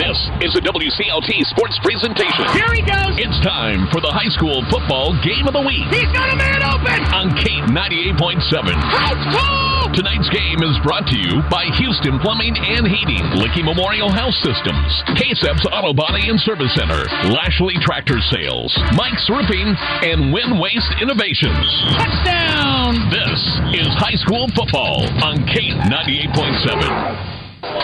This is a WCLT sports presentation. Here he goes. It's time for the high school football game of the week. He's got a man open. On Kate 98.7. High school. Tonight's game is brought to you by Houston Plumbing and Heating, Licky Memorial Health Systems, K-Seps Auto Body and Service Center, Lashley Tractor Sales, Mike's Roofing, and Win Waste Innovations. Touchdown. This is high school football on Kate 98.7.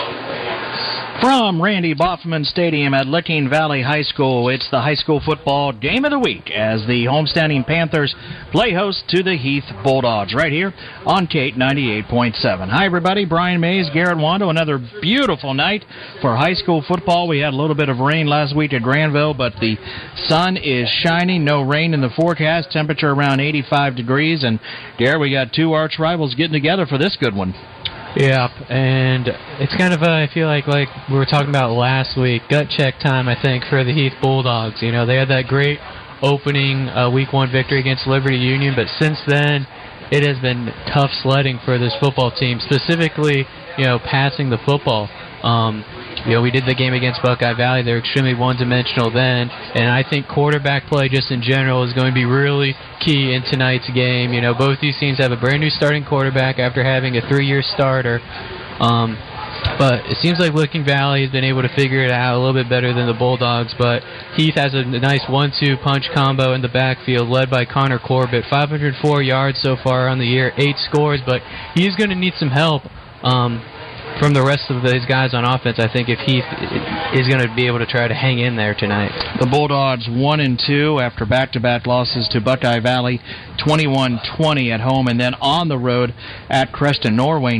From Randy Boffman Stadium at Licking Valley High School, it's the high school football game of the week as the homestanding Panthers play host to the Heath Bulldogs right here on Kate 98.7. Hi, everybody. Brian Mays, Garrett Wando. Another beautiful night for high school football. We had a little bit of rain last week at Granville, but the sun is shining. No rain in the forecast. Temperature around 85 degrees. And, Garrett, we got two arch rivals getting together for this good one. Yeah, and it's kind of, I feel like we were talking about last week, gut check time, I think, for the Heath Bulldogs. You know, they had that great opening Week 1 victory against Liberty Union, but since then, it has been tough sledding for this football team, specifically, you know, passing the football. You know, we did the game against Buckeye Valley. They're extremely one-dimensional then, and I think quarterback play just in general is going to be really key in tonight's game. You know, both these teams have a brand-new starting quarterback after having a 3-year starter. But it seems like Licking Valley has been able to figure it out a little bit better than the Bulldogs, but Heath has a nice 1-2 punch combo in the backfield led by Connor Corbett. 504 yards so far on the year, 8 scores, but he's going to need some help from the rest of these guys on offense, I think, if Heath is going to be able to try to hang in there tonight. The Bulldogs 1-2 after back-to-back losses to Buckeye Valley, 21-20 at home, and then on the road at Creston Norwayne,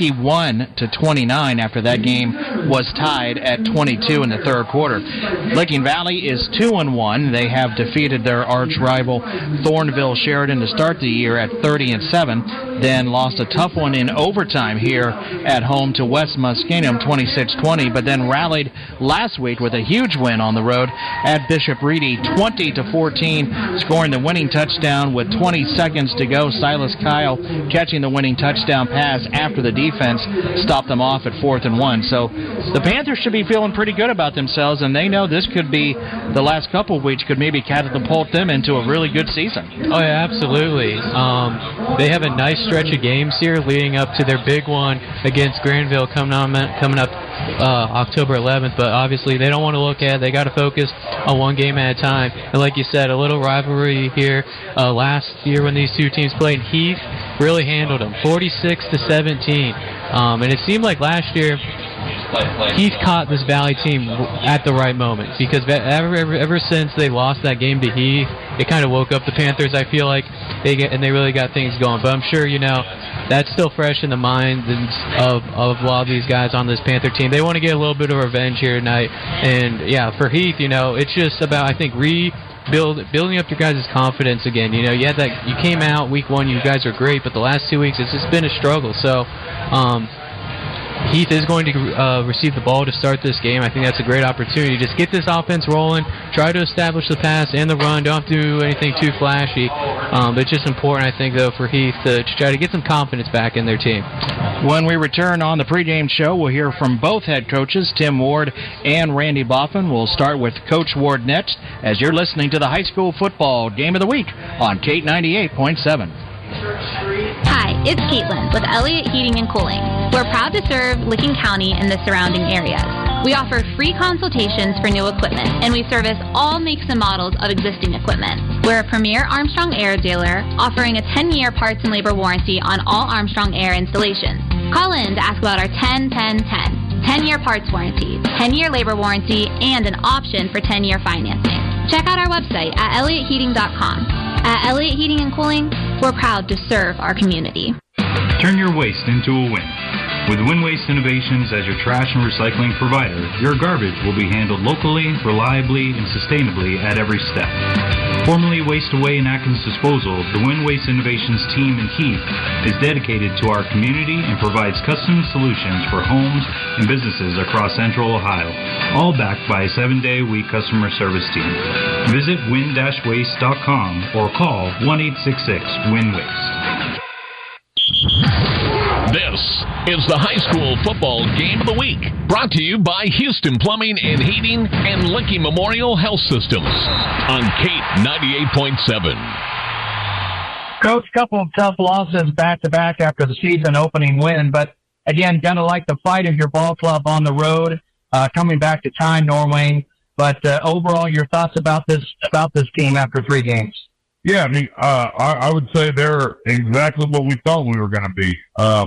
51-29 after that game was tied at 22 in the third quarter. Licking Valley is 2-1. They have defeated their arch rival Thornville Sheridan to start the year at 30-7, then lost a tough one in overtime here at home to West Muskingum 26-20, but then rallied last week with a huge win on the road at Bishop Reedy 20-14, scoring the winning touchdown with 20 seconds to go. Silas Kyle catching the winning touchdown pass after the defense stopped them off at 4th and 1. So the Panthers should be feeling pretty good about themselves, and they know this could be the last couple of weeks could maybe catapult them into a really good season. Oh yeah, absolutely. They have a nice stretch of games here leading up to their big one against Granville coming up October 11th, but obviously they don't want to look at it. They got to focus on one game at a time. And like you said, a little rivalry here. Last year when these two teams played, Heath really handled them, 46-17. And it seemed like last year Heath caught this Valley team at the right moment, because ever since they lost that game to Heath, it kind of woke up the Panthers. I feel like they really got things going. But I'm sure, you know, that's still fresh in the minds of a lot of these guys on this Panther team. They want to get a little bit of revenge here tonight. And yeah, for Heath, you know, it's just about, I think, building up your guys' confidence again. You know, you came out Week 1, you guys are great, but the last 2 weeks it's just been a struggle. So Heath is going to receive the ball to start this game. I think that's a great opportunity. Just get this offense rolling, try to establish the pass and the run. Don't have to do anything too flashy. But it's just important, I think, though, for Heath to try to get some confidence back in their team. When we return on the pregame show, we'll hear from both head coaches, Tim Ward and Randy Boffman. We'll start with Coach Ward next, as you're listening to the high school football game of the week on Kate 98.7. Hi, it's Caitlin with Elliott Heating and Cooling. We're proud to serve Licking County and the surrounding areas. We offer free consultations for new equipment, and we service all makes and models of existing equipment. We're a premier Armstrong Air dealer, offering a 10-year parts and labor warranty on all Armstrong Air installations. Call in to ask about our 10-10-10. 10-year parts warranty, 10-year labor warranty, and an option for 10-year financing. Check out our website at elliotheating.com. At Elliott Heating and Cooling, we're proud to serve our community. Turn your waste into a win. With Win Waste Innovations as your trash and recycling provider, your garbage will be handled locally, reliably, and sustainably at every step. Formerly Waste Away and Atkins Disposal, the Win Waste Innovations team in Heath is dedicated to our community and provides custom solutions for homes and businesses across Central Ohio, all backed by a 7-day-a-week customer service team. Visit win-waste.com or call 1-866-WIN-WASTE. This This is the high school football game of the week, brought to you by Houston Plumbing and Heating and Lincoln Memorial Health Systems on Cape 98.7. Coach, couple of tough losses back-to-back after the season opening win, but again, gonna like the fight of your ball club on the road, coming back to tie Norwayne. But overall, your thoughts about this team after 3 games? Yeah, I mean, I would say they're exactly what we thought we were going to be.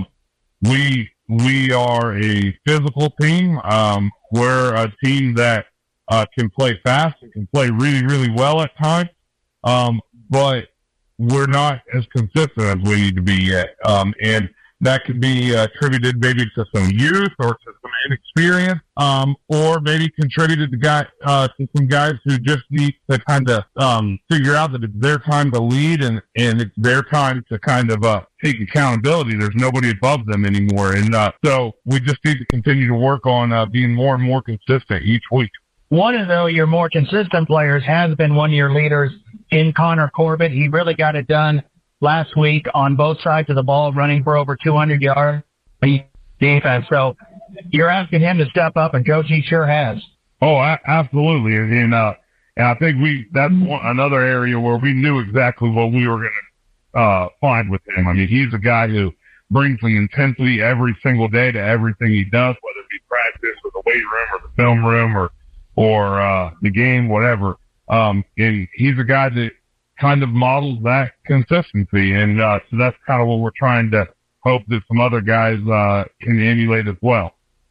We are a physical team. We're a team that can play fast and can play really, really well at times. But we're not as consistent as we need to be yet. And that could be attributed maybe to some youth or to some inexperience, or maybe contributed to some guys who just need to kind of figure out that it's their time to lead and it's their time to kind of take accountability. There's nobody above them anymore. And so we just need to continue to work on being more and more consistent each week. One of, though, your more consistent players has been one of your leaders in Connor Corbett. He really got it done last week on both sides of the ball, running for over 200 yards defense. So you're asking him to step up, and Coach, he sure has. Oh, absolutely. And I think that's another area where we knew exactly what we were going to find with him. I mean, he's a guy who brings the intensity every single day to everything he does, whether it be practice or the weight room or the film room or the game, whatever. And he's a guy that kind of models that consistency. And so that's kind of what we're trying to hope that some other guys can emulate as well.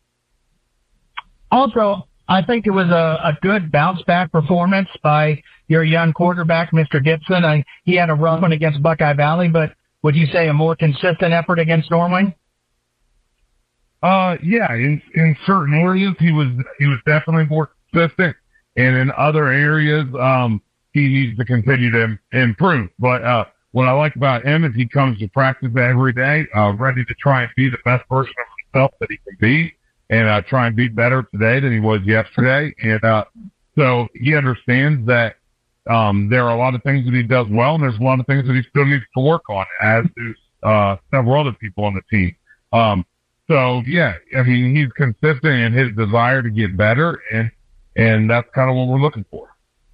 Also, I think it was a good bounce-back performance by your young quarterback, Mr. Gibson. He had a rough one against Buckeye Valley, but would you say a more consistent effort against Norway? Yeah, in certain areas he was definitely more consistent, and in other areas he needs to continue to improve. But what I like about him is he comes to practice every day, ready to try and be the best version of himself that he can be, and try and be better today than he was yesterday. And so he understands that there are a lot of things that he does well, and there's a lot of things that he still needs to work on, as do several other people on the team. So, yeah, I mean, he's consistent in his desire to get better, and that's kind of what we're looking for.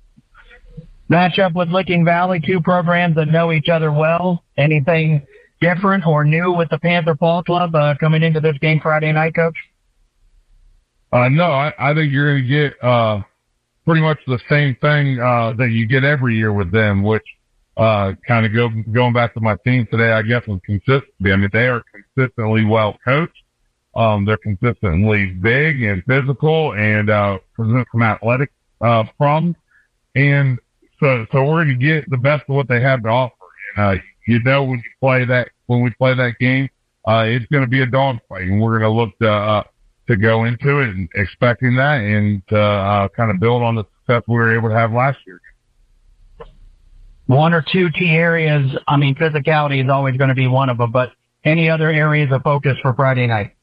Matchup with Licking Valley, 2 programs that know each other well. Anything different or new with the Panther Ball Club coming into this game Friday night, Coach? No, I think you're going to get pretty much the same thing that you get every year with them, which kind of going back to my team today, I guess, was consistency. I mean, they are consistently well coached. They're consistently big and physical and present some athletic problems. And so we're going to get the best of what they have to offer. And when we play that game, it's going to be a dogfight, and we're going to look to go into it and expecting that, and kind of build on the success we were able to have last year. 1 or 2 key areas. I mean, physicality is always going to be one of them, but any other areas of focus for Friday night?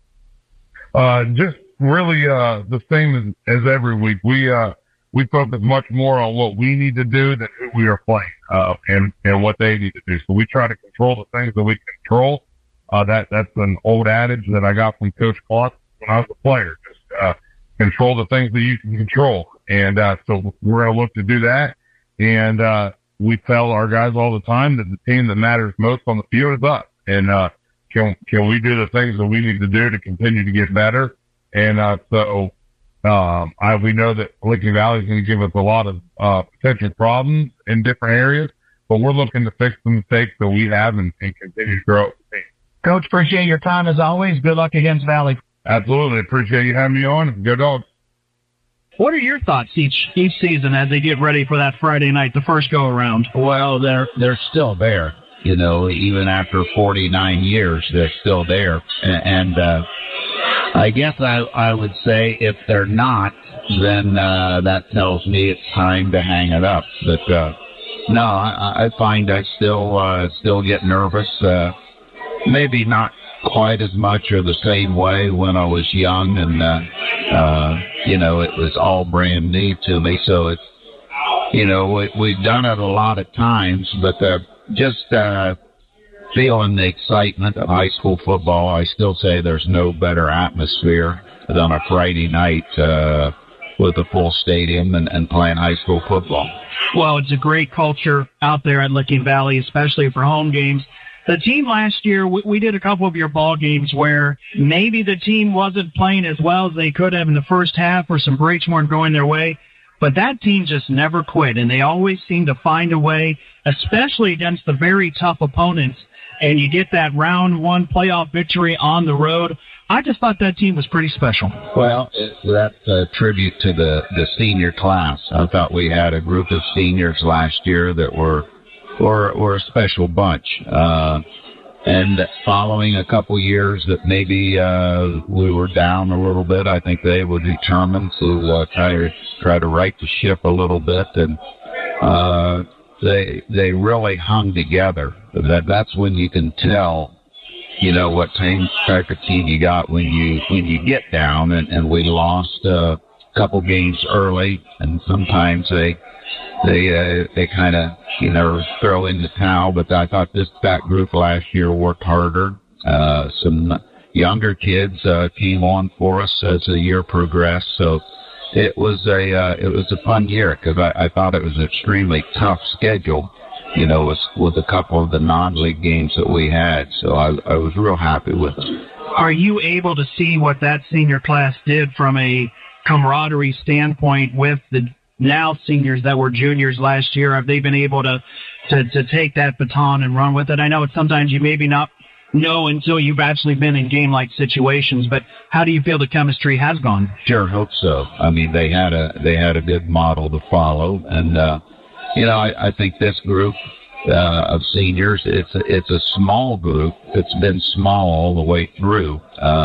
Just really the same as every week. We focus much more on what we need to do than who we are playing, and what they need to do. So we try to control the things that we control. That's an old adage that I got from Coach Clark when I was a player. Just control the things that you can control. And so we're going to look to do that. And we tell our guys all the time that the team that matters most on the field is us. And can we do the things that we need to do to continue to get better? And we know that Licking Valley is going to give us a lot of potential problems in different areas, but we're looking to fix the mistakes that we have and continue to grow. Coach, appreciate your time as always. Good luck against Valley. Absolutely. Appreciate you having me on. Go Dogs. What are your thoughts each season as they get ready for that Friday night, the first go-around? Well, they're still there. You know, even after 49 years, they're still there. And I guess I would say if they're not, then that tells me it's time to hang it up. But no, I find I still get nervous. Maybe not quite as much or the same way when I was young, and it was all brand new to me. So it's, we've done it a lot of times, but just feeling the excitement of high school football. I still say there's no better atmosphere than a Friday night with a full stadium and playing high school football. Well, it's a great culture out there at Licking Valley, especially for home games. The team last year, we did a couple of your ball games where maybe the team wasn't playing as well as they could have in the first half, or some breaks weren't going their way. But that team just never quit, and they always seem to find a way, especially against the very tough opponents. And you get that round one playoff victory on the road. I just thought that team was pretty special. Well, that's a tribute to the senior class. I thought we had a group of seniors last year that were a special bunch. And following a couple years that maybe we were down a little bit, I think they were determined to try to right the ship a little bit, and they really hung together. That's when you can tell, what type of team you got when you get down. And we lost a couple games early, and sometimes they kind of, throw in the towel. But I thought that group last year worked harder. Some younger kids came on for us as the year progressed. So it was a fun year, because I thought it was an extremely tough schedule, with a couple of the non-league games that we had. So I was real happy with it. Are you able to see what that senior class did from a camaraderie standpoint with the now seniors that were juniors last year? Have they been able to take that baton and run with it? I know it's sometimes you maybe not know until you've actually been in game-like situations, but how do you feel the chemistry has gone? Sure, hope so. I mean, they had a good model to follow, and I think this group of seniors, it's a small group. It's been small all the way through.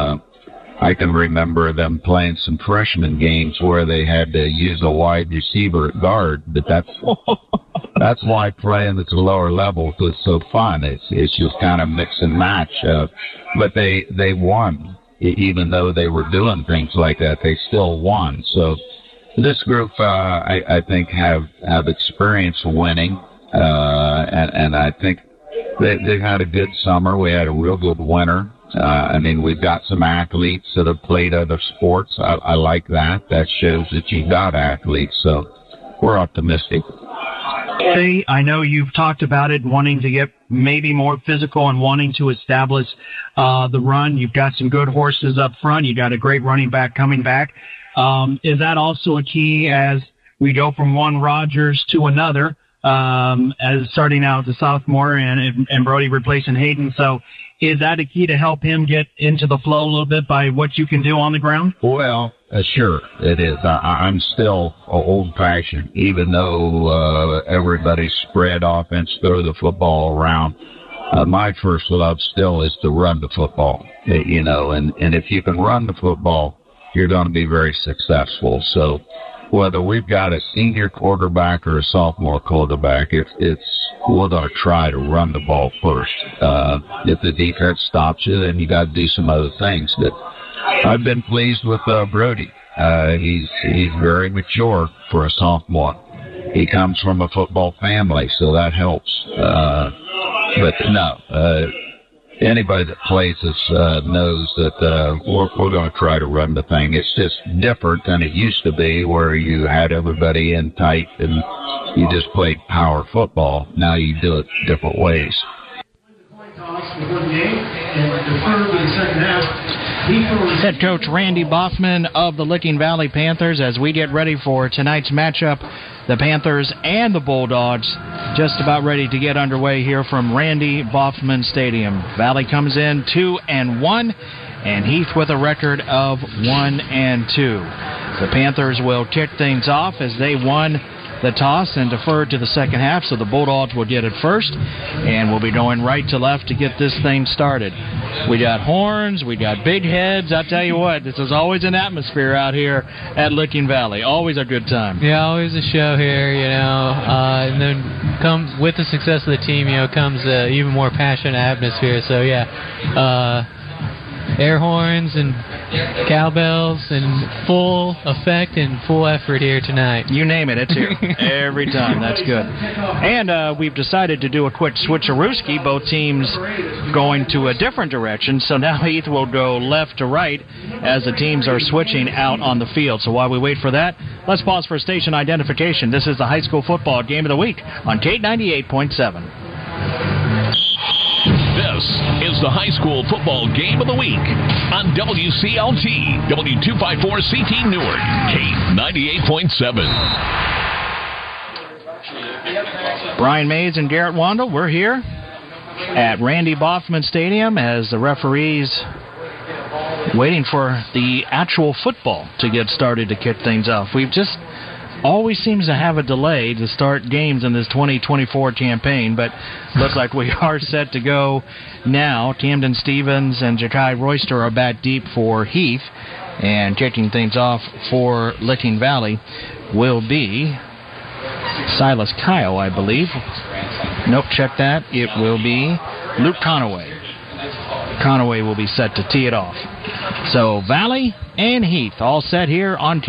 I can remember them playing some freshman games where they had to use a wide receiver at guard, but that's why playing at the lower level was so fun. It's just kind of mix and match. But they won, even though they were doing things like that. They still won. So this group, I think, have experience winning, and I think they had a good summer. We had a real good winter. We've got some athletes that have played other sports. I like that. That shows that you've got athletes. So we're optimistic. Hey, I know you've talked about it, wanting to get maybe more physical and wanting to establish the run. You've got some good horses up front. You got a great running back coming back. Is that also a key as we go from one Rogers to another, as starting out as a sophomore and Brody replacing Hayden? So is that a key to help him get into the flow a little bit by what you can do on the ground? Well, sure, it is. I'm still old-fashioned, even though everybody's spread offense, throw the football around. My first love still is to run the football, and if you can run the football, you're going to be very successful. So whether we've got a senior quarterback or a sophomore quarterback, we're going to try to run the ball first. If the defense stops you, then you got to do some other things. But I've been pleased with Brody. He's very mature for a sophomore. He comes from a football family, so that helps. But no, anybody that plays us knows that we're going to try to run the thing. It's just different than it used to be, where you had everybody in tight and you just played power football. Now you do it different ways. Head coach Randy Boffman of the Licking Valley Panthers as we get ready for tonight's matchup. The Panthers and the Bulldogs just about ready to get underway here from Randy Boffman Stadium. Valley comes in 2-1, and Heath with a record of 1-2. The Panthers will kick things off as they won the toss and deferred to the second half, so the Bulldogs will get it first, and we'll be going right to left to get this thing started. We got horns, we got big heads. I'll tell you what, this is always an atmosphere out here at Licking Valley. Always a good time. Yeah, always a show here, and then comes with the success of the team, comes even more passionate atmosphere. So yeah, air horns and Cowbells in full effect and full effort here tonight. You name it, it's here. Every time. That's good. And we've decided to do a quick switcherooski, both teams going to a different direction. So now Heath will go left to right as the teams are switching out on the field. So while we wait for that, let's pause for station identification. This is the high school football game of the week on K98.7. This is the high school football game of the week on WCLT, W254CT Newark, K98.7. Brian Mays and Garrett Wandel, we're here at Randy Boffman Stadium as the referees waiting for the actual football to get started to kick things off. We've just always seems to have a delay to start games in this 2024 campaign, but looks like we are set to go now. Camden Stevens and Ja'Kai Royster are back deep for Heath, and kicking things off for Licking Valley will be Silas Kyle, I believe. Nope, check that. It will be Luke Conaway. Conaway will be set to tee it off. So Valley and Heath all set here on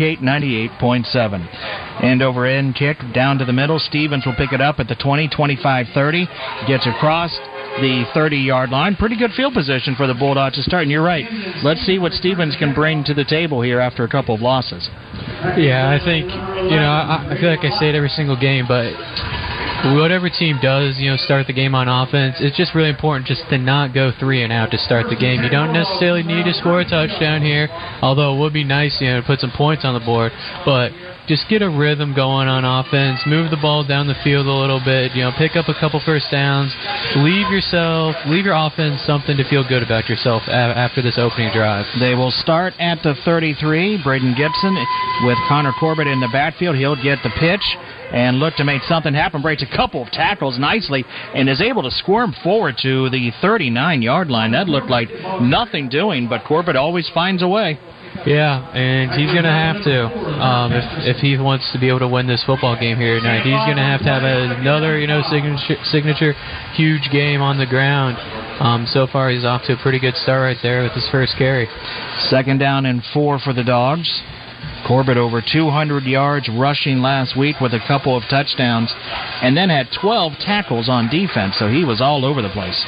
K98.7. End over end kick down to the middle. Stevens will pick it up at the 20, 25, 30. Gets across the 30-yard line. Pretty good field position for the Bulldogs to start. And you're right. Let's see what Stevens can bring to the table here after a couple of losses. Yeah, I think, I feel like I say it every single game, but whatever team does, start the game on offense, it's just really important just to not go 3 and out to start the game. You don't necessarily need to score a touchdown here, although it would be nice, to put some points on the board, but just get a rhythm going on offense, move the ball down the field a little bit, pick up a couple first downs, leave your offense something to feel good about yourself after this opening drive. They will start at the 33. Braden Gibson with Connor Corbett in the backfield. He'll get the pitch and look to make something happen. Breaks a couple of tackles nicely and is able to squirm forward to the 39-yard line. That looked like nothing doing, but Corbett always finds a way. Yeah, and he's going to have to. If he wants to be able to win this football game here tonight, he's going to have another, signature huge game on the ground. So far, he's off to a pretty good start right there with his first carry. 2nd down and 4 for the Dogs. Corbett over 200 yards rushing last week with a couple of touchdowns, and then had 12 tackles on defense, so he was all over the place.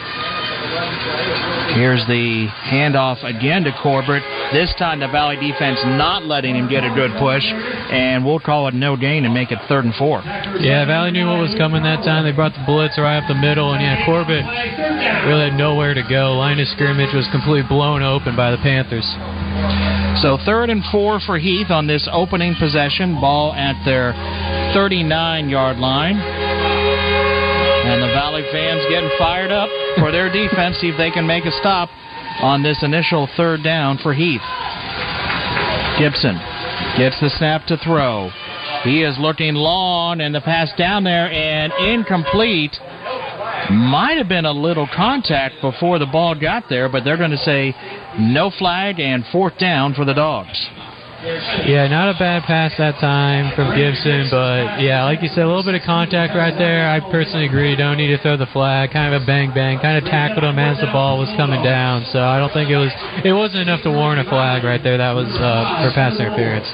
Here's the handoff again to Corbett. This time the Valley defense not letting him get a good push, and we'll call it no gain and make it 3rd and 4. Yeah, Valley knew what was coming that time. They brought the blitz right up the middle, and Corbett really had nowhere to go. Line of scrimmage was completely blown open by the Panthers. So 3rd and 4 for Heath on this opening possession. Ball at their 39-yard line. And the Valley fans getting fired up for their defense, see if they can make a stop on this initial 3rd down for Heath. Gibson gets the snap to throw. He is looking long, and the pass down there, and incomplete. Might have been a little contact before the ball got there, but they're going to say no flag and 4th down for the Dogs. Yeah, not a bad pass that time from Gibson, but yeah, like you said, a little bit of contact right there. I personally agree. You don't need to throw the flag. Kind of a bang-bang. Kind of tackled him as the ball was coming down. So I don't think it wasn't enough to warrant a flag right there. That was for pass interference.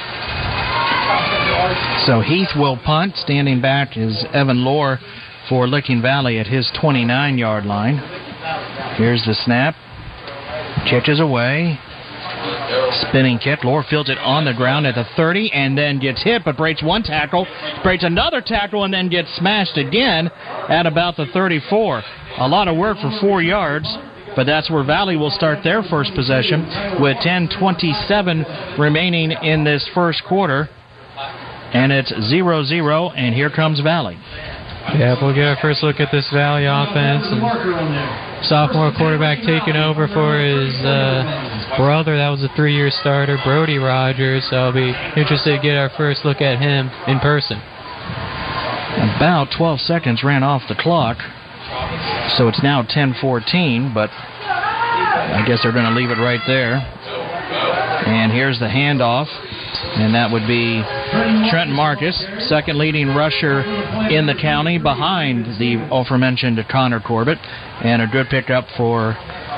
So Heath will punt. Standing back is Evan Lohr for Licking Valley at his 29-yard line. Here's the snap. Catches away. Spinning kick. Lohr fields it on the ground at the 30 and then gets hit, but breaks one tackle, breaks another tackle, and then gets smashed again at about the 34. A lot of work for 4 yards, but that's where Valley will start their first possession with 10:27 remaining in this first quarter. And it's 0-0, and here comes Valley. Yeah, we'll get our first look at this Valley offense. And sophomore quarterback taking over for his brother. That was a 3-year starter, Brody Rogers. So I'll be interested to get our first look at him in person. About 12 seconds ran off the clock, so it's now 10:14, but I guess they're going to leave it right there. And here's the handoff, and that would be Trenton Marcus, second leading rusher in the county behind the aforementioned Connor Corbett, and a good pickup for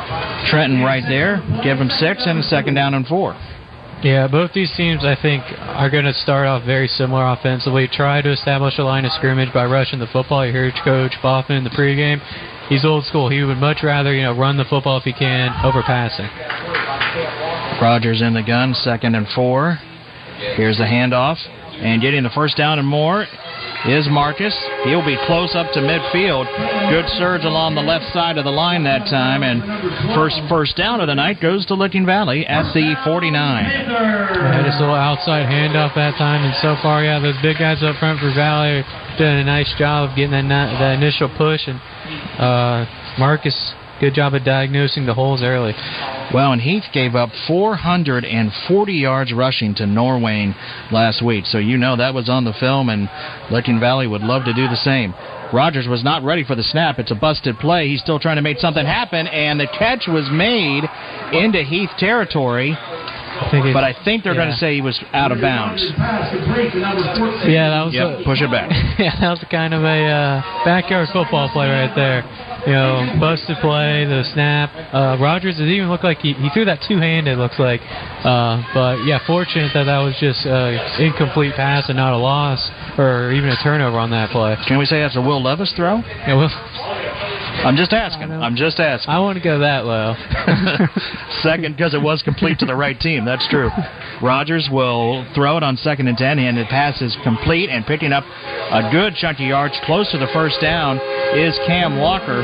Trenton right there. Give him 6 and a 2nd down and 4. Yeah, both these teams, I think, are going to start off very similar offensively. Try to establish a line of scrimmage by rushing the football. You heard Coach Boffin in the pregame. He's old school. He would much rather, run the football if he can over passing. Rogers in the gun, 2nd and 4. Here's the handoff. And getting the 1st down and more is Marcus. He'll be close up to midfield. Good surge along the left side of the line that time. And first down of the night goes to Licking Valley at the 49. Yeah, just a little outside handoff that time. And so far, those big guys up front for Valley are doing a nice job of getting that initial push. And Marcus, good job of diagnosing the holes early. Well, and Heath gave up 440 yards rushing to Norwayne last week. So that was on the film, and Licking Valley would love to do the same. Rogers was not ready for the snap. It's a busted play. He's still trying to make something happen, and the catch was made into Heath territory. But I think they're going to say he was out of bounds. Yeah, that was push it back. Yeah, that was kind of a backyard football play right there. Busted play, the snap. Rogers, it even looked like he threw that two-handed, looks like. But, fortunate that was just incomplete pass and not a loss or even a turnover on that play. Can we say that's a Will Levis throw? Yeah, Will. I'm just asking. I want to go that low. 2nd, because it was complete to the right team. That's true. Rogers will throw it on 2nd and 10, and the pass is complete, and picking up a good chunk of yards close to the 1st down is Cam Walker.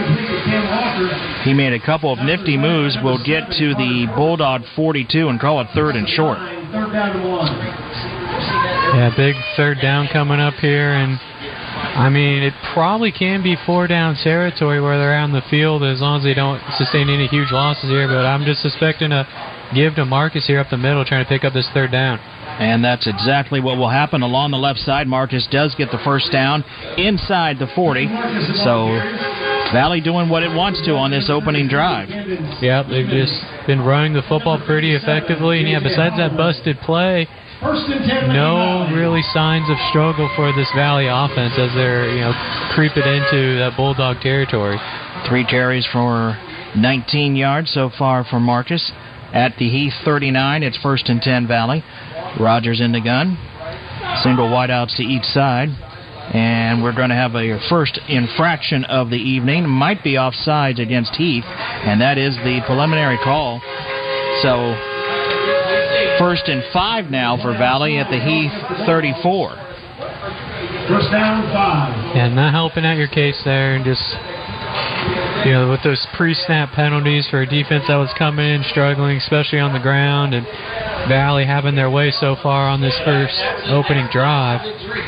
He made a couple of nifty moves. We'll get to the Bulldog 42 and call it 3rd and short. Yeah, big 3rd down coming up here, and it probably can be 4-down territory where they're out in the field as long as they don't sustain any huge losses here, but I'm just suspecting a give to Marcus here up the middle trying to pick up this 3rd down. And that's exactly what will happen along the left side. Marcus does get the 1st down inside the 40. So Valley doing what it wants to on this opening drive. Yep, they've just been running the football pretty effectively. And besides that busted play, no really signs of struggle for this Valley offense as they're, creeping into that Bulldog territory. 3 carries for 19 yards so far for Marcus. At the Heath 39, it's 1st and 10 Valley. Rogers in the gun. Single wideouts to each side. And we're going to have a first infraction of the evening. Might be offsides against Heath, and that is the preliminary call. So 1st and 5 now for Valley at the Heath 34. 1st down, 5. Yeah, not helping out your case there, and just with those pre-snap penalties for a defense that was coming in struggling, especially on the ground, and Valley having their way so far on this first opening drive.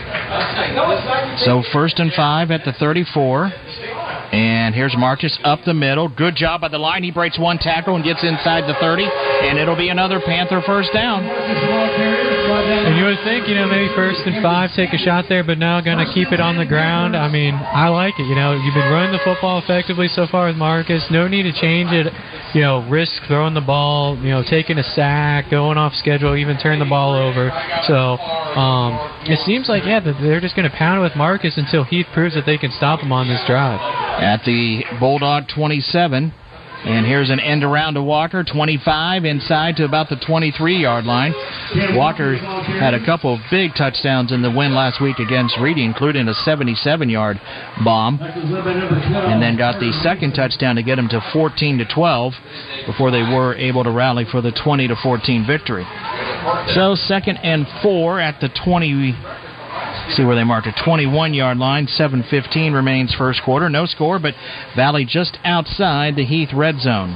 So 1st and 5 at the 34. And here's Marcus up the middle. Good job by the line. He breaks one tackle and gets inside the 30. And it'll be another Panther 1st down. And you would think, maybe 1st and 5, take a shot there, but now going to keep it on the ground. I like it. You've been running the football effectively so far with Marcus. No need to change it. Risk throwing the ball, taking a sack, going off schedule, even turn the ball over. So it seems like, that they're just going to pound it with Marcus until Heath proves that they can stop him on this drive. At the Bulldog 27. And here's an end around to Walker, 25 inside to about the 23-yard line. Walker had a couple of big touchdowns in the win last week against Reedy, including a 77-yard bomb. And then got the 2nd touchdown to get him to 14-12 before they were able to rally for the 20-14 victory. So 2nd and 4 at the 20. See where they marked a 21-yard line. 7:15 remains first quarter. No score, but Valley just outside the Heath red zone.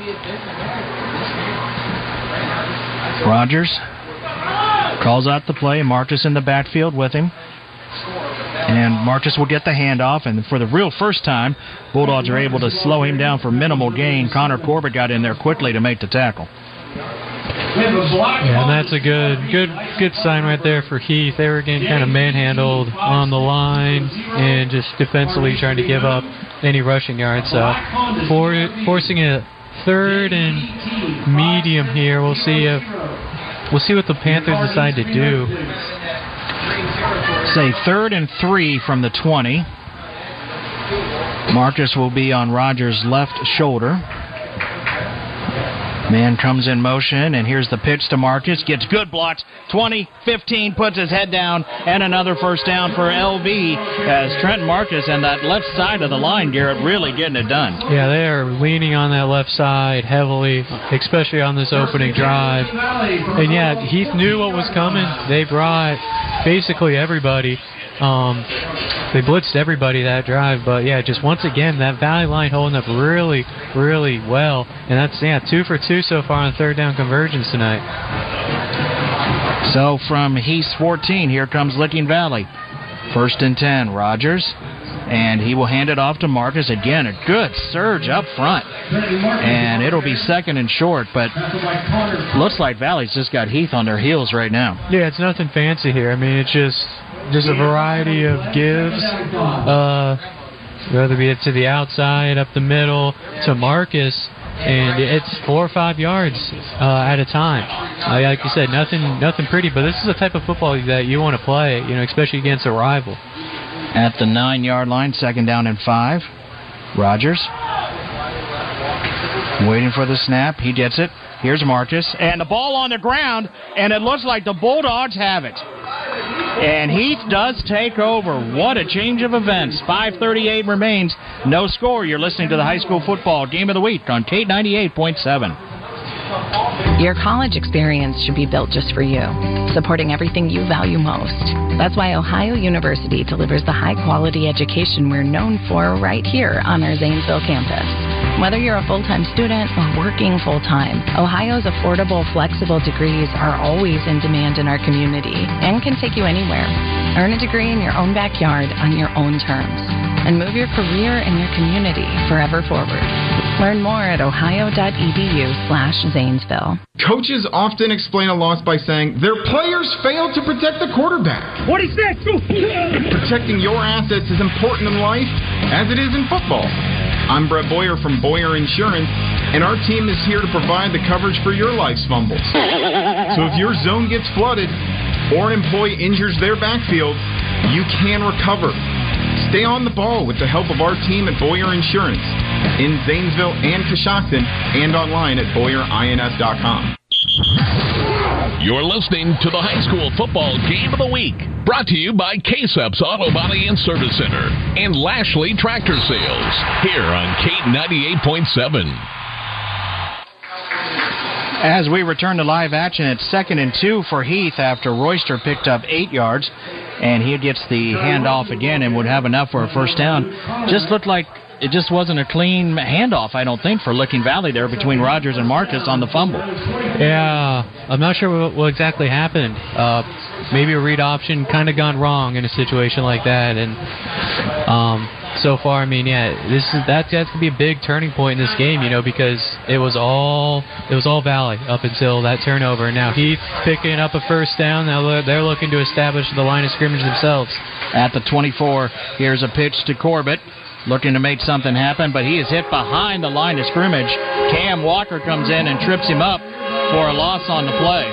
Rogers calls out the play. Marcus in the backfield with him. And Marcus will get the handoff, and for the real first time, Bulldogs are able to slow him down for minimal gain. Connor Corbett got in there quickly to make the tackle. Yeah, and that's a good sign right there for Heath. They were getting kind of manhandled on the line and just defensively trying to give up any rushing yards. So forcing a 3rd and medium here. We'll see what the Panthers decide to do. Say 3rd and 3 from the 20. Marcus will be on Rogers' left shoulder. Man comes in motion, and here's the pitch to Marcus. Gets good blocks. 20, 15, puts his head down, and another first down for LV as Trent Marcus and that left side of the line, Garrett, really getting it done. Yeah, they are leaning on that left side heavily, especially on this opening drive. And, yeah, Heath knew what was coming. They brought basically everybody. They blitzed everybody that drive, but yeah, just once again, that Valley line holding up really, really well. And that's, 2 for 2 so far on third down conversions tonight. So from Heath's 14, here comes Licking Valley. 1st and 10, Rogers. And he will hand it off to Marcus. Again, a good surge up front. And it'll be 2nd and short, but looks like Valley's just got Heath on their heels right now. Yeah, it's nothing fancy here. I mean, it's just a variety of gives, whether it be to the outside, up the middle, to Marcus, and it's 4 or 5 yards at a time. Like you said, nothing pretty, but this is the type of football that you want to play, especially against a rival. At the 9-yard line, 2nd down and 5. Rogers waiting for the snap. He gets it. Here's Marcus, and the ball on the ground, and it looks like the Bulldogs have it. And Heath does take over. What a change of events. 5:38 remains. No score. You're listening to the high school football game of the week on Kate 98.7. Your college experience should be built just for you, supporting everything you value most. That's why Ohio University delivers the high-quality education we're known for right here on our Zanesville campus. Whether you're a full-time student or working full-time, Ohio's affordable, flexible degrees are always in demand in our community and can take you anywhere. Earn a degree in your own backyard on your own terms and move your career and your community forever forward. Learn more at ohio.edu/Zanesville. Coaches often explain a loss by saying their players failed to protect the quarterback. What is that? Protecting your assets is important in life as it is in football. I'm Brett Boyer from Boyer Insurance, and our team is here to provide the coverage for your life's fumbles. So if your zone gets flooded or an employee injures their backfield, you can recover. Stay on the ball with the help of our team at Boyer Insurance in Zanesville and Coshocton and online at BoyerINS.com. You're listening to the high school football game of the week, brought to you by K-Subs Auto Body and Service Center and Lashley Tractor Sales, here on Kate 98.7. As we return to live action, it's 2nd and 2 for Heath after Royster picked up 8 yards, and he gets the handoff again and would have enough for a first down. Just looked like it just wasn't a clean handoff, I don't think, for Licking Valley there between Rogers and Marcus on the fumble. Yeah, I'm not sure what exactly happened. Maybe a read option kind of gone wrong in a situation like that, and so far, I mean, yeah, that's going to be a big turning point in this game, because it was all Valley up until that turnover. Now Heath picking up a first down. Now they're looking to establish the line of scrimmage themselves. At the 24, here's a pitch to Corbett, looking to make something happen, but he is hit behind the line of scrimmage. Cam Walker comes in and trips him up for a loss on the play.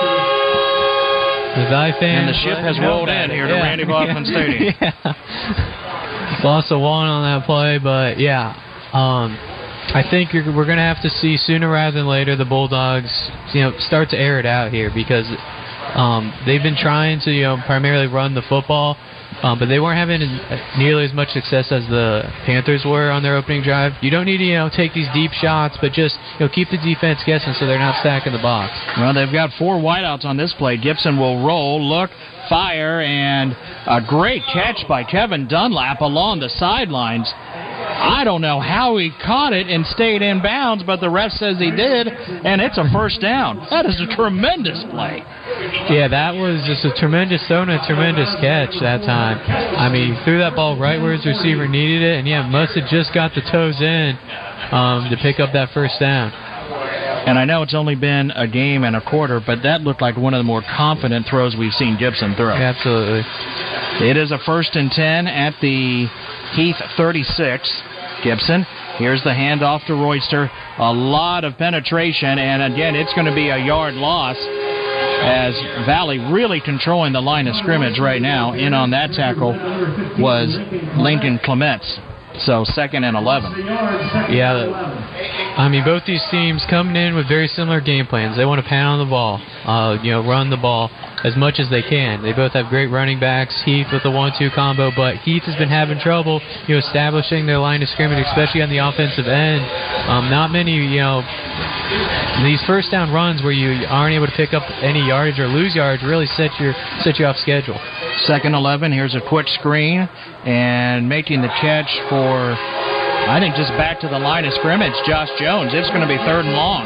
The Valley fans, and the ship has rolled in here to Randy Baughman Stadium. Lost a one on that play, but yeah, I think we're going to have to see sooner rather than later the Bulldogs, start to air it out here because they've been trying to, primarily run the football, but they weren't having nearly as much success as the Panthers were on their opening drive. You don't need to, take these deep shots, but just, keep the defense guessing so they're not stacking the box. Well, they've got 4 wideouts on this play. Gibson will roll, look, fire, and a great catch by Kevin Dunlap along the sidelines. I don't know how he caught it and stayed in bounds, but the ref says he did, and it's a first down. That is a tremendous play. Yeah, that was just a tremendous throw and a tremendous catch that time. I mean, he threw that ball right where his receiver needed it, and yeah, must have just got the toes in to pick up that first down. And I know it's only been a game and a quarter, but that looked like one of the more confident throws we've seen Gibson throw. Absolutely. It is a 1st and 10 at the Heath 36. Gibson, here's the handoff to Royster. A lot of penetration, and again, it's going to be a yard loss as Valley really controlling the line of scrimmage right now. In on that tackle was Lincoln Clements. So 2nd and 11. Yeah, I mean, both these teams coming in with very similar game plans. They want to pound the ball, run the ball as much as they can. They both have great running backs. Heath with the 1-2 combo, but Heath has been having trouble, establishing their line of scrimmage, especially on the offensive end. Not many, these first down runs where you aren't able to pick up any yardage or lose yardage really set you off schedule. 2nd 11. Here's a quick screen, and making the catch for, I think, just back to the line of scrimmage, Josh Jones. It's going to be 3rd and long.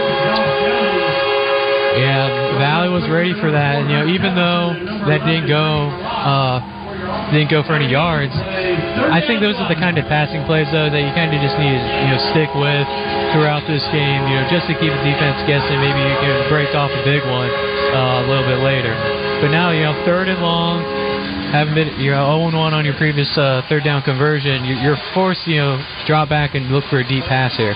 Yeah, Valley was ready for that. And, even though that didn't go for any yards, I think those are the kind of passing plays, though, that you kind of just need to stick with throughout this game, just to keep the defense guessing. Maybe you can break off a big one a little bit later. But now, 3rd and long, haven't been, you're 0-1 on your previous 3rd down conversion. You're forced, drop back and look for a deep pass here.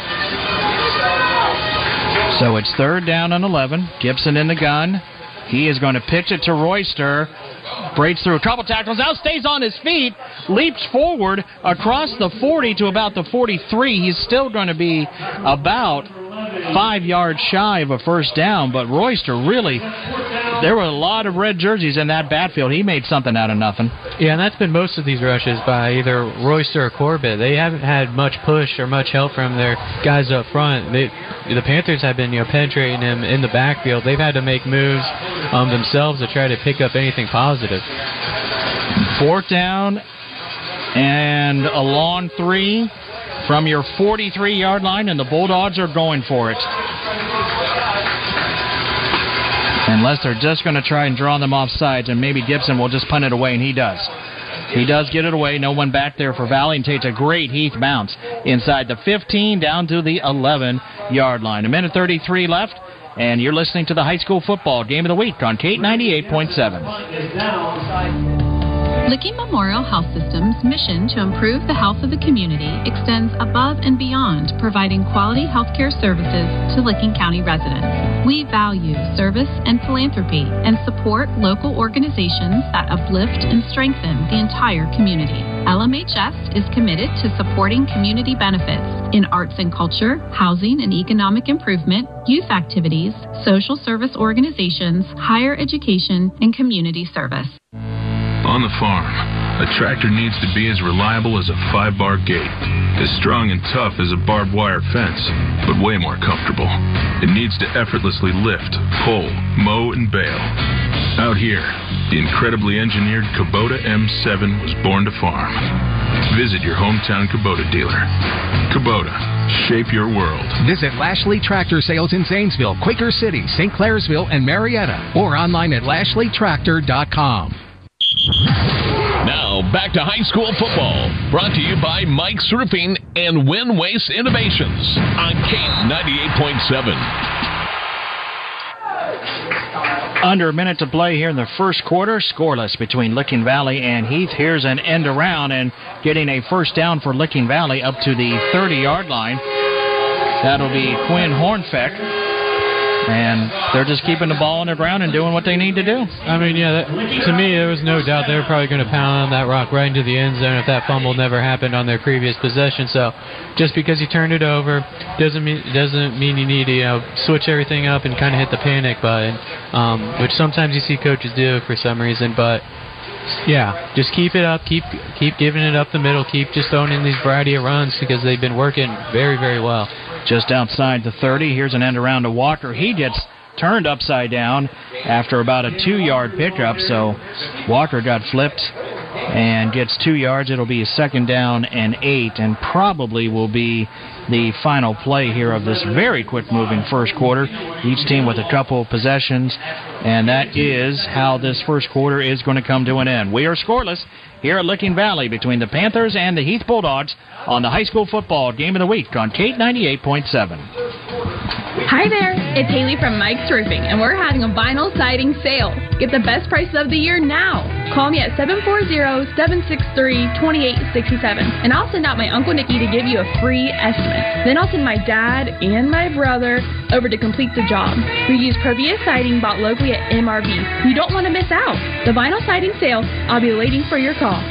So it's 3rd down and 11. Gibson in the gun. He is going to pitch it to Royster. Breaks through a couple tackles, now stays on his feet, leaps forward across the 40 to about the 43. He's still going to be about 5 yards shy of a first down, but Royster really, there were a lot of red jerseys in that backfield. He made something out of nothing. Yeah, and that's been most of these rushes by either Royster or Corbett. They haven't had much push or much help from their guys up front. The Panthers have been penetrating him in the backfield. They've had to make moves themselves to try to pick up anything positive. 4th down and a long 3 from your 43-yard line, and the Bulldogs are going for it. Unless they're just going to try and draw them off sides, and maybe Gibson will just punt it away, and he does. He does get it away. No one back there for Valley, and takes a great Heath bounce inside the 15 down to the 11-yard line. 1:33 left, and you're listening to the high school football game of the week on K98.7. Licking Memorial Health System's mission to improve the health of the community extends above and beyond providing quality healthcare services to Licking County residents. We value service and philanthropy and support local organizations that uplift and strengthen the entire community. LMHS is committed to supporting community benefits in arts and culture, housing and economic improvement, youth activities, social service organizations, higher education, and community service. On the farm, a tractor needs to be as reliable as a 5-bar gate, as strong and tough as a barbed wire fence, but way more comfortable. It needs to effortlessly lift, pull, mow, and bale. Out here, the incredibly engineered Kubota M7 was born to farm. Visit your hometown Kubota dealer. Kubota, shape your world. Visit Lashley Tractor Sales in Zanesville, Quaker City, St. Clairsville, and Marietta, or online at LashleyTractor.com. Now, back to high school football. Brought to you by Mike's Roofing and Win Waste Innovations on K98.7. Under a minute to play here in the first quarter. Scoreless between Licking Valley and Heath. Here's an end around and getting a first down for Licking Valley up to the 30-yard line. That'll be Quinn Hornfeck. And they're just keeping the ball on the ground and doing what they need to do. I mean, to me, there was no doubt they were probably going to pound on that rock right into the end zone if that fumble never happened on their previous possession. So just because you turned it over doesn't mean you need to switch everything up and kind of hit the panic button, which sometimes you see coaches do for some reason. But yeah, just keep it up, keep giving it up the middle, keep just throwing in these variety of runs because they've been working very, very well. Just outside the 30, here's an end around to Walker. He gets turned upside down after about a 2-yard pickup, so Walker got flipped and gets 2 yards. It'll be a 2nd down and 8, and probably will be the final play here of this very quick-moving first quarter. Each team with a couple of possessions, and that is how this first quarter is going to come to an end. We are scoreless here at Licking Valley between the Panthers and the Heath Bulldogs on the high school football game of the week on K98.7. Hi there, it's Haley from Mike's Roofing, and we're having a vinyl siding sale. Get the best prices of the year now. Call me at 740-763-2867, and I'll send out my Uncle Nicky to give you a free estimate. Then I'll send my dad and my brother over to complete the job. We use Provia siding bought locally at MRV. You don't want to miss out. The vinyl siding sale, I'll be waiting for your call.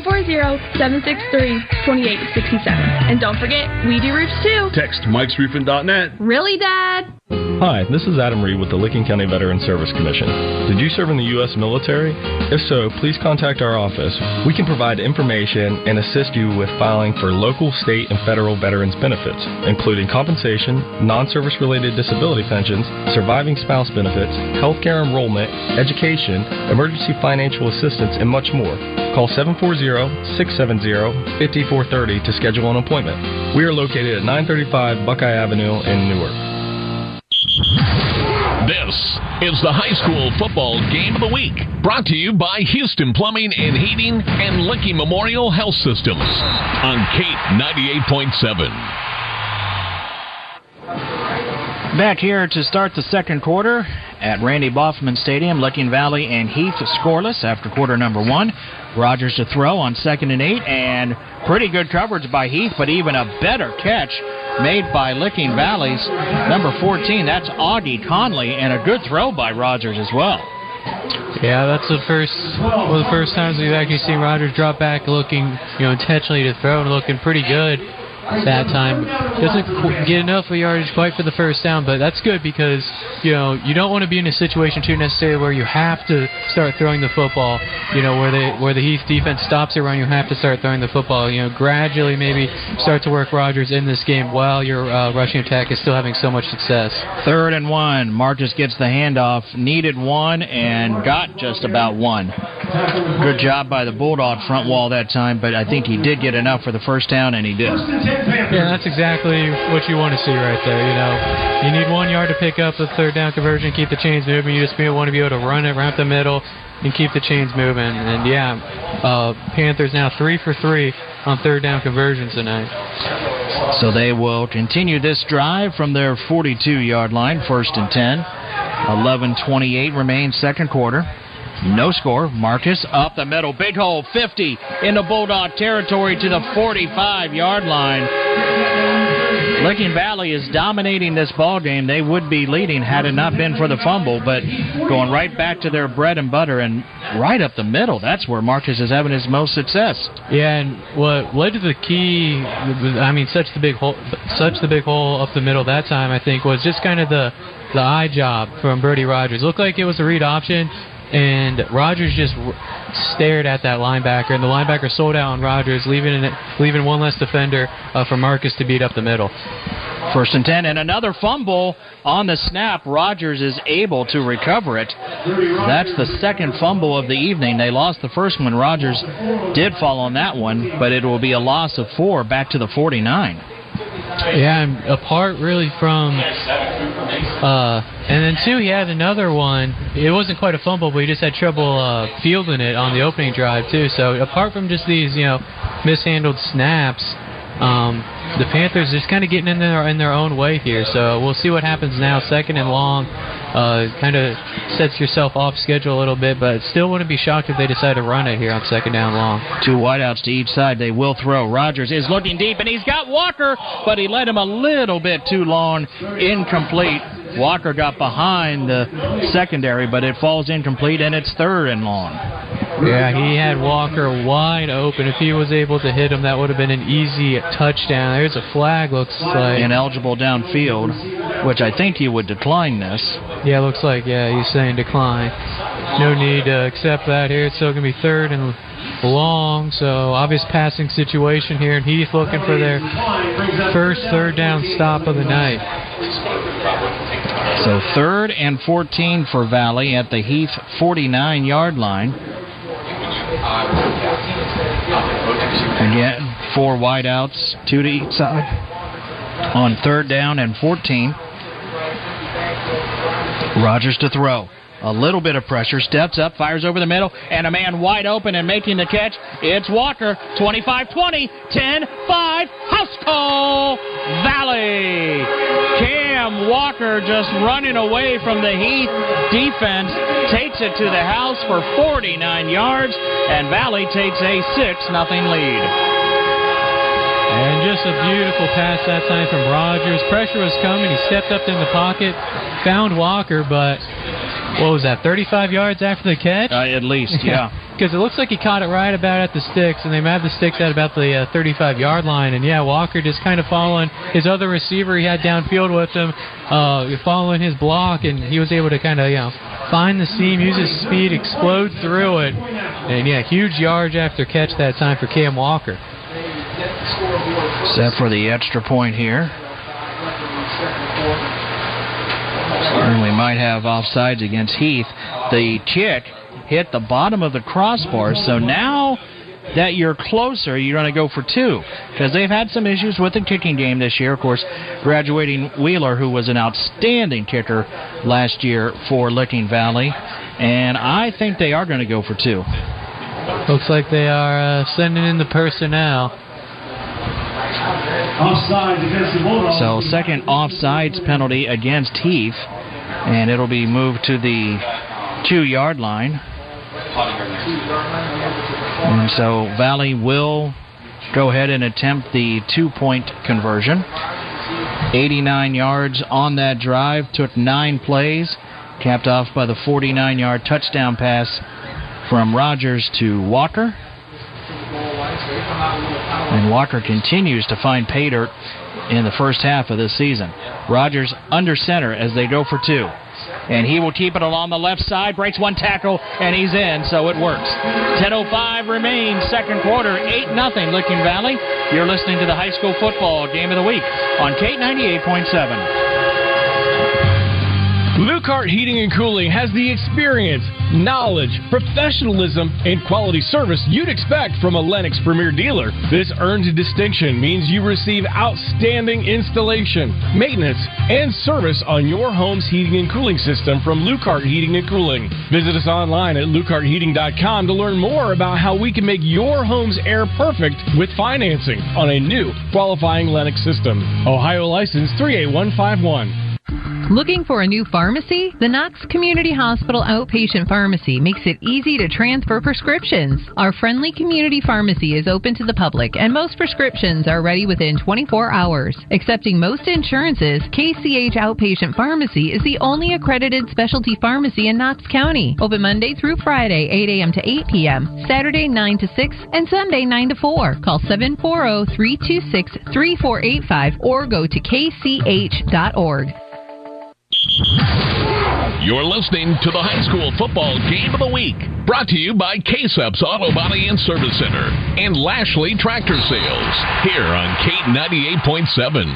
740-763-2867. And don't forget, we do roofs too. Text mikesroofing.net. Really, Dad? Hi, this is Adam Reed with the Licking County Veteran Service Commission. Did you serve in the U.S. military? If so, please contact our office. We can provide information and assist you with filing for local, state, and federal veterans benefits, including compensation, non-service related disability pensions, surviving spouse benefits, healthcare enrollment, education, emergency financial assistance, and much more. Call 740-670-5430 to schedule an appointment. We are located at 935 Buckeye Avenue in Newark. This is the high school football game of the week, brought to you by Houston Plumbing and Heating and Licking Memorial Health Systems on Kate 98.7. Back here to start the second quarter at Randy Boffman Stadium. Licking Valley and Heath scoreless after quarter number one. Rogers to throw on 2nd and 8, and pretty good coverage by Heath, but even a better catch made by Licking Valley's number 14. That's Augie Conley, and a good throw by Rogers as well. Yeah, that's one of the first times we've actually seen Rogers drop back looking, intentionally to throw and looking pretty good. That time doesn't get enough of yardage quite for the first down, but that's good because you don't want to be in a situation too necessarily where you have to start throwing the football. Where the Heath defense stops your run, you have to start throwing the football. Gradually maybe start to work Rogers in this game while your rushing attack is still having so much success. 3rd and 1. Marcus gets the handoff, needed one and got just about one. Good job by the Bulldog front wall that time, but I think he did get enough for the first down, and he did. Yeah, that's exactly what you want to see right there. You need 1 yard to pick up the 3rd down conversion, keep the chains moving. You just want to be able to run it right up the middle and keep the chains moving. And Panthers now 3 for 3 on 3rd down conversions tonight. So they will continue this drive from their 42-yard line, 1st and 10. 11:28 remains second quarter. No score. Marcus up the middle. Big hole, 50 into Bulldog territory to the 45-yard line. Licking Valley is dominating this ball game. They would be leading had it not been for the fumble, but going right back to their bread and butter and right up the middle. That's where Marcus is having his most success. Yeah, and what led to the key, such the big hole up the middle that time, I think, was just kind of the eye job from Brody Rogers. Looked like it was a read option, and Rogers just stared at that linebacker, and the linebacker sold out on Rogers, leaving one less defender for Marcus to beat up the middle. 1st and 10, and another fumble on the snap. Rogers is able to recover it. That's the second fumble of the evening. They lost the first one. Rogers did fall on that one, but it will be a loss of 4 back to the 49. Yeah, and apart really from, and then too, he had another one. It wasn't quite a fumble, but he just had trouble fielding it on the opening drive too. So apart from just these, mishandled snaps, the Panthers just kind of getting in their own way here. So we'll see what happens now. 2nd and long, kind of sets yourself off schedule a little bit, but still wouldn't be shocked if they decide to run it here on 2nd down long. 2 wideouts to each side. They will throw. Rogers is looking deep, and he's got Walker, but he led him a little bit too long. Incomplete. Walker got behind the secondary, but it falls incomplete, and it's 3rd and long. Yeah, he had Walker wide open. If he was able to hit him, that would have been an easy touchdown. There's a flag, looks like. Ineligible downfield, which I think he would decline this. Yeah, looks like, he's saying decline. No need to accept that here. It's still going to be 3rd and long, so obvious passing situation here, and Heath looking for their first 3rd down stop of the night. So 3rd and 14 for Valley at the Heath 49-yard line. Again, 4 wideouts, 2 to each side. On 3rd down and 14. Rogers to throw. A little bit of pressure, steps up, fires over the middle, and a man wide open and making the catch. It's Walker, 25-20, 10-5, house call, Valley. Cam Cam Walker just running away from the Heath defense, takes it to the house for 49 yards, and Valley takes a 6-0 lead. And just a beautiful pass that time from Rogers. Pressure was coming. He stepped up in the pocket, found Walker, but what was that, 35 yards after the catch? At least, yeah. Because it looks like he caught it right about at the sticks, and they had the sticks at about the 35-yard line. And, yeah, Walker just kind of following his other receiver he had downfield with him, following his block, and he was able to kind of, find the seam, use his speed, explode through it. And, yeah, huge yards after catch that time for Cam Walker. Set for the extra point here. And we might have offsides against Heath. The kick hit the bottom of the crossbar, so now that you're closer, you're going to go for 2, because they've had some issues with the kicking game this year. Of course, graduating Wheeler, who was an outstanding kicker last year for Licking Valley, and I think they are going to go for 2. Looks like they are sending in the personnel. Offside against the Bulldogs. So second offsides penalty against Heath, and it'll be moved to the 2-yard line. And so Valley will go ahead and attempt the 2-point conversion. 89 yards on that drive, took 9 plays, capped off by the 49-yard touchdown pass from Rogers to Walker. And Walker continues to find pay dirt in the first half of this season. Rogers under center as they go for 2. And he will keep it along the left side, breaks 1 tackle, and he's in, so it works. 10:05 remains, second quarter, 8-0 Licking Valley. You're listening to the high school football game of the week on K98.7. Lucart Heating and Cooling has the experience, knowledge, professionalism, and quality service you'd expect from a Lennox Premier dealer. This earned distinction means you receive outstanding installation, maintenance, and service on your home's heating and cooling system from Lucart Heating and Cooling. Visit us online at lucartheating.com to learn more about how we can make your home's air perfect with financing on a new qualifying Lennox system. Ohio license 38151. Looking for a new pharmacy? The Knox Community Hospital Outpatient Pharmacy makes it easy to transfer prescriptions. Our friendly community pharmacy is open to the public, and most prescriptions are ready within 24 hours. Accepting most insurances, KCH Outpatient Pharmacy is the only accredited specialty pharmacy in Knox County. Open Monday through Friday, 8 a.m. to 8 p.m., Saturday 9 to 6, and Sunday 9 to 4. Call 740-326-3485 or go to kch.org. You're listening to the high school football game of the week, brought to you by K-Subs Auto Body and Service Center and Lashley Tractor Sales, here on K98.7.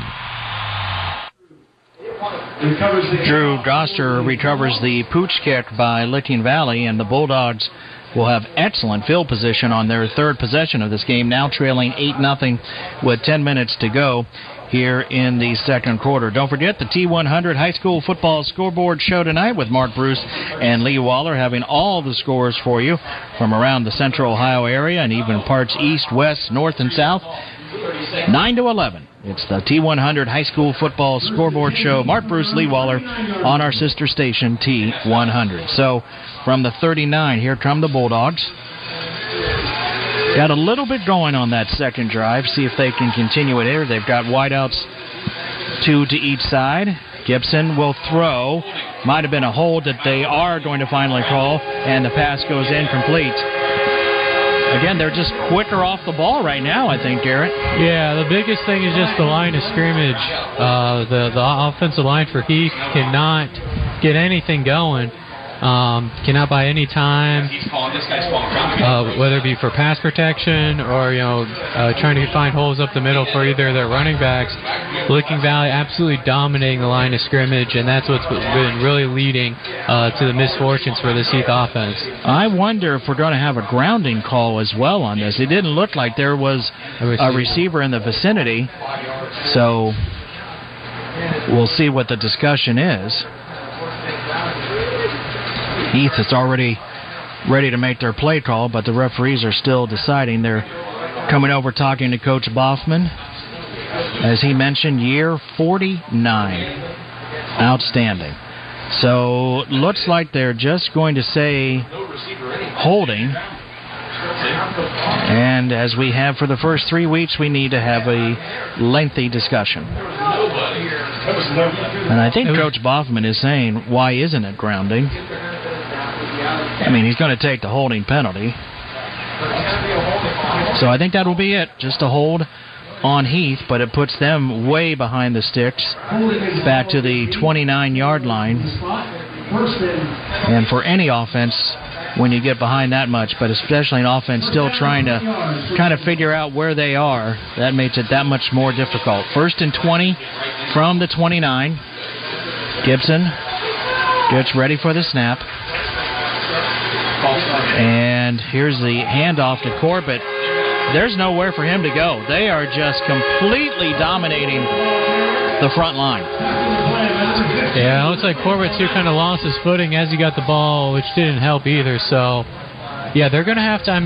Drew Goster recovers the pooch kick by Licking Valley, and the Bulldogs will have excellent field position on their third possession of this game, now trailing 8-0 with 10 minutes to go here in the second quarter. Don't forget the T100 High School Football Scoreboard Show tonight with Mark Bruce and Lee Waller having all the scores for you from around the central Ohio area and even parts east, west, north, and south. 9 to 11. It's the T100 High School Football Scoreboard Show. Mark Bruce, Lee Waller on our sister station T100. So from the 39, here come the Bulldogs. Got a little bit going on that second drive. See if they can continue it here. They've got wideouts, 2 to each side. Gibson will throw. Might have been a hold that they are going to finally call, and the pass goes incomplete. Again, they're just quicker off the ball right now, I think, Garrett. Yeah, the biggest thing is just the line of scrimmage. The offensive line for Heath cannot get anything going. Cannot buy any time, whether it be for pass protection or trying to find holes up the middle for either their running backs. Licking Valley absolutely dominating the line of scrimmage, and that's what's been really leading to the misfortunes for this Heath offense. I wonder if we're going to have a grounding call as well on this. It didn't look like there was a receiver in the vicinity, so we'll see what the discussion is. Heath is already ready to make their play call, but the referees are still deciding. They're coming over talking to Coach Boffman. As he mentioned, year 49 Outstanding. So, looks like they're just going to say holding. And as we have for the first 3 weeks, we need to have a lengthy discussion. And I think Coach Boffman is saying, why isn't it grounding? I mean, he's going to take the holding penalty. So I think that will be it. Just a hold on Heath, but it puts them way behind the sticks, back to the 29-yard line. And for any offense, when you get behind that much, but especially an offense still trying to kind of figure out where they are, that makes it that much more difficult. 1st and 20 from the 29. Gibson gets ready for the snap. And here's the handoff to Corbett. There's nowhere for him to go. They are just completely dominating the front line. Yeah, it looks like Corbett too kind of lost his footing as he got the ball, which didn't help either. So, yeah, they're going to have to,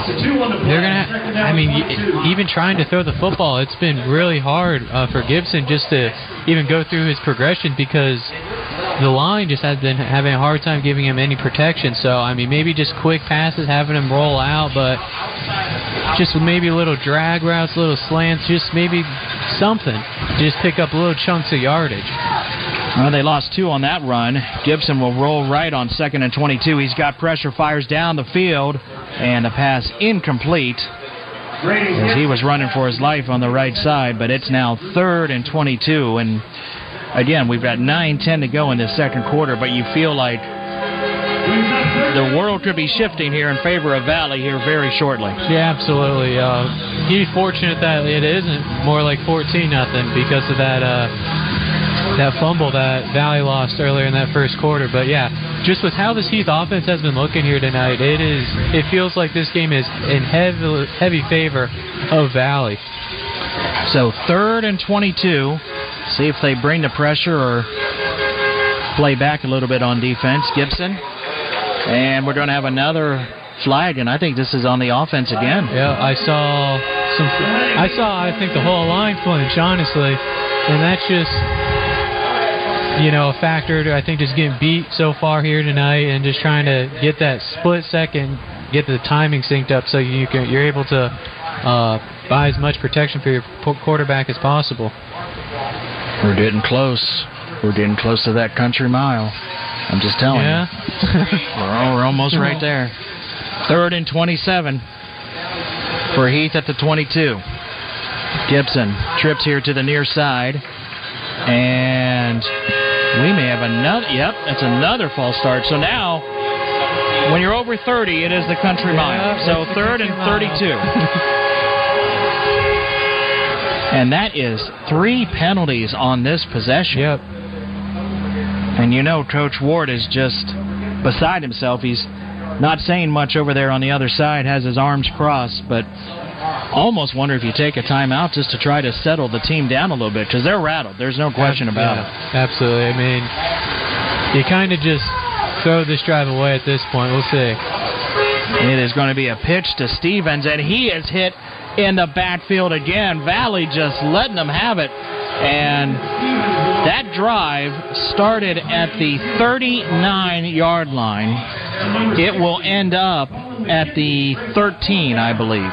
even trying to throw the football, it's been really hard for Gibson just to even go through his progression because the line just has been having a hard time giving him any protection. So, maybe just quick passes, having him roll out, but just maybe little drag routes, little slants, just maybe something. Just pick up little chunks of yardage. Well, they lost 2 on that run. Gibson will roll right on 2nd and 22. He's got pressure, fires down the field, and a pass incomplete as he was running for his life on the right side, but it's now 3rd and 22. And again, we've got 9:10 to go in this second quarter, but you feel like the world could be shifting here in favor of Valley here very shortly. Yeah, absolutely. He's fortunate that it isn't more like 14-0 because of that fumble that Valley lost earlier in that first quarter. But yeah, just with how this Heath offense has been looking here tonight, it feels like this game is in heavy favor of Valley. So 3rd and 22. See if they bring the pressure or play back a little bit on defense. Gibson. And we're going to have another flag, and I think this is on the offense again. Yeah, I think the whole line flinch, honestly. And that's just, a factor to, I think, just getting beat so far here tonight and just trying to get that split second, get the timing synced up so you're able to buy as much protection for your quarterback as possible. We're getting close. We're getting close to that country mile. I'm just telling you. We're almost right there. 3rd and 27 for Heath at the 22. Gibson trips here to the near side. And we may have another. Yep, that's another false start. So now, when you're over 30, it is the country mile. So 3rd and 32. And that is 3 penalties on this possession. Yep. And Coach Ward is just beside himself. He's not saying much over there on the other side, has his arms crossed, but almost wonder if you take a timeout just to try to settle the team down a little bit, because they're rattled. There's no question about it. Absolutely. You kind of just throw this drive away at this point. We'll see. It is going to be a pitch to Stevens, and he is hit in the backfield again. Valley just letting them have it. And that drive started at the 39-yard line. It will end up at the 13, I believe.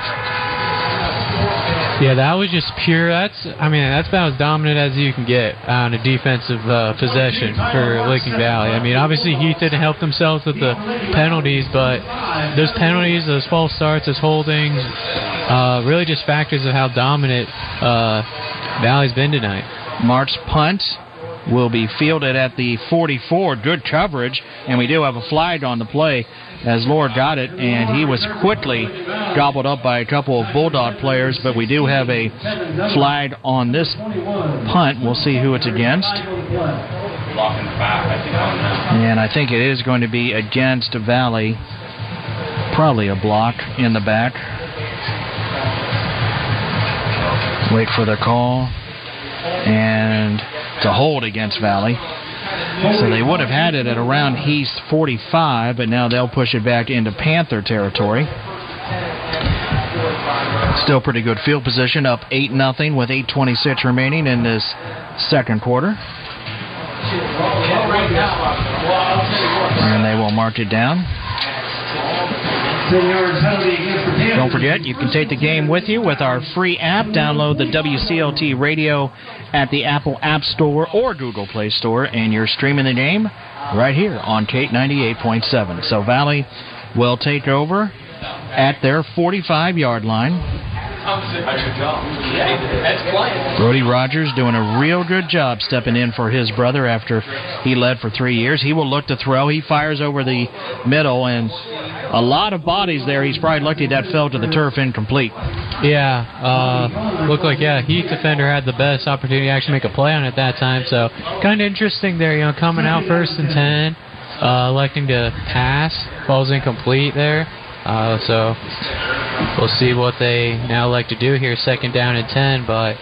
Yeah, that was just pure. That's about as dominant as you can get on a defensive possession for Licking Valley. Obviously Heath didn't help themselves with the penalties, but those penalties, those false starts, those holdings, really just factors of how dominant Valley's been tonight. Mark's punt will be fielded at the 44. Good coverage, and we do have a flag on the play as Lord got it, and he was quickly gobbled up by a couple of Bulldog players, but we do have a flag on this punt. We'll see who it's against. And I think it is going to be against Valley. Probably a block in the back. Wait for the call. And to hold against Valley. So they would have had it at around Heath's 45, but now they'll push it back into Panther territory. Still pretty good field position, up 8-0 with 8:26 remaining in this second quarter. And they will mark it down. Don't forget, you can take the game with you with our free app. Download the WCLT Radio at the Apple App Store or Google Play Store, and you're streaming the game right here on Kate 98.7. So Valley will take over at their 45-yard line. Brody Rogers doing a real good job stepping in for his brother after he led for 3 years. He will look to throw. He fires over the middle, and a lot of bodies there. He's probably lucky that fell to the turf incomplete. Yeah, looked like, Heath defender had the best opportunity to actually make a play on it that time. So kind of interesting there, coming out 1st and 10, electing to pass. Ball's incomplete there. So we'll see what they now like to do here, 2nd down and 10. But,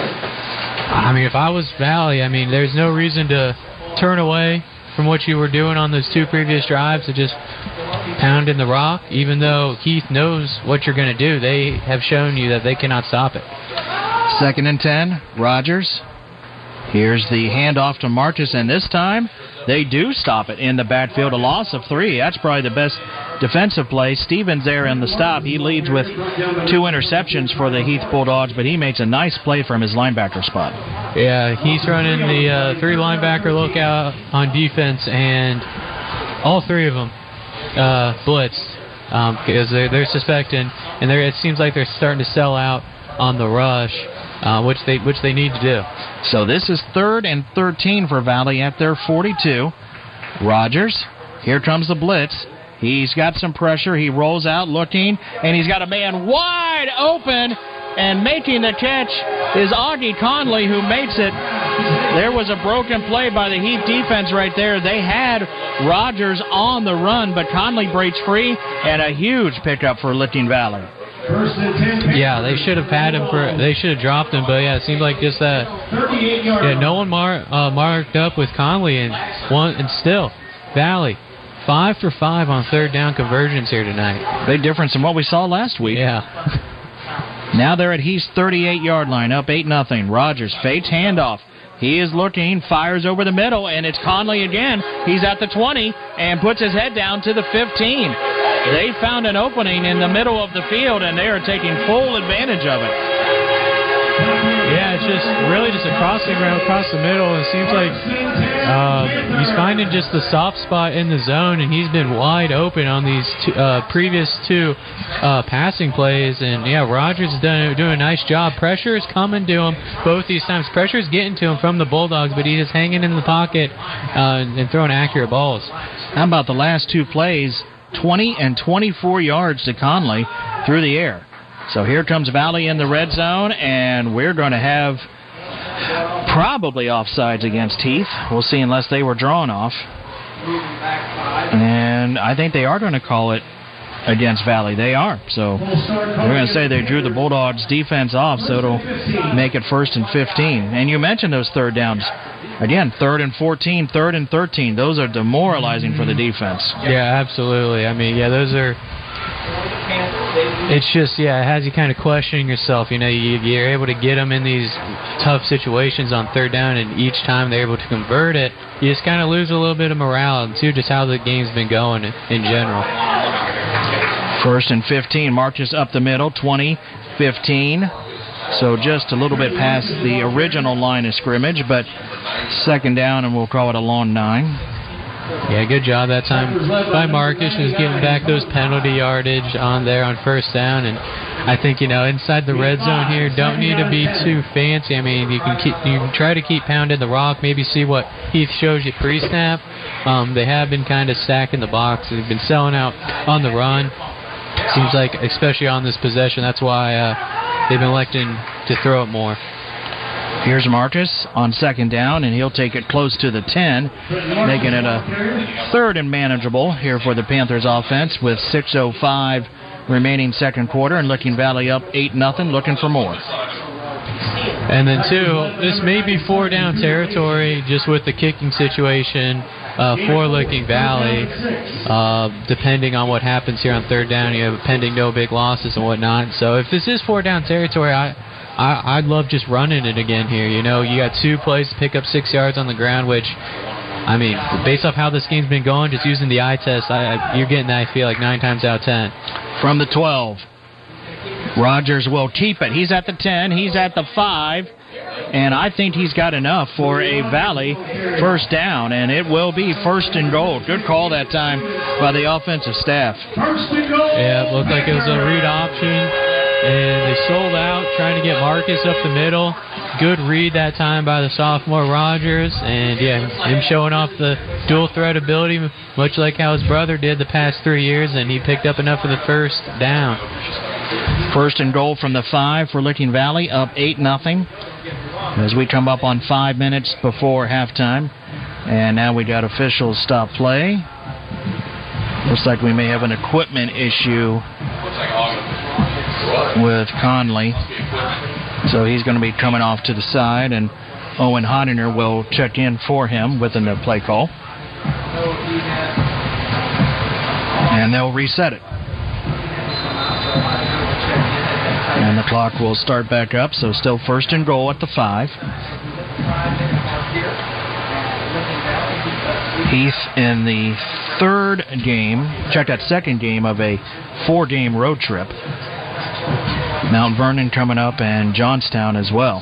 I mean, if I was Valley, I mean, there's no reason to turn away from what you were doing on those 2 previous drives to just pound in the rock. Even though Heath knows what you're going to do, they have shown you that they cannot stop it. 2nd and 10, Rogers. Here's the handoff to Martis, and this time they do stop it in the backfield. A loss of 3. That's probably the best defensive play. Stevens there in the stop. He leads with 2 interceptions for the Heath Bulldogs, but he makes a nice play from his linebacker spot. Yeah, he's running the 3 linebacker lookout on defense, and all 3 of them blitzed because they're suspecting, and it seems like they're starting to sell out on the rush. Which they need to do. So this is 3rd and 13 for Valley at their 42. Rogers, here comes the blitz. He's got some pressure. He rolls out looking, and he's got a man wide open, and making the catch is Augie Conley, who makes it. There was a broken play by the Heat defense right there. They had Rogers on the run, but Conley breaks free, and a huge pickup for Licking Valley. Yeah, they should have had him they should have dropped him, but it seemed like just that. Yeah, no one marked up with Conley, and still Valley 5 for 5 on 3rd down conversions here tonight. Big difference from what we saw last week. Yeah. Now they're at Heath's 38-yard line, up 8-0. Rogers fakes handoff. He is looking, fires over the middle, and it's Conley again. He's at the 20 and puts his head down to the 15. They found an opening in the middle of the field, and they are taking full advantage of it. Yeah, it's just really just a crossing route across the middle. It seems like he's finding just the soft spot in the zone, and he's been wide open on these previous 2 passing plays. And, Rogers is doing a nice job. Pressure is coming to him both these times. Pressure is getting to him from the Bulldogs, but he's just hanging in the pocket and throwing accurate balls. How about the last 2 plays? 20 and 24 yards to Conley through the air. So here comes Valley in the red zone, and we're going to have probably offsides against Heath. We'll see, unless they were drawn off. And I think they are going to call it against Valley. They are. So they're going to say they drew the Bulldogs' defense off, so it'll make it 1st and 15. And you mentioned those 3rd downs. Again, 3rd and 14, 3rd and 13. Those are demoralizing for the defense. Yeah, absolutely. I mean, those are... It's just, it has you kind of questioning yourself. You're able to get them in these tough situations on 3rd down, and each time they're able to convert it, you just kind of lose a little bit of morale, and too, just how the game's been going in general. 1st and 15, marches up the middle, 20, 15. So just a little bit past the original line of scrimmage, but 2nd down, and we'll call it a long 9. Yeah, good job that time by Marcus. He was getting back those penalty yardage on there on 1st down, and I think inside the red zone here, don't need to be too fancy. I mean, you can try to keep pounding the rock, maybe see what Heath shows you pre-snap. They have been kind of stacking the box. They've been selling out on the run. Seems like, especially on this possession, that's why they've been electing to throw it more. Here's Marcus on 2nd down, and he'll take it close to the 10, making it a 3rd and manageable here for the Panthers offense with 6:05 remaining 2nd quarter, and Licking Valley up 8-0, looking for more. And then, this may be 4-down territory just with the kicking situation for Licking Valley. Depending on what happens here on 3rd down, you have pending no big losses and whatnot. So if this is 4-down territory, I'd love just running it again here. You know, you got 2 plays to pick up 6 yards on the ground, which, I mean, based off how this game's been going, just using the eye test, you're getting that, I feel like, 9 times out of 10. From the 12, Rogers will keep it. He's at the 10. He's at the 5. And I think he's got enough for a Valley first down, and it will be first and goal. Good call that time by the offensive staff. Yeah, it looked like it was a read option, and they sold out trying to get Marcus up the middle. Good read that time by the sophomore Rogers, and yeah, him showing off the dual threat ability, much like how his brother did the past 3 years, and he picked up enough for the first down. First and goal from the 5 for Licking Valley, up 8-0. As we come up on 5 minutes before halftime. And now we got officials stop play. Looks like we may have an equipment issue with Conley. So he's going to be coming off to the side, and Owen Hodiner will check in for him within the play call. And they'll reset it. And the clock will start back up, so still first and goal at the 5. Heath in the third game, check that second game of a 4-game road trip. Mount Vernon coming up and Johnstown as well.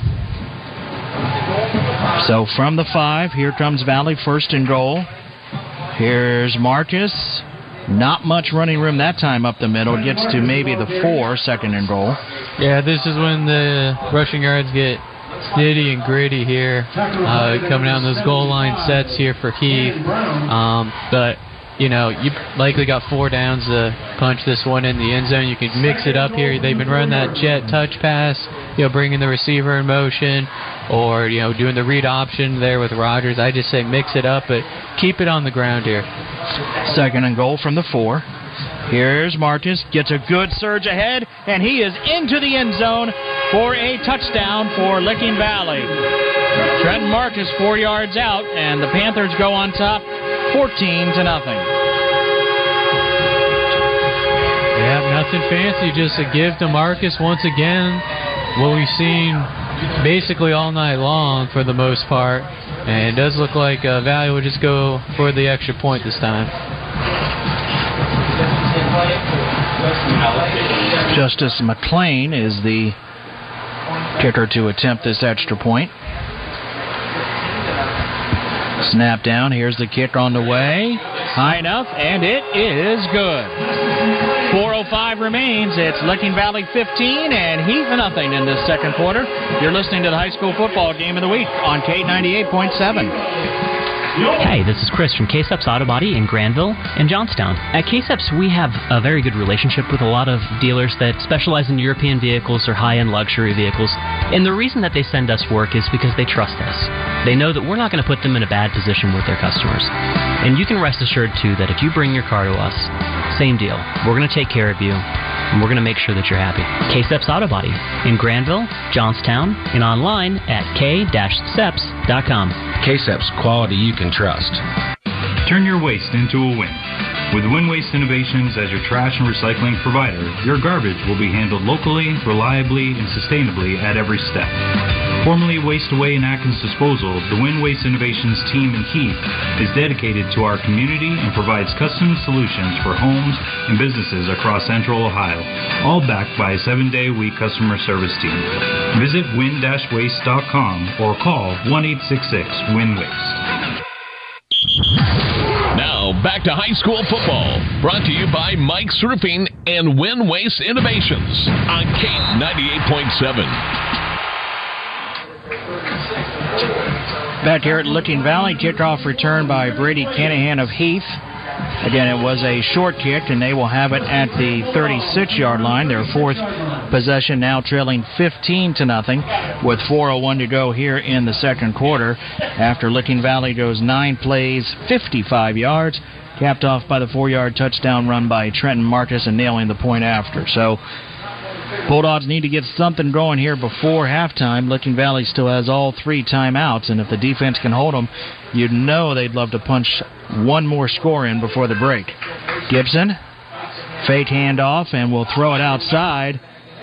So from the 5, here comes Valley, first and goal. Here's Marcus. Not much running room that time up the middle. Gets to maybe the 4, second and goal. Yeah, this is when the rushing yards get nitty and gritty here. Coming out in those goal line sets here for Heath. But, you know, you likely got 4 downs to punch this one in the end zone. You can mix it up here. They've been running that jet touch pass, you know, bringing the receiver in motion, or, you know, doing the read option there with Rogers. I just say mix it up, but keep it on the ground here. Second and goal from the 4. Here's Marcus, gets a good surge ahead, and he is into the end zone for a touchdown for Licking Valley. Trenton Marcus 4 yards out, and the Panthers go on top 14-0. Yeah, nothing fancy, just a give to Marcus once again. What we've seen basically all night long for the most part. And it does look like Valley will just go for the extra point this time. Justice McLean is the kicker to attempt this extra point. Snap down. Here's the kick on the way. High enough, and it is good. 4:05 remains. It's Licking Valley 15 and Heath nothing in this second quarter. You're listening to the high school football game of the week on K98.7. Hey, this is Chris from K-Seps Auto Body in Granville and Johnstown. At K-Seps, we have a very good relationship with a lot of dealers that specialize in European vehicles or high-end luxury vehicles. And the reason that they send us work is because they trust us. They know that we're not going to put them in a bad position with their customers. And you can rest assured, too, that if you bring your car to us, same deal. We're going to take care of you, and we're going to make sure that you're happy. K-Seps Auto Body in Granville, Johnstown, and online at k-seps.com. K-Seps, quality you can trust. Turn your waste into a win. With Win Waste Innovations as your trash and recycling provider, your garbage will be handled locally, reliably, and sustainably at every step. Formerly Waste Away and Atkins Disposal, the Win Waste Innovations team in Heath is dedicated to our community and provides custom solutions for homes and businesses across Central Ohio, all backed by a 7-day-a-week customer service team. Visit win-waste.com or call 1-866-WIN-WASTE. Now, back to high school football, brought to you by Mike's Roofing and Win Waste Innovations on K98.7. Back here at Licking Valley, kickoff return by Brady Canahan of Heath. Again, it was a short kick, and they will have it at the 36-yard line. Their fourth possession, now trailing 15-0 with 4:01 to go here in the second quarter. After Licking Valley goes 9 plays, 55 yards, capped off by the 4-yard touchdown run by Trenton Marcus and nailing the point after. So Bulldogs need to get something going here before halftime. Licking Valley still has all 3 timeouts, and if the defense can hold them, you'd know they'd love to punch one more score in before the break. Gibson, fake handoff, and will throw it outside.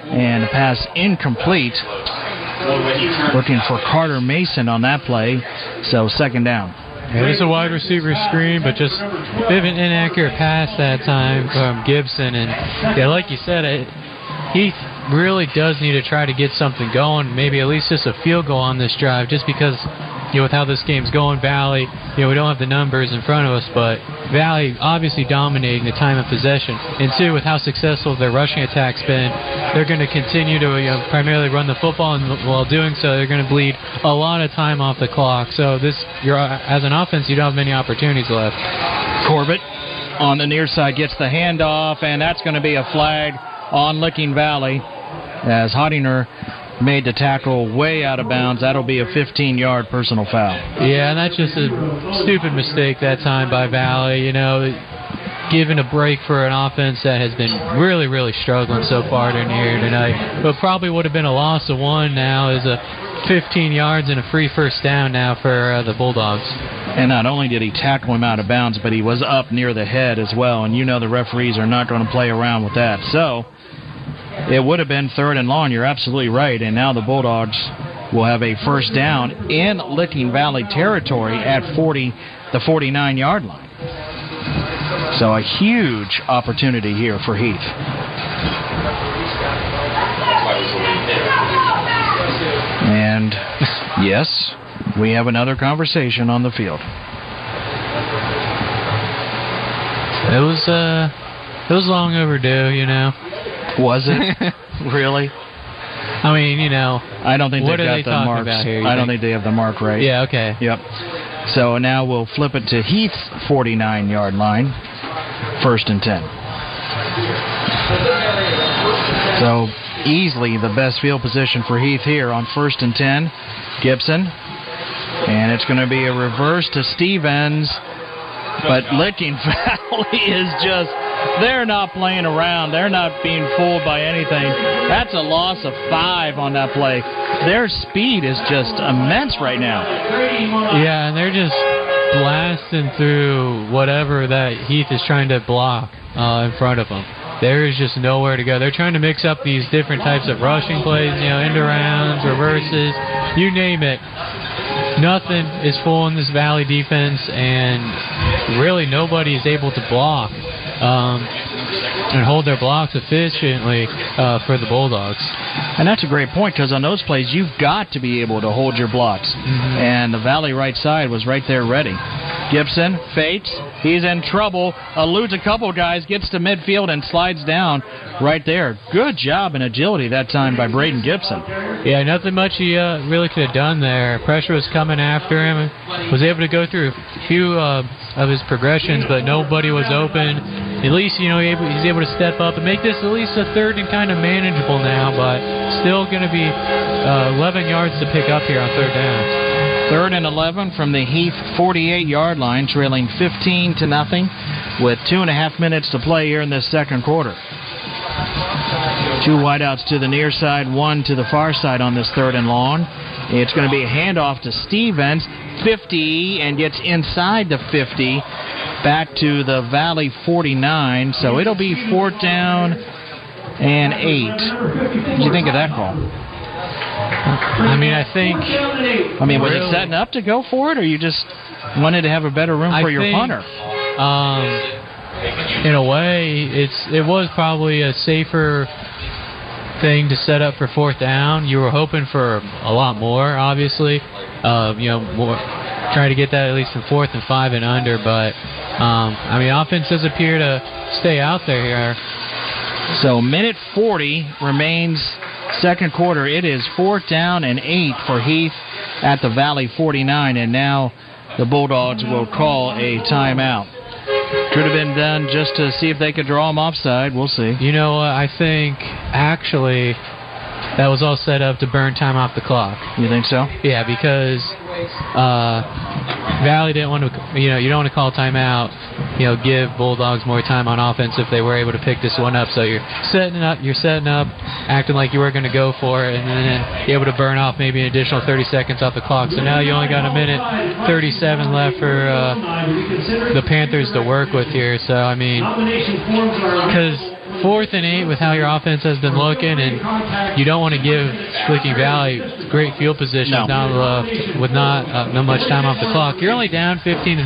And a pass incomplete. Looking for Carter Mason on that play. So second down. Yeah, it's a wide receiver screen, but just a bit of an inaccurate pass that time from Gibson. And, yeah, like you said, Heath really does need to try to get something going, maybe at least just a field goal on this drive, just because, with how this game's going, Valley, we don't have the numbers in front of us, but Valley obviously dominating the time of possession. And, two, with how successful their rushing attack's been, they're going to continue to primarily run the football, and while doing so, they're going to bleed a lot of time off the clock. So as an offense, you don't have many opportunities left. Corbett on the near side gets the handoff, and that's going to be a flag on Licking Valley as Hottinger made the tackle way out of bounds. That'll be a 15-yard personal foul. Yeah, and that's just a stupid mistake that time by Valley. Giving a break for an offense that has been really, really struggling so far in here tonight. But probably would have been a loss of one now is a 15 yards and a free first down now for the Bulldogs. And not only did he tackle him out of bounds, but he was up near the head as well. And the referees are not going to play around with that. So it would have been third and long. You're absolutely right. And now the Bulldogs will have a first down in Licking Valley territory at the 49-yard line. So a huge opportunity here for Heath. And yes, we have another conversation on the field. It was long overdue, Was it? Really? I mean, I don't think they've got the marks. I don't think they have the mark right. Yeah, okay. Yep. So now we'll flip it to Heath's 49-yard line. First and 10. So easily the best field position for Heath here on first and 10. Gibson. And it's going to be a reverse to Stevens. But Licking Valley is they're not playing around. They're not being fooled by anything. That's a loss of 5 on that play. Their speed is just immense right now. Yeah, and they're just blasting through whatever that Heath is trying to block in front of them. There is just nowhere to go. They're trying to mix up these different types of rushing plays, end arounds, reverses, you name it. Nothing is fooling this Valley defense, and really nobody is able to block and hold their blocks efficiently for the Bulldogs. And that's a great point, because on those plays, you've got to be able to hold your blocks. Mm-hmm. And the Valley right side was right there ready. Gibson fakes. He's in trouble. Eludes a couple guys, gets to midfield, and slides down right there. Good job and agility that time by Braden Gibson. Yeah, nothing much he really could have done there. Pressure was coming after him. Was able to go through a few of his progressions, but nobody was open. At least, he's able to step up and make this at least a third and kind of manageable now, but still going to be 11 yards to pick up here on third down. Third and 11 from the Heath 48-yard line, trailing 15-0 with 2.5 minutes to play here in this second quarter. Two wideouts to the near side, one to the far side on this third and long. It's going to be a handoff to Stevens, 50, and gets inside the 50, back to the Valley 49. So it'll be fourth down and 8. What did you think of that call? Was it setting up to go for it, or you just wanted to have a better room for your punter? In a way, it was probably a safer thing to set up for fourth down. You were hoping for a lot more, obviously. More, trying to get that at least in 4th and 5 and under. But offense does appear to stay out there here. So minute 40 remains. Second quarter, it is fourth down and 8 for Heath at the Valley 49, and now the Bulldogs will call a timeout. Could have been done just to see if they could draw them offside. We'll see. I think actually that was all set up to burn time off the clock. You think so? Yeah, because Valley didn't want to, you don't want to call timeout, give Bulldogs more time on offense if they were able to pick this one up. So you're setting up, acting like you were going to go for it, and then you're able to burn off maybe an additional 30 seconds off the clock. So now you only got a minute 37 left for the Panthers to work with here. So, because 4th and 8 with how your offense has been looking, and you don't want to give Licking Valley great field position with not much time off the clock. You're only down 15-0,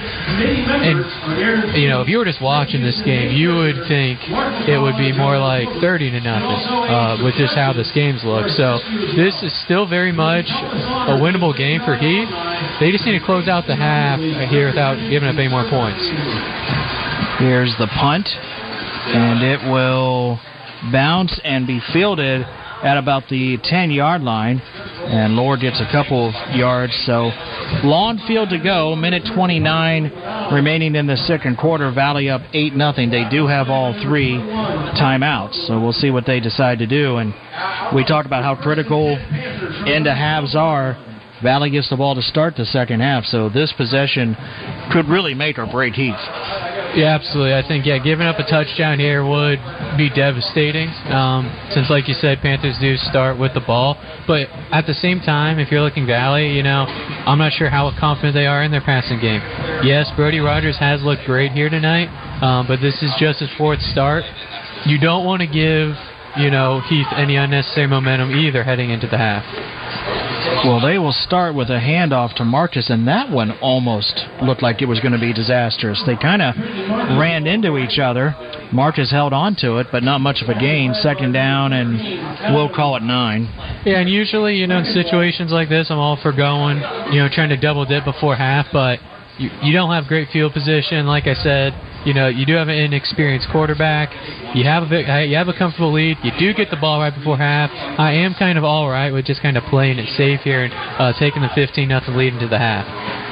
and if you were just watching this game, you would think it would be more like 30-0 with just how this game's look. So this is still very much a winnable game for Heath. They just need to close out the half here without giving up any more points. Here's the punt, and it will bounce and be fielded at about the 10-yard line, and Lord gets a couple of yards. So long field to go, minute 29 remaining in the second quarter. Valley up 8-0. They do have all 3 timeouts, so we'll see what they decide to do. And we talked about how critical end of halves are. Valley gets the ball to start the second half, so this possession could really make or break Heath. Yeah, absolutely. I think, giving up a touchdown here would be devastating since, like you said, Panthers do start with the ball. But at the same time, if you're looking Valley, I'm not sure how confident they are in their passing game. Yes, Brody Rogers has looked great here tonight, but this is just his 4th start. You don't want to give, Heath any unnecessary momentum either heading into the half. Well, they will start with a handoff to Marcus, and that one almost looked like it was going to be disastrous. They kind of ran into each other. Marcus held on to it, but not much of a gain. Second down, and we'll call it 9. Yeah, and usually, in situations like this, I'm all for going, trying to double dip before half, but you don't have great field position. Like I said, you do have an inexperienced quarterback. You have a comfortable lead. You do get the ball right before half. I am kind of all right with just kind of playing it safe here and taking the 15-0 lead into the half.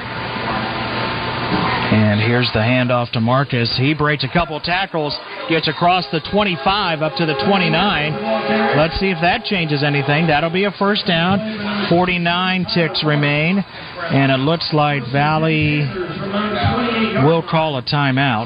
And here's the handoff to Marcus. He breaks a couple tackles, gets across the 25 up to the 29. Let's see if that changes anything. That'll be a first down. 49 ticks remain, and it looks like Valley will call a timeout.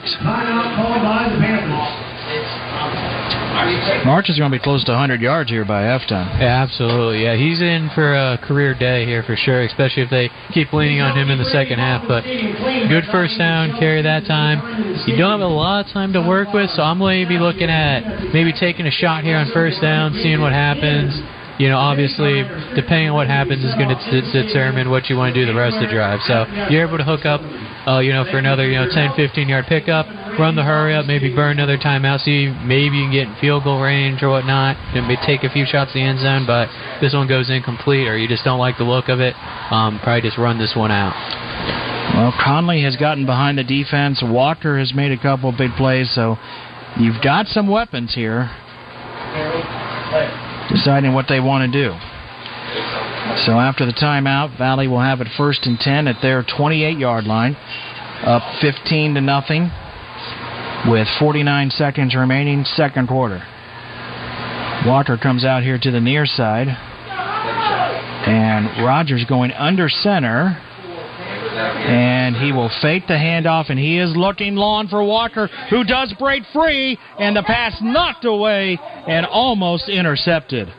March is going to be close to 100 yards here by halftime. Yeah, absolutely. Yeah, he's in for a career day here for sure, especially if they keep leaning on him in the second half. But good first down, carry that time. You don't have a lot of time to work with, so I'm going to be looking at maybe taking a shot here on first down, seeing what happens. Obviously, depending on what happens is going to determine what you want to do the rest of the drive. So you're able to hook up, for another, 10, 15-yard pickup, run the hurry up, maybe burn another timeout, see maybe you can get in field goal range or whatnot, and maybe take a few shots in the end zone, but this one goes incomplete or you just don't like the look of it, probably just run this one out. Well, Conley has gotten behind the defense. Walker has made a couple big plays, so you've got some weapons here deciding what they want to do. So after the timeout, Valley will have it 1st and 10 at their 28-yard line, up 15-0 with 49 seconds remaining, second quarter. Walker comes out here to the near side, and Rogers going under center, and he will fake the handoff, and he is looking long for Walker, who does break free, and the pass knocked away and almost intercepted.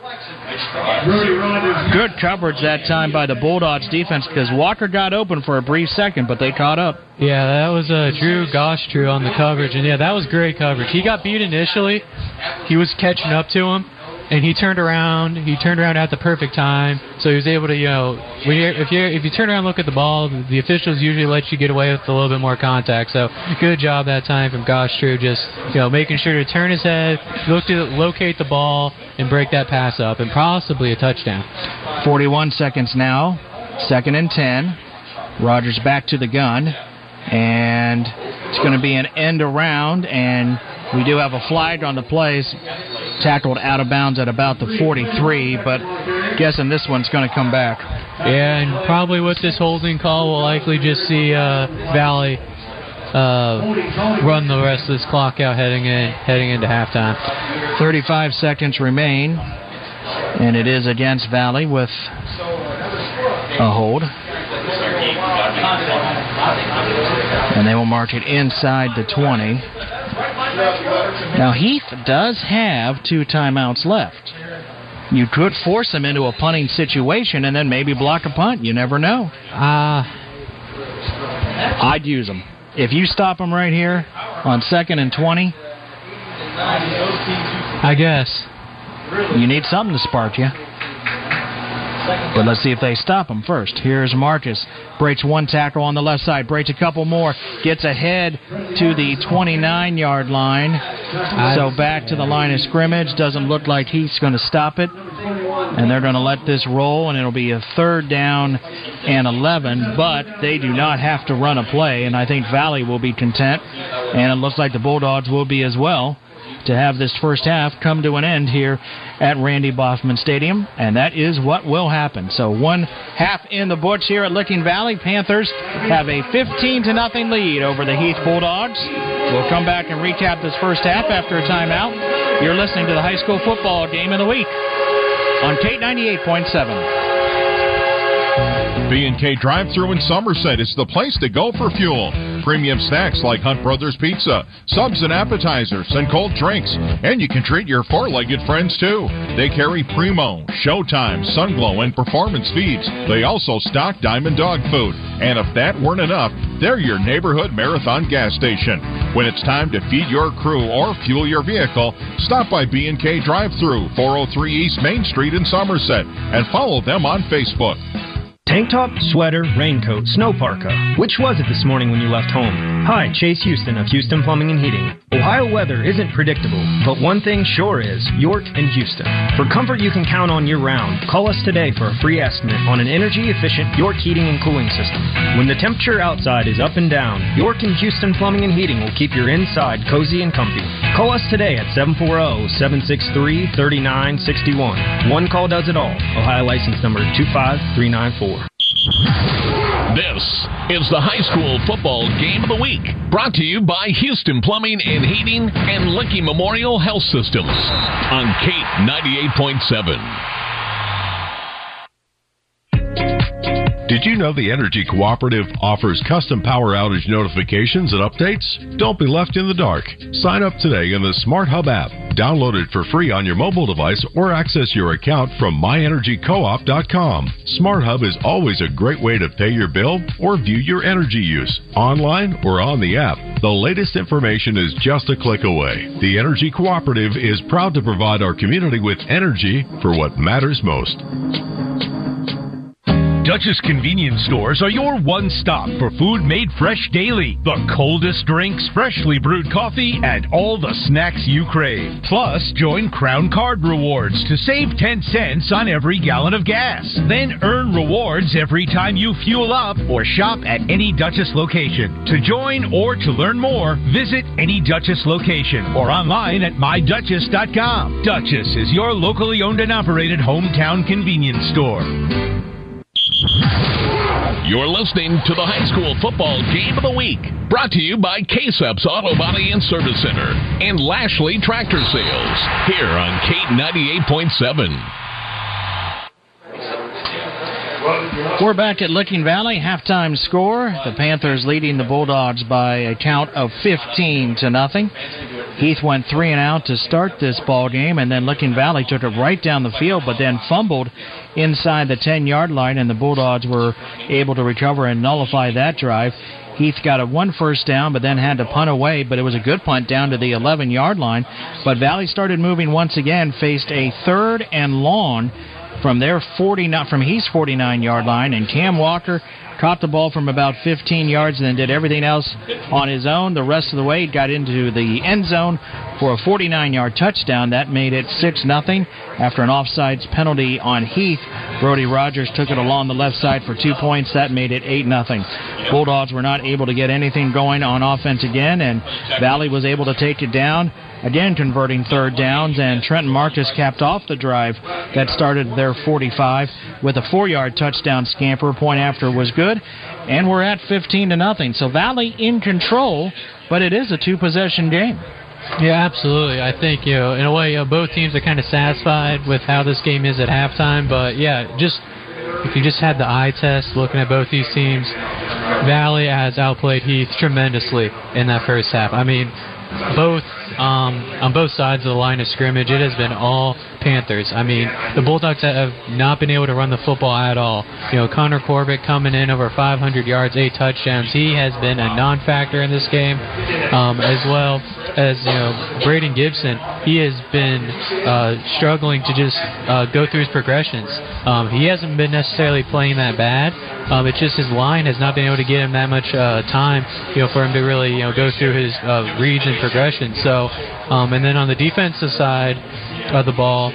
Good coverage that time by the Bulldogs defense, because Walker got open for a brief second, but they caught up. Yeah, that was Drew Gosh-Drew on the coverage, and that was great coverage. He got beat initially. He was catching up to him, and he turned around. He turned around at the perfect time, so he was able to, if you turn around and look at the ball, the officials usually let you get away with a little bit more contact. So good job that time from Gosh-Drew, just making sure to turn his head, locate the ball, and break that pass up, and possibly a touchdown. 41 seconds now, 2nd and 10. Rogers back to the gun, and it's going to be an end around, and we do have a flag on the plays. Tackled out of bounds at about the 43, but guessing this one's going to come back. Yeah, and probably with this holding call, we'll likely just see Valley run the rest of this clock out heading into halftime. 35 seconds remain, and it is against Valley with a hold. And they will mark it inside the 20. Now, Heath does have 2 timeouts left. You could force him into a punting situation and then maybe block a punt. You never know. I'd use them. If you stop him right here on 2nd and 20, I guess. You need something to spark you. But let's see if they stop him first. Here's Marcus. Breaks one tackle on the left side. Breaks a couple more. Gets ahead to the 29-yard line. So back to the line of scrimmage. Doesn't look like he's going to stop it. And they're going to let this roll, and it'll be a 3rd down and 11. But they do not have to run a play, and I think Valley will be content. And it looks like the Bulldogs will be as well, to have this first half come to an end here at Randy Baughman Stadium, and that is what will happen. So 1 half in the books here at Licking Valley. Panthers have a 15-0 lead over the Heath Bulldogs. We'll come back and recap this first half after a timeout. You're listening to the high school football game of the week on K98.7. B&K Drive-Thru in Somerset is the place to go for fuel. Premium snacks like Hunt Brothers Pizza, subs and appetizers, and cold drinks. And you can treat your four-legged friends, too. They carry Primo, Showtime, Sunglow, and Performance Feeds. They also stock Diamond Dog Food. And if that weren't enough, they're your neighborhood Marathon gas station. When it's time to feed your crew or fuel your vehicle, stop by B&K Drive-Thru, 403 East Main Street in Somerset, and follow them on Facebook. Tank top, sweater, raincoat, snow parka. Which was it this morning when you left home? Hi, Chase Houston of Houston Plumbing and Heating. Ohio weather isn't predictable, but one thing sure is York and Houston. For comfort you can count on year-round, call us today for a free estimate on an energy-efficient York heating and cooling system. When the temperature outside is up and down, York and Houston Plumbing and Heating will keep your inside cozy and comfy. Call us today at 740-763-3961. One call does it all. Ohio license number 25394. This is the high school football game of the week, brought to you by Houston Plumbing and Heating and Licking Memorial Health Systems on K98.7. Did you know the Energy Cooperative offers custom power outage notifications and updates? Don't be left in the dark. Sign up today in the Smart Hub app. Download it for free on your mobile device or access your account from myenergycoop.com. Smart Hub is always a great way to pay your bill or view your energy use, online or on the app. The latest information is just a click away. The Energy Cooperative is proud to provide our community with energy for what matters most. Duchess Convenience Stores are your one-stop for food made fresh daily. The coldest drinks, freshly brewed coffee, and all the snacks you crave. Plus, join Crown Card Rewards to save 10 cents on every gallon of gas. Then earn rewards every time you fuel up or shop at any Duchess location. To join or to learn more, visit any Duchess location or online at myduchess.com. Duchess is your locally owned and operated hometown convenience store. You're listening to the high school football game of the week, brought to you by K-Subs Auto Body and Service Center and Lashley Tractor Sales, here on K98.7. We're back at Licking Valley. Halftime score. The Panthers leading the Bulldogs by a count of 15-0. Heath went 3 and out to start this ball game, and then Licking Valley took it right down the field, but then fumbled inside the 10-yard line, and the Bulldogs were able to recover and nullify that drive. Heath got 1 first down, but then had to punt away, but it was a good punt down to the 11-yard line. But Valley started moving once again, faced a 3rd and long from Heath's 49-yard line, and Cam Walker caught the ball from about 15 yards and then did everything else on his own. The rest of the way, got into the end zone for a 49-yard touchdown. That made it 6-0 after an offsides penalty on Heath. Brody Rogers took it along the left side for 2 points. That made it 8-0. Bulldogs were not able to get anything going on offense again, and Valley was able to take it down, again converting 3rd downs, and Trenton Marcus capped off the drive that started their 45 with a 4-yard touchdown scamper. Point after was good, and we're at 15-0. So Valley in control, but it is a 2-possession game. Yeah, absolutely. I think, in a way, both teams are kind of satisfied with how this game is at halftime. But, yeah, if you just had the eye test looking at both these teams, Valley has outplayed Heath tremendously in that first half. I mean, on both sides of the line of scrimmage, it has been all Panthers. I mean, the Bulldogs have not been able to run the football at all. Connor Corbett coming in over 500 yards, 8 touchdowns. He has been a non-factor in this game as well. as Braden Gibson, he has been struggling to just go through his progressions. He hasn't been necessarily playing that bad. It's just his line has not been able to get him that much time, for him to really, go through his reads and progression. So, and then on the defensive side of the ball,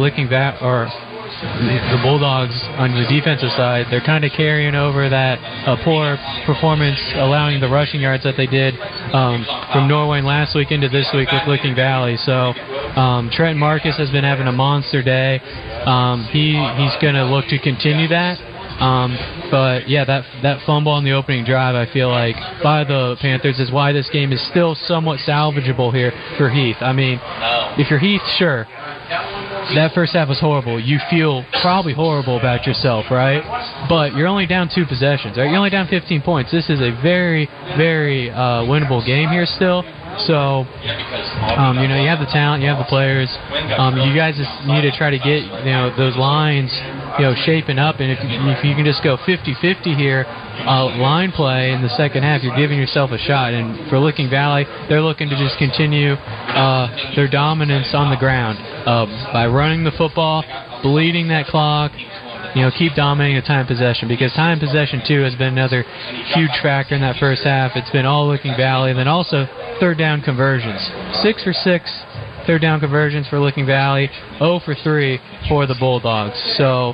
the Bulldogs on the defensive side, they're kind of carrying over that poor performance, allowing the rushing yards that they did from Norway last week into this week with Licking Valley. So Trent Marcus has been having a monster day. He's going to look to continue that. But yeah, that fumble on the opening drive, I feel like, by the Panthers is why this game is still somewhat salvageable here for Heath. I mean, if you're Heath, sure, that first half was horrible. You feel probably horrible about yourself, right? But you're only down 2 possessions, right? You're only down 15 points. This is a very, very winnable game here still. So, you have the talent, you have the players. You guys just need to try to get, those lines, shaping up. And if you can just go 50-50 here, line play in the second half, you're giving yourself a shot. And for Licking Valley, they're looking to just continue their dominance on the ground by running the football, bleeding that clock. Keep dominating the time possession, because time possession, too, has been another huge factor in that first half. It's been all Licking Valley. And then also third down conversions. 6 for 6 third down conversions for Licking Valley, 0 for 3 for the Bulldogs. So,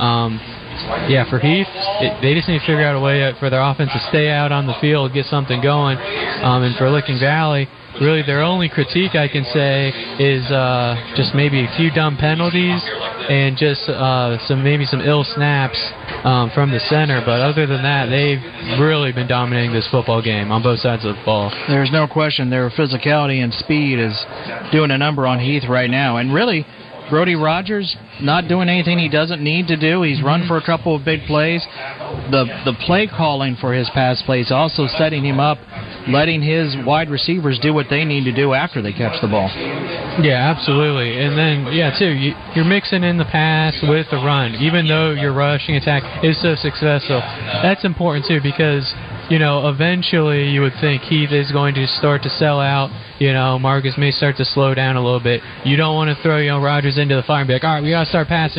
for Heath, they just need to figure out a way for their offense to stay out on the field, get something going. And for Licking Valley, really their only critique, I can say, is just maybe a few dumb penalties and just some ill snaps from the center. But other than that, they've really been dominating this football game on both sides of the ball. There's no question their physicality and speed is doing a number on Heath right now. And really, Brody Rogers not doing anything he doesn't need to do. He's run for a couple of big plays. The play calling for his pass plays also setting him up, letting his wide receivers do what they need to do after they catch the ball. Yeah, absolutely. And then, too, you're mixing in the pass with the run. Even though your rushing attack is so successful, that's important, too, because, eventually you would think Heath is going to start to sell out. Marcus may start to slow down a little bit. You don't want to throw, Rogers into the fire and be like, all right, we got to start passing.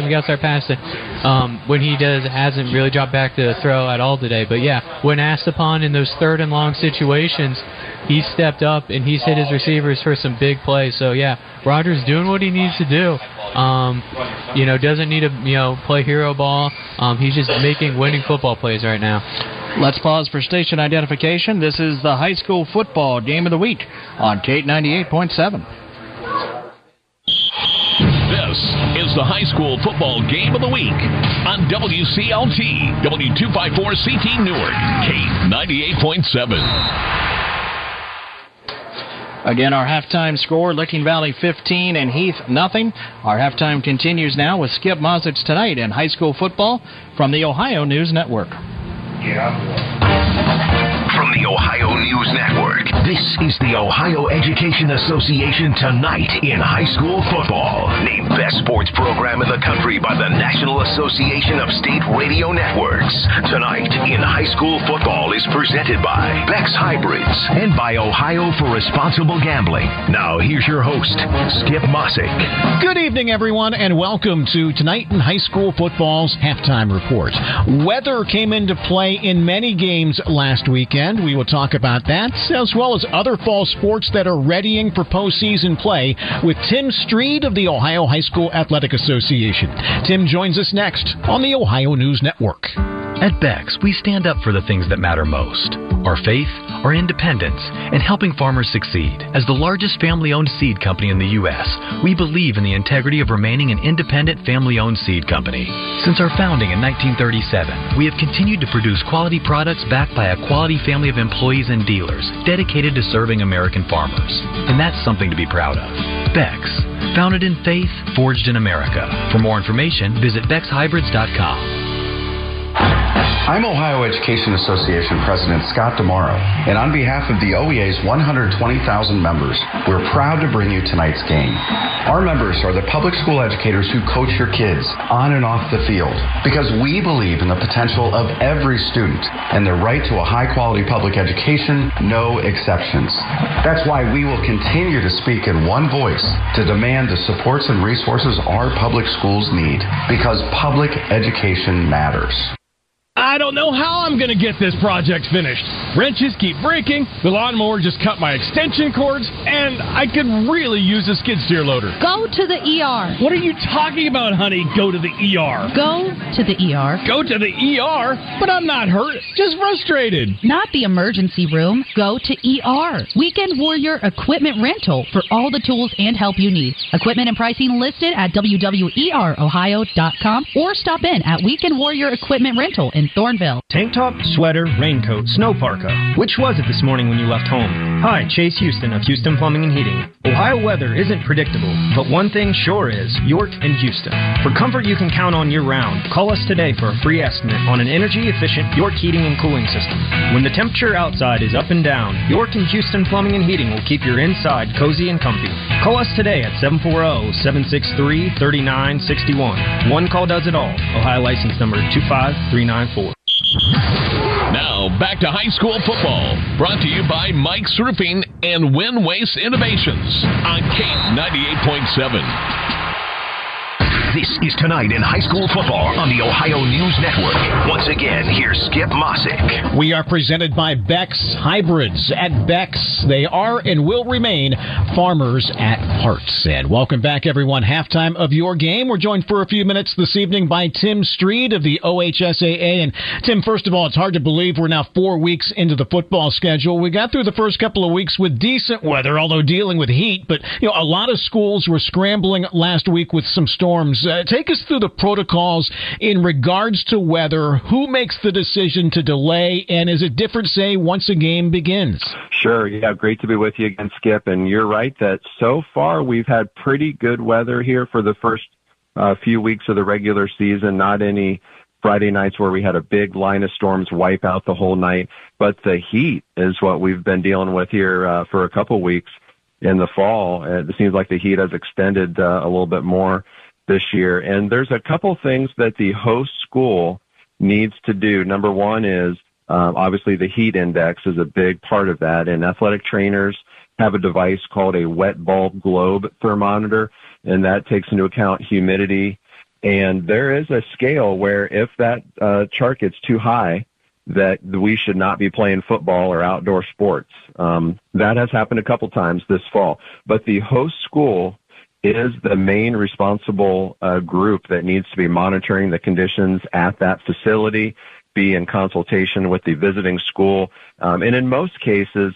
When he hasn't really dropped back to throw at all today. But, when asked upon in those third and long situations, he stepped up and he's hit his receivers for some big plays. So, Rogers doing what he needs to do. Doesn't need to, play hero ball. He's just making winning football plays right now. Let's pause for station identification. This is the high school football game of the week on Kate 98.7. This is the high school football game of the week on WCLT, W254CT Newark, Kate 98.7. Again, our halftime score, Licking Valley 15 and Heath nothing. Our halftime continues now with Skip Mozich tonight in high school football from the Ohio News Network. From the Ohio News Network, this is the Ohio Education Association Tonight in High School Football. Named Best Sports Program in the Country by the National Association of State Radio Networks. Tonight in High School Football is presented by Beck's Hybrids and by Ohio for Responsible Gambling. Now here's your host, Skip Mosick. Good evening, everyone, and welcome to Tonight in High School Football's halftime report. Weather came into play in many games last weekend. We will talk about that, as well as other fall sports that are readying for postseason play with Tim Street of the Ohio High School Athletic Association. Tim joins us next on the Ohio News Network. At Beck's, we stand up for the things that matter most. Our faith, our independence, and helping farmers succeed. As the largest family-owned seed company in the U.S., we believe in the integrity of remaining an independent family-owned seed company. Since our founding in 1937, we have continued to produce quality products backed by a quality family of employees and dealers dedicated to serving American farmers. And that's something to be proud of. Beck's, founded in faith, forged in America. For more information, visit BecksHybrids.com. I'm Ohio Education Association President Scott DeMauro, and on behalf of the OEA's 120,000 members, we're proud to bring you tonight's game. Our members are the public school educators who coach your kids on and off the field, because we believe in the potential of every student and their right to a high-quality public education, no exceptions. That's why we will continue to speak in one voice to demand the supports and resources our public schools need, because public education matters. I don't know how I'm going to get this project finished. Wrenches keep breaking, the lawnmower just cut my extension cords, and I could really use a skid steer loader. Go to the ER. What are you talking about, honey? Go to the ER. Go to the ER. Go to the ER? But I'm not hurt, just frustrated. Not the emergency room. Go to ER. Weekend Warrior Equipment Rental for all the tools and help you need. Equipment and pricing listed at wwerohio.com or stop in at Weekend Warrior Equipment Rental in Thornville. Tank top, sweater, raincoat, snow parka. Which was it this morning when you left home? Hi, Chase Houston of Houston Plumbing and Heating. Ohio weather isn't predictable, but one thing sure is York and Houston. For comfort you can count on year-round, call us today for a free estimate on an energy-efficient York heating and cooling system. When the temperature outside is up and down, York and Houston Plumbing and Heating will keep your inside cozy and comfy. Call us today at 740-763-3961. One call does it all. Ohio license number 25394. Now, back to high school football. Brought to you by Mike's Roofing and Win Waste Innovations on K98.7. This is Tonight in High School Football on the Ohio News Network. Once again, here's Skip Mossick. We are presented by Beck's Hybrids. At Beck's, they are and will remain farmers at heart. And welcome back, everyone. Halftime of your game. We're joined for a few minutes this evening by Tim Street of the OHSAA. And Tim, first of all, it's hard to believe we're now 4 weeks into the football schedule. We got through the first couple of weeks with decent weather, although dealing with heat. But, a lot of schools were scrambling last week with some storms. Take us through the protocols in regards to weather. Who makes the decision to delay, and is it different, say, once a game begins? Sure. Yeah, great to be with you again, Skip. And you're right that so far we've had pretty good weather here for the first few weeks of the regular season. Not any Friday nights where we had a big line of storms wipe out the whole night. But the heat is what we've been dealing with here for a couple weeks in the fall. It seems like the heat has extended a little bit more this year. And there's a couple things that the host school needs to do. Number one is obviously the heat index is a big part of that. And athletic trainers have a device called a wet bulb globe thermometer, and that takes into account humidity. And there is a scale where if that chart gets too high, that we should not be playing football or outdoor sports. That has happened a couple times this fall. But the host school is the main responsible group that needs to be monitoring the conditions at that facility, be in consultation with the visiting school, and in most cases,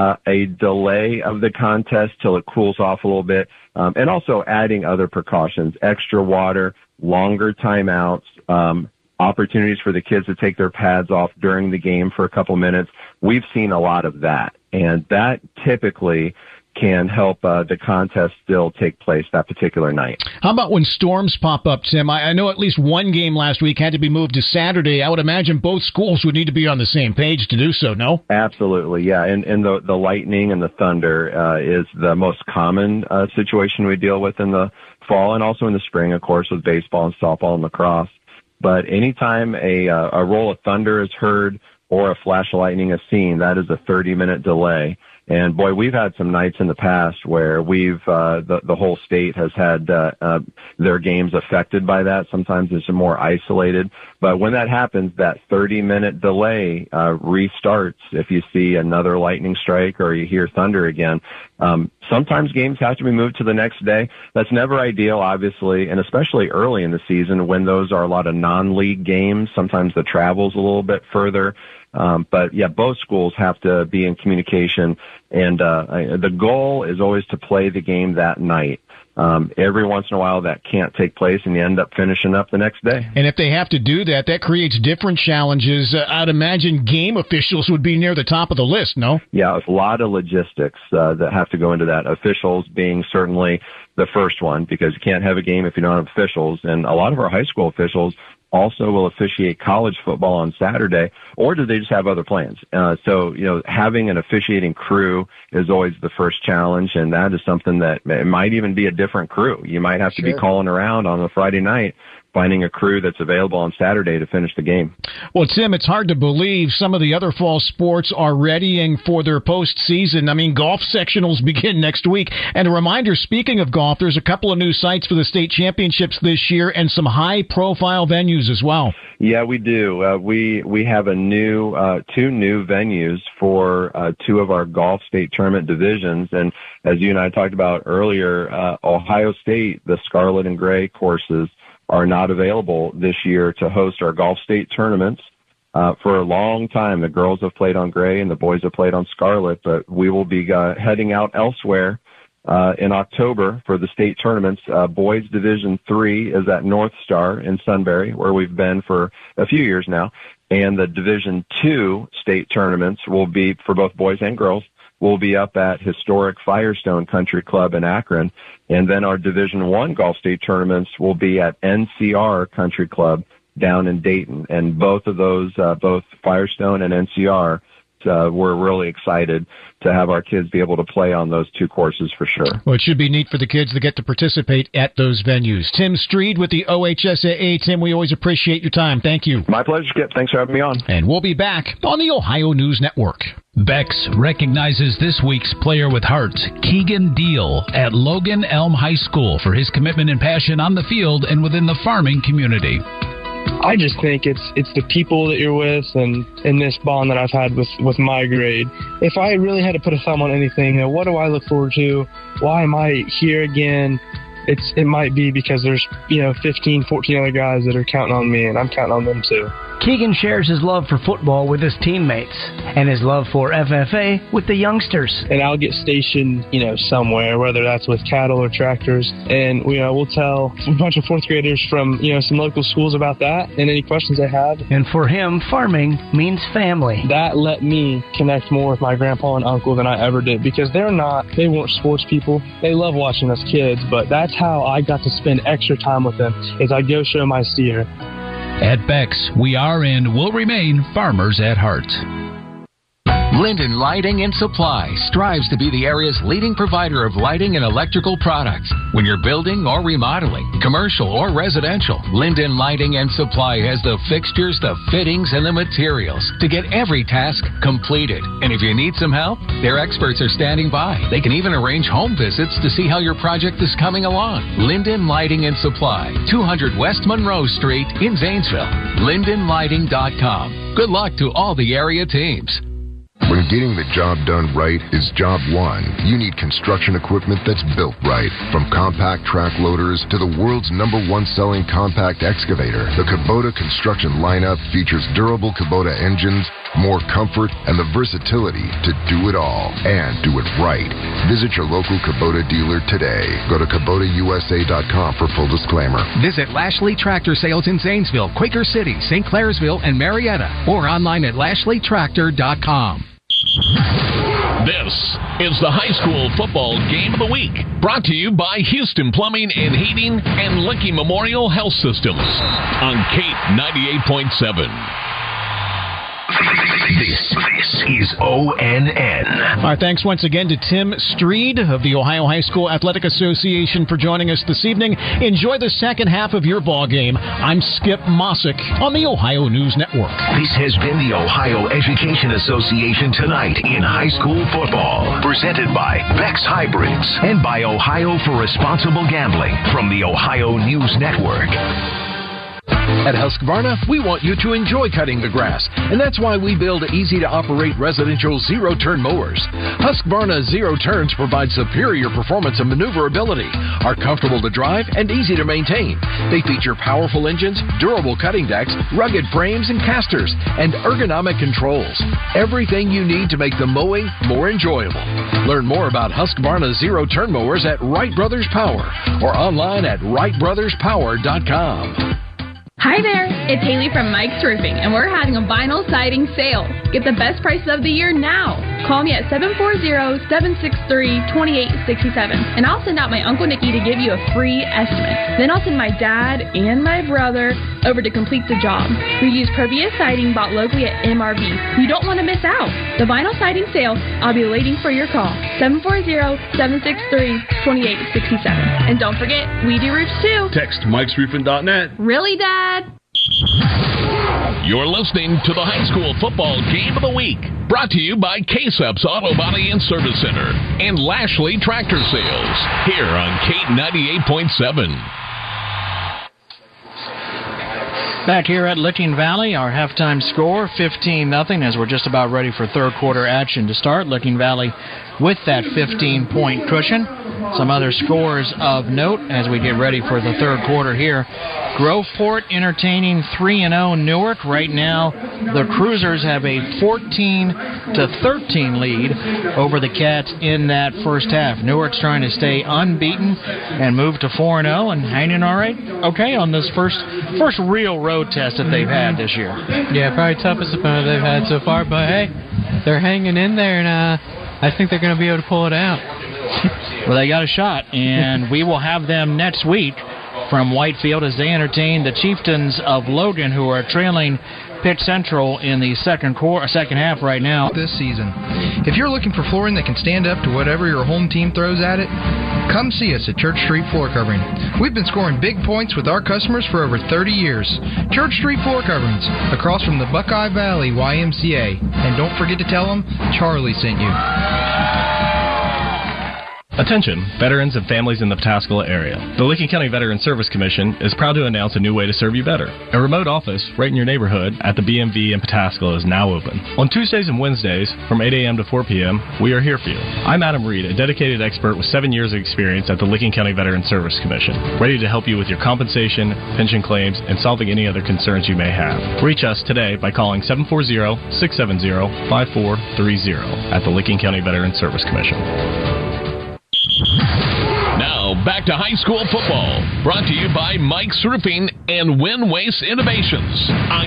a delay of the contest till it cools off a little bit, and also adding other precautions, extra water, longer timeouts, opportunities for the kids to take their pads off during the game for a couple minutes. We've seen a lot of that, and that typically can help the contest still take place that particular night. How about when storms pop up, Tim? I know at least one game last week had to be moved to Saturday. I would imagine both schools would need to be on the same page to do so, no? Absolutely, yeah. And the lightning and the thunder is the most common situation we deal with in the fall and also in the spring, of course, with baseball and softball and lacrosse. But anytime a roll of thunder is heard or a flash of lightning is seen, that is a 30-minute delay. And boy, we've had some nights in the past where we've the whole state has had their games affected by that. Sometimes it's more isolated, but when that happens, that 30-minute delay restarts. If you see another lightning strike or you hear thunder again, sometimes games have to be moved to the next day. That's never ideal, obviously, and especially early in the season when those are a lot of non-league games. Sometimes the travel's a little bit further. But yeah, both schools have to be in communication, and the goal is always to play the game that night. Every once in a while that can't take place, and you end up finishing up the next day. And if they have to do that, that creates different challenges. I'd imagine game officials would be near the top of the list, no? Yeah, a lot of logistics that have to go into that. Officials being certainly the first one, because you can't have a game if you don't have officials. And a lot of our high school officials also will officiate college football on Saturday, or do they just have other plans? So, having an officiating crew is always the first challenge, and that is something that it might even be a different crew. You might have to be calling around on a Friday night, finding a crew that's available on Saturday to finish the game. Well, Tim, it's hard to believe some of the other fall sports are readying for their postseason. I mean, golf sectionals begin next week. And a reminder, speaking of golf, there's a couple of new sites for the state championships this year and some high-profile venues as well. Yeah, we do. We have two new venues for two of our golf state tournament divisions. And as you and I talked about earlier, Ohio State, the Scarlet and Gray courses, are not available this year to host our golf state tournaments. For a long time, the girls have played on gray and the boys have played on scarlet, but we will be heading out elsewhere in October for the state tournaments. Boys Division 3 is at North Star in Sunbury, where we've been for a few years now, and the Division 2 state tournaments will be, for both boys and girls, will be up at historic Firestone Country Club in Akron. And then our Division 1 golf state tournaments will be at NCR Country Club down in Dayton. And both of those, both Firestone and NCR, we're really excited to have our kids be able to play on those two courses for sure. Well, it should be neat for the kids to get to participate at those venues. Tim Streed with the OHSAA. Tim, we always appreciate your time. Thank you. My pleasure, Skip. Thanks for having me on. And we'll be back on the Ohio News Network. Bex recognizes this week's player with heart, Keegan Deal, at Logan Elm High School for his commitment and passion on the field and within the farming community. I just think it's the people that you're with and this bond that I've had with my grade. If I really had to put a thumb on anything, what do I look forward to? Why am I here again? It might be because there's 15, 14 other guys that are counting on me, and I'm counting on them too. Keegan shares his love for football with his teammates and his love for FFA with the youngsters. And I'll get stationed, somewhere, whether that's with cattle or tractors. And, we'll tell a bunch of fourth graders from, some local schools about that and any questions they have. And for him, farming means family. That let me connect more with my grandpa and uncle than I ever did because they weren't sports people. They love watching us kids, but that's how I got to spend extra time with them is I go show my steer. At Bex, we are and will remain farmers at heart. Linden Lighting and Supply strives to be the area's leading provider of lighting and electrical products. When you're building or remodeling, commercial or residential, Linden Lighting and Supply has the fixtures, the fittings, and the materials to get every task completed. And if you need some help, their experts are standing by. They can even arrange home visits to see how your project is coming along. Linden Lighting and Supply, 200 West Monroe Street in Zanesville. LindenLighting.com. Good luck to all the area teams. When getting the job done right is job one, you need construction equipment that's built right. From compact track loaders to the world's #1 selling compact excavator, the Kubota construction lineup features durable Kubota engines, more comfort, and the versatility to do it all and do it right. Visit your local Kubota dealer today. Go to KubotaUSA.com for full disclaimer. Visit Lashley Tractor Sales in Zanesville, Quaker City, St. Clairsville, and Marietta, or online at LashleyTractor.com. This is the high school football game of the week, brought to you by Houston Plumbing and Heating and Licky Memorial Health Systems on Cape 98.7. This is ONN. All right, thanks once again to Tim Streed of the Ohio High School Athletic Association for joining us this evening. Enjoy the second half of your ball game. I'm Skip Mossick on the Ohio News Network. This has been the Ohio Education Association Tonight in High School Football, presented by Bex Hybrids and by Ohio for Responsible Gambling from the Ohio News Network. At Husqvarna, we want you to enjoy cutting the grass, and that's why we build easy-to-operate residential zero-turn mowers. Husqvarna Zero Turns provide superior performance and maneuverability, are comfortable to drive, and easy to maintain. They feature powerful engines, durable cutting decks, rugged frames and casters, and ergonomic controls. Everything you need to make the mowing more enjoyable. Learn more about Husqvarna Zero Turn mowers at Wright Brothers Power or online at WrightBrothersPower.com. Hi there, it's Haley from Mike's Roofing, and we're having a vinyl siding sale. Get the best prices of the year now. Call me at 740-763-2867, and I'll send out my Uncle Nicky to give you a free estimate. Then I'll send my dad and my brother over to complete the job. We use Provia Siding bought locally at MRV. You don't want to miss out. The vinyl siding sale, I'll be waiting for your call. 740-763-2867. And don't forget, we do roofs too. Text Mike'sRoofing.net. Really, Dad? You're listening to the high school football game of the week. Brought to you by K-Subs Auto Body and Service Center and Lashley Tractor Sales. Here on K98.7. Back here at Licking Valley, our halftime score, 15-0, as we're just about ready for third quarter action to start. Licking Valley with that 15-point cushion. Some other scores of note as we get ready for the third quarter here. Groveport entertaining 3-0 Newark. Right now, the Cruisers have a 14-13 lead over the Cats in that first half. Newark's trying to stay unbeaten and move to 4-0 and hanging all right. Okay, on this first real road test that they've had this year. Yeah, probably toughest opponent they've had so far, but hey, they're hanging in there, and I think they're going to be able to pull it out. Well, they got a shot, and we will have them next week from Whitefield as they entertain the Chieftains of Logan, who are trailing Pitt Central in the second half right now. This season, if you're looking for flooring that can stand up to whatever your home team throws at it, come see us at Church Street Floor Covering. We've been scoring big points with our customers for over 30 years. Church Street Floor Coverings, across from the Buckeye Valley YMCA. And don't forget to tell them Charlie sent you. Attention, veterans and families in the Pataskala area. The Licking County Veteran Service Commission is proud to announce a new way to serve you better. A remote office right in your neighborhood at the BMV in Pataskala is now open. On Tuesdays and Wednesdays from 8 a.m. to 4 p.m., we are here for you. I'm Adam Reed, a dedicated expert with 7 years of experience at the Licking County Veteran Service Commission, ready to help you with your compensation, pension claims, and solving any other concerns you may have. Reach us today by calling 740-670-5430 at the Licking County Veteran Service Commission. Now, back to high school football. Brought to you by Mike's Roofing and Win Waste Innovations on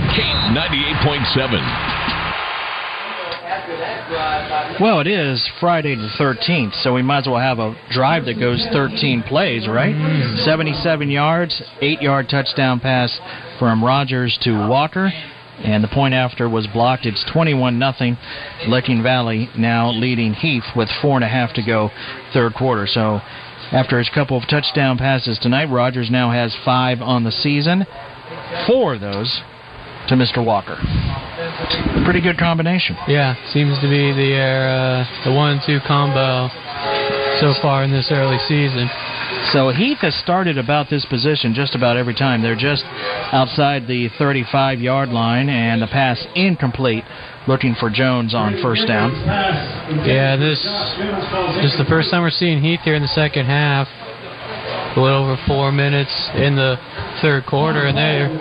K98.7. Well, it is Friday the 13th, so we might as well have a drive that goes 13 plays, right? 77 yards, 8-yard touchdown pass from Rogers to Walker. And the point after was blocked. It's 21-0. Licking Valley now leading Heath with 4.5 to go third quarter. So after his couple of touchdown passes tonight, Rogers now has 5 on the season. 4 of those to Mr. Walker. Pretty good combination. Yeah, seems to be the 1-2 combo so far in this early season. So Heath has started about this position just about every time. They're just outside the 35-yard line, and the pass incomplete, looking for Jones on first down. Yeah, this is the first time we're seeing Heath here in the second half. A little over 4 minutes in the third quarter, and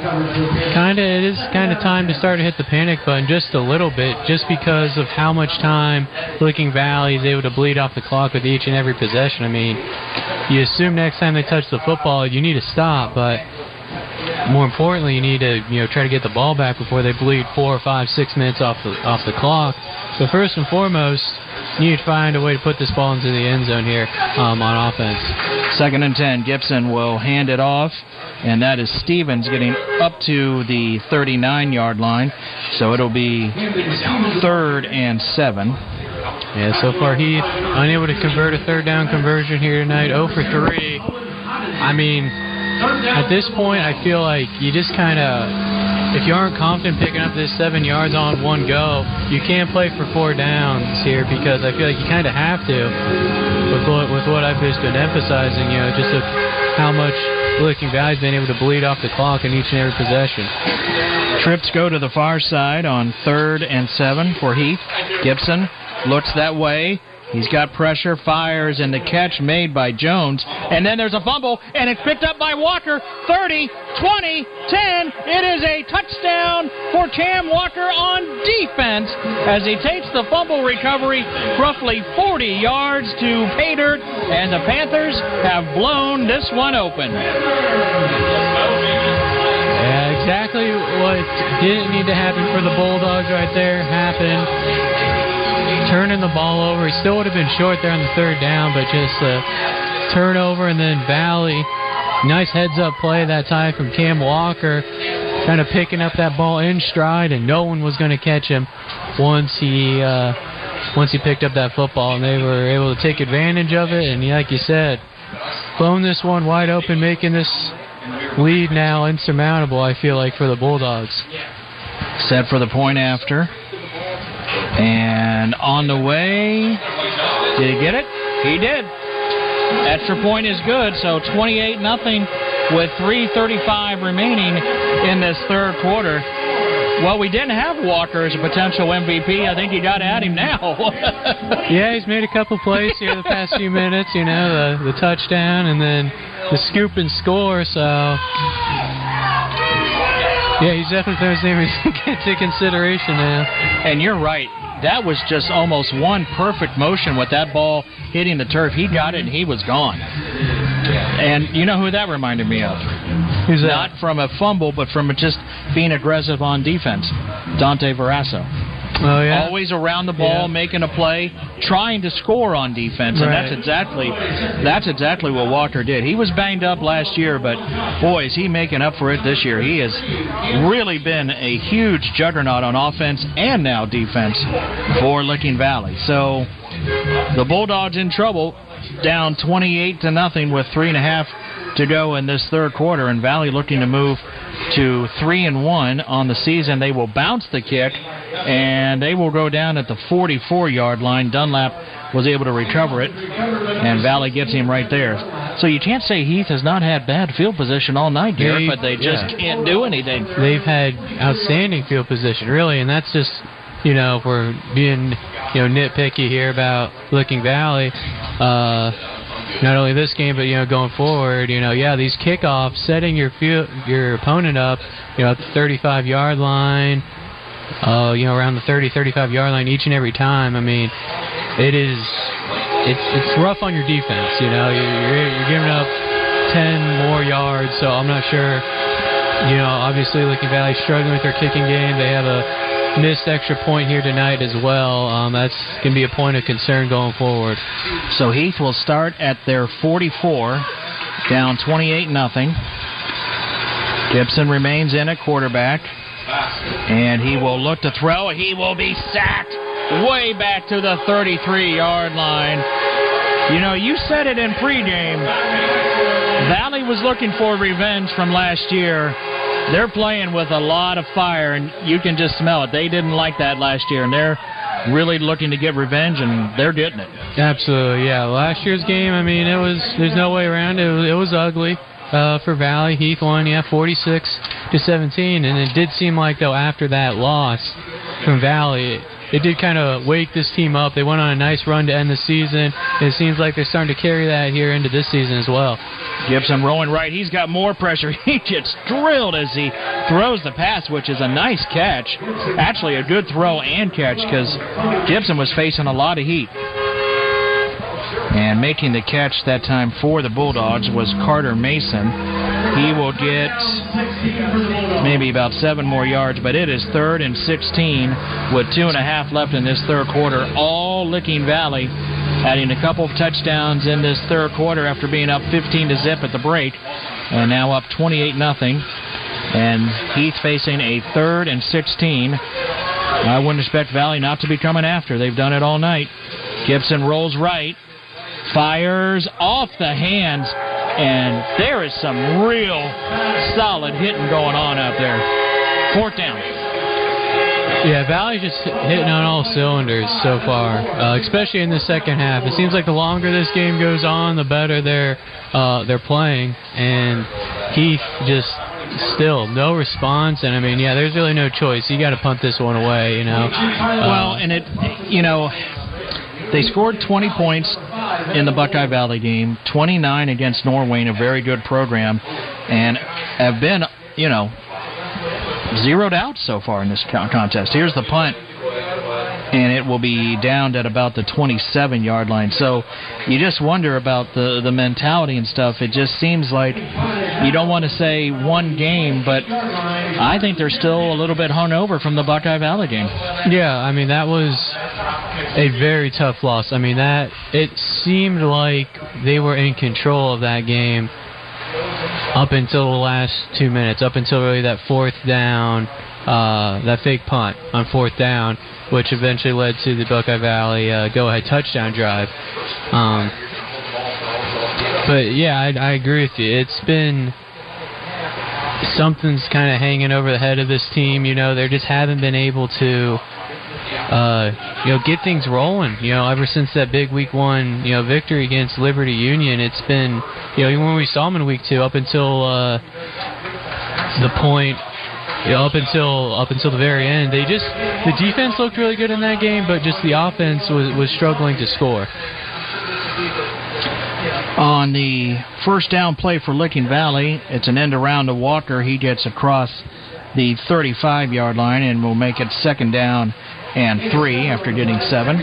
it is kind of time to start to hit the panic button just a little bit, just because of how much time Licking Valley is able to bleed off the clock with each and every possession. I mean, you assume next time they touch the football, you need to stop, but more importantly, you need to try to get the ball back before they bleed 4, 5, 6 minutes off the clock. So first and foremost, you need to find a way to put this ball into the end zone here on offense. 2nd and 10. Gibson will hand it off, and that is Stevens getting up to the 39-yard line. So it'll be 3rd and 7. Yeah, so far Heath unable to convert a third down conversion here tonight. 0 for 3. I mean, at this point, I feel like you just kind of, if you aren't confident picking up this 7 yards on one go, you can't play for 4 downs here, because I feel like you kind of have to with what I've just been emphasizing, just of how much Licking Valley's been able to bleed off the clock in each and every possession. Trips go to the far side on 3rd and 7 for Heath. Gibson looks that way. He's got pressure, fires, and the catch made by Jones. And then there's a fumble, and it's picked up by Walker. 30, 20, 10. It is a touchdown for Cam Walker on defense as he takes the fumble recovery roughly 40 yards to pay dirt, and the Panthers have blown this one open. Yeah, exactly what didn't need to happen for the Bulldogs right there happened. turning the ball over. He still would have been short there on the third down, but just turnover, and then Valley, nice heads-up play that time from Cam Walker, kind of picking up that ball in stride, and no one was going to catch him once he picked up that football, and they were able to take advantage of it, and like you said, blown this one wide open, making this lead now insurmountable, I feel like, for the Bulldogs. Set for the point after. And on the way, did he get it? He did. Extra point is good, so 28-0 with 3:35 remaining in this third quarter. Well, we didn't have Walker as a potential MVP. I think you got to add him now. Yeah, he's made a couple plays here the past few minutes, you know, the touchdown and then the scoop and score, so yeah, he's definitely throws his name into consideration now. And you're right. That was just almost one perfect motion with that ball hitting the turf. He got it, and he was gone. And you know who that reminded me of? Who's that? Not from a fumble, but from just being aggressive on defense. Dante Verasso. Oh, yeah. Always around the ball, making a play, trying to score on defense, and Right. that's exactly what Walker did. He was banged up last year, but boy, is he making up for it this year. He has really been a huge juggernaut on offense and now defense for Licking Valley. So the Bulldogs in trouble, down 28-0 with 3.5 to go in this third quarter, and Valley looking to move to 3-1 on the season. They will bounce the kick, and they will go down at the 44-yard line. Dunlap was able to recover it, and Valley gets him right there. So you can't say Heath has not had bad field position all night, Garrett, but they just can't do anything. They've had outstanding field position, really, and that's just, you know, if we're being, you know, nitpicky here about Licking Valley, not only this game, but, you know, going forward, you know, yeah, these kickoffs, setting your opponent up, you know, at the 35-yard line, you know, around the 35-yard line each and every time. I mean, it's rough on your defense, you know. You're giving up 10 more yards, so I'm not sure, you know, obviously Licking Valley struggling with their kicking game. They have a missed extra point here tonight as well. That's going to be a point of concern going forward. So Heath will start at their 44, down 28-0. Gibson remains in at quarterback, and he will look to throw. He will be sacked way back to the 33-yard line. You know, you said it in pregame. Valley was looking for revenge from last year. They're playing with a lot of fire, and you can just smell it. They didn't like that last year, and they're really looking to get revenge, and they're getting it. Absolutely, yeah. Last year's game, I mean, there's no way around it. It was ugly for Valley. Heath won, 46-17, and it did seem like, though, after that loss from Valley, it did kind of wake this team up. They went on a nice run to end the season. It seems like they're starting to carry that here into this season as well. Gibson rolling right. He's got more pressure. He gets drilled as he throws the pass, which is a nice catch. Actually, a good throw and catch because Gibson was facing a lot of heat. And making the catch that time for the Bulldogs was Carter Mason. He will get maybe about 7 more yards, but it is 3rd and 16 with 2.5 left in this third quarter. All Licking Valley adding a couple of touchdowns in this third quarter after being up 15-0 at the break, and now up 28-0. And Heath facing a 3rd and 16. I wouldn't expect Valley not to be coming after. They've done it all night. Gibson rolls right, fires off the hands, and there is some real solid hitting going on out there. 4th down. Yeah, Valley just hitting on all cylinders so far, especially in the second half. It seems like the longer this game goes on, the better they're playing, and Heath just still no response. And I mean, yeah, there's really no choice. You got to punt this one away, you know. Well, and they scored 20 points in the Buckeye Valley game, 29 against Norwayne, a very good program, and have been, zeroed out so far in this contest. Here's the punt, and it will be downed at about the 27-yard line. So you just wonder about the mentality and stuff. It just seems like you don't want to say one game, but I think they're still a little bit hungover from the Buckeye Valley game. Yeah, I mean, that was a very tough loss. I mean, that it seemed like they were in control of that game up until the last 2 minutes, up until really that fourth down, that fake punt on fourth down, which eventually led to the Buckeye Valley go-ahead touchdown drive. But yeah, I agree with you. It's been something's kind of hanging over the head of this team. They just haven't been able to get things rolling. Ever since that big Week 1, victory against Liberty Union, it's been, even when we saw them in Week 2, up until the point, up until the very end, the defense looked really good in that game, but just the offense was struggling to score. On the first down play for Licking Valley, it's an end around to Walker. He gets across the 35-yard line and will make it 2nd down and 3 after getting 7.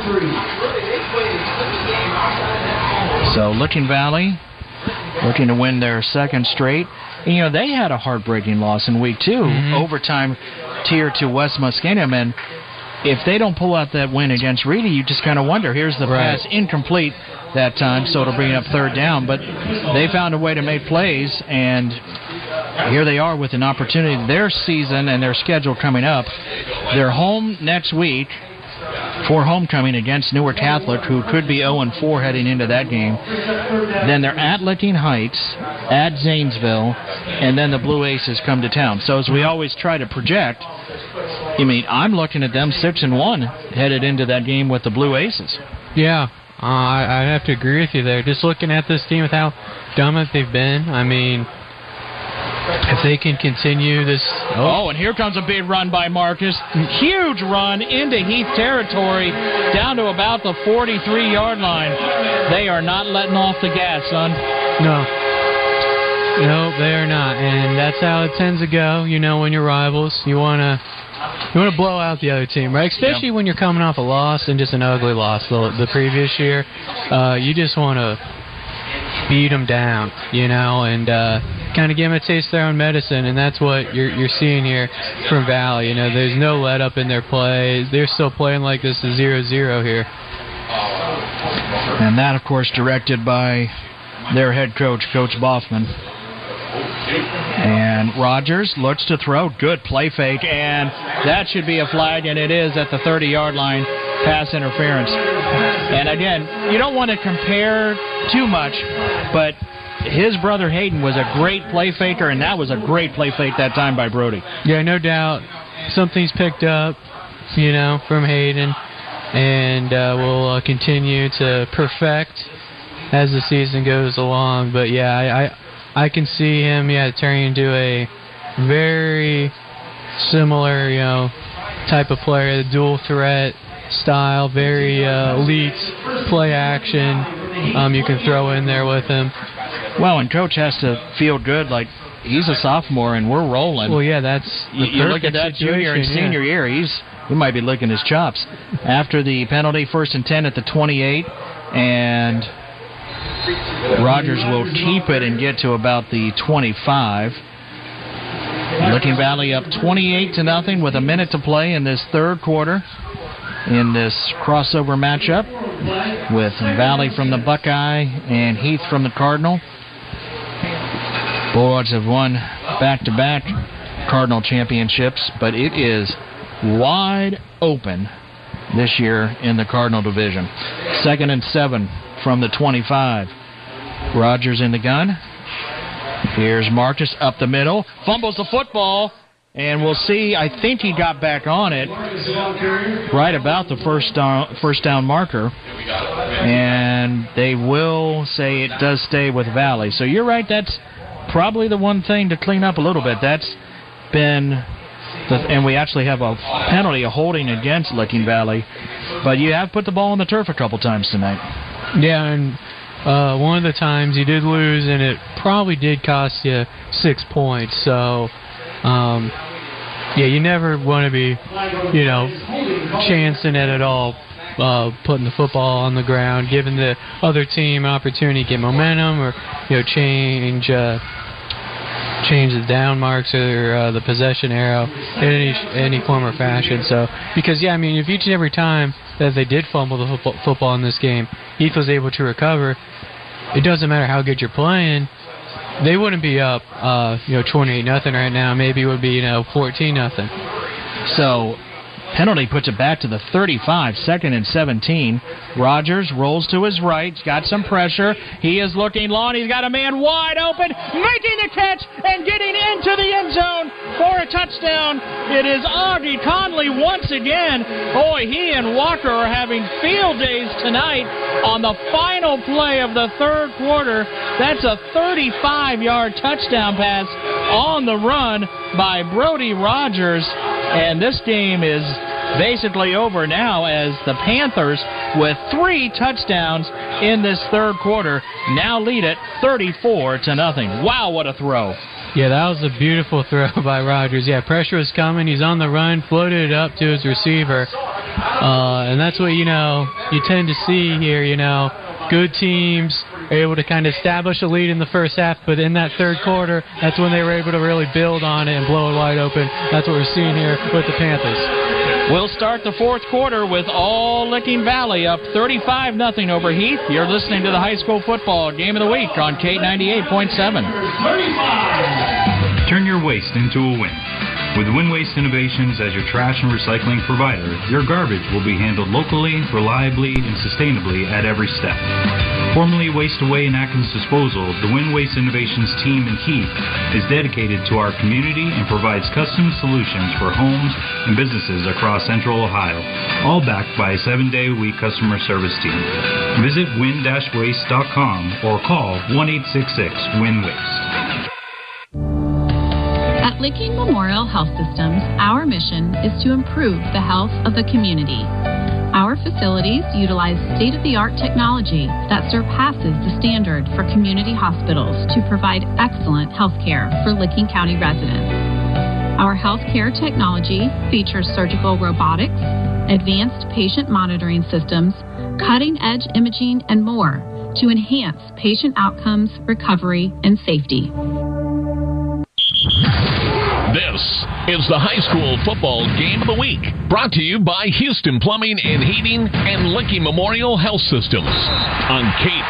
So Licking Valley looking to win their 2nd straight. And, they had a heartbreaking loss in Week 2, overtime Tier 2 West Muskingum, and if they don't pull out that win against Reedy, you just kind of wonder. Here's the pass incomplete that time, so it'll bring up 3rd down. But they found a way to make plays, and here they are with an opportunity. Their season and their schedule coming up. They're home next week for homecoming against Newark Catholic, who could be 0-4 heading into that game. Then they're at Licking Heights, at Zanesville, and then the Blue Aces come to town. So as we always try to project, I'm looking at them 6-1 headed into that game with the Blue Aces. Yeah, I have to agree with you there. Just looking at this team with how dominant they've been, if they can continue this... Oh, and here comes a big run by Marcus. Huge run into Heath territory, down to about the 43-yard line. They are not letting off the gas, son. No, they are not, and that's how it tends to go. When you're rivals, you want to blow out the other team, right? Especially when you're coming off a loss, and just an ugly loss the previous year. You just want to beat them down, and kind of give them a taste of their own medicine, and that's what you're seeing here from Valley. There's no let up in their play. They're still playing like this is 0-0 here. And that, of course, directed by their head coach, Coach Boffman. And Rogers looks to throw. Good play fake, and that should be a flag, and it is at the 30-yard line. Pass interference. And again, you don't want to compare too much, but his brother Hayden was a great play faker, and that was a great play fake that time by Brody. Yeah, no doubt. Something's picked up, from Hayden, and will continue to perfect as the season goes along. But yeah, I can see him, turning into a very similar, type of player, the dual threat style, very elite play action. You can throw in there with him. Well, and Coach has to feel good, like he's a sophomore and we're rolling. Well, yeah, that's the you look at that junior and senior year. We might be licking his chops. After the penalty, 1st and 10 at the 28, and Rogers will keep it and get to about the 25. Licking Valley up 28-0 with a minute to play in this 3rd quarter in this crossover matchup with Valley from the Buckeye and Heath from the Cardinal. Bulldogs have won back-to-back Cardinal championships, but it is wide open this year in the Cardinal division. 2nd and 7 from the 25. Rogers in the gun. Here's Marcus up the middle. Fumbles the football, and we'll see. I think he got back on it right about the first down marker. And they will say it does stay with Valley. So you're right, that's probably the one thing to clean up a little bit. That's been, and we actually have a penalty, a holding against Licking Valley. But you have put the ball on the turf a couple times tonight. Yeah, and one of the times you did lose, and it probably did cost you 6 points. So, you never want to be, chancing it at all, putting the football on the ground, giving the other team opportunity to get momentum or, change change the down marks or the possession arrow in any form or fashion. So, because, yeah, I mean, if each and every time that they did fumble the football in this game, Heath was able to recover, it doesn't matter how good you're playing. They wouldn't be up, 28-0 right now. Maybe it would be, 14-0. So, penalty puts it back to the 35, 2nd and 17. Rogers rolls to his right, got some pressure. He is looking long. He's got a man wide open, making the catch and getting into the end zone for a touchdown. It is Augie Conley once again. Boy, he and Walker are having field days tonight on the final play of the third quarter. That's a 35-yard touchdown pass on the run by Brody Rogers. And this game is basically over now as the Panthers, with 3 touchdowns in this third quarter, now lead it 34-0. Wow, what a throw. Yeah, that was a beautiful throw by Rogers. Yeah, pressure was coming. He's on the run, floated it up to his receiver. And that's what, you tend to see here, good teams are able to kind of establish a lead in the first half, but in that third quarter, that's when they were able to really build on it and blow it wide open. That's what we're seeing here with the Panthers. We'll start the fourth quarter with all Licking Valley up 35-0 over Heath. You're listening to the high school football game of the week on K98.7. Turn your waste into a win. With Win Waste Innovations as your trash and recycling provider, your garbage will be handled locally, reliably, and sustainably at every step. Formerly Waste Away and Atkins Disposal, the Win Waste Innovations team in Heath is dedicated to our community and provides custom solutions for homes and businesses across Central Ohio, all backed by a 7-day-a-week customer service team. Visit win-waste.com or call 1-866-WIN-WASTE. At Licking Memorial Health Systems, our mission is to improve the health of the community. Our facilities utilize state-of-the-art technology that surpasses the standard for community hospitals to provide excellent health care for Licking County residents. Our healthcare technology features surgical robotics, advanced patient monitoring systems, cutting-edge imaging, and more to enhance patient outcomes, recovery, and safety. This is the high school football game of the week, brought to you by Houston Plumbing and Heating and Licking Memorial Health Systems on Cape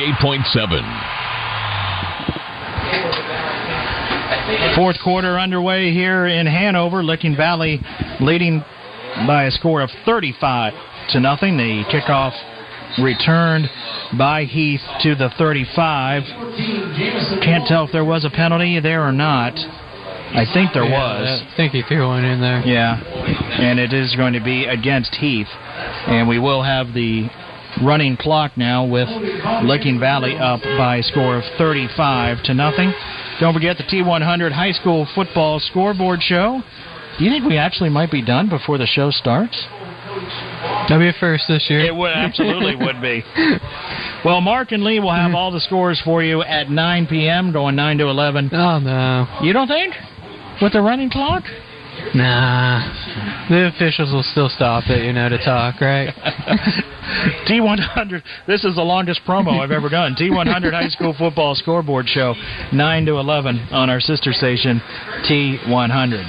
98.7. Fourth quarter underway here in Hanover. Licking Valley leading by a score of 35-0. The kickoff returned by Heath to the 35. Can't tell if there was a penalty there or not. I think there was. I think he threw one in there. Yeah, and it is going to be against Heath. And we will have the running clock now with Licking Valley up by a score of 35-0. Don't forget the T100 High School Football Scoreboard Show. Do you think we actually might be done before the show starts? That'll be a first this year. It would absolutely would be. Well, Mark and Lee will have all the scores for you at 9 p.m., going 9 to 11. Oh, no. You don't think? With the running clock? Nah. The officials will still stop it, to talk, right? T100, this is the longest promo I've ever done. T100 High School Football Scoreboard Show, 9 to 11 on our sister station, T100.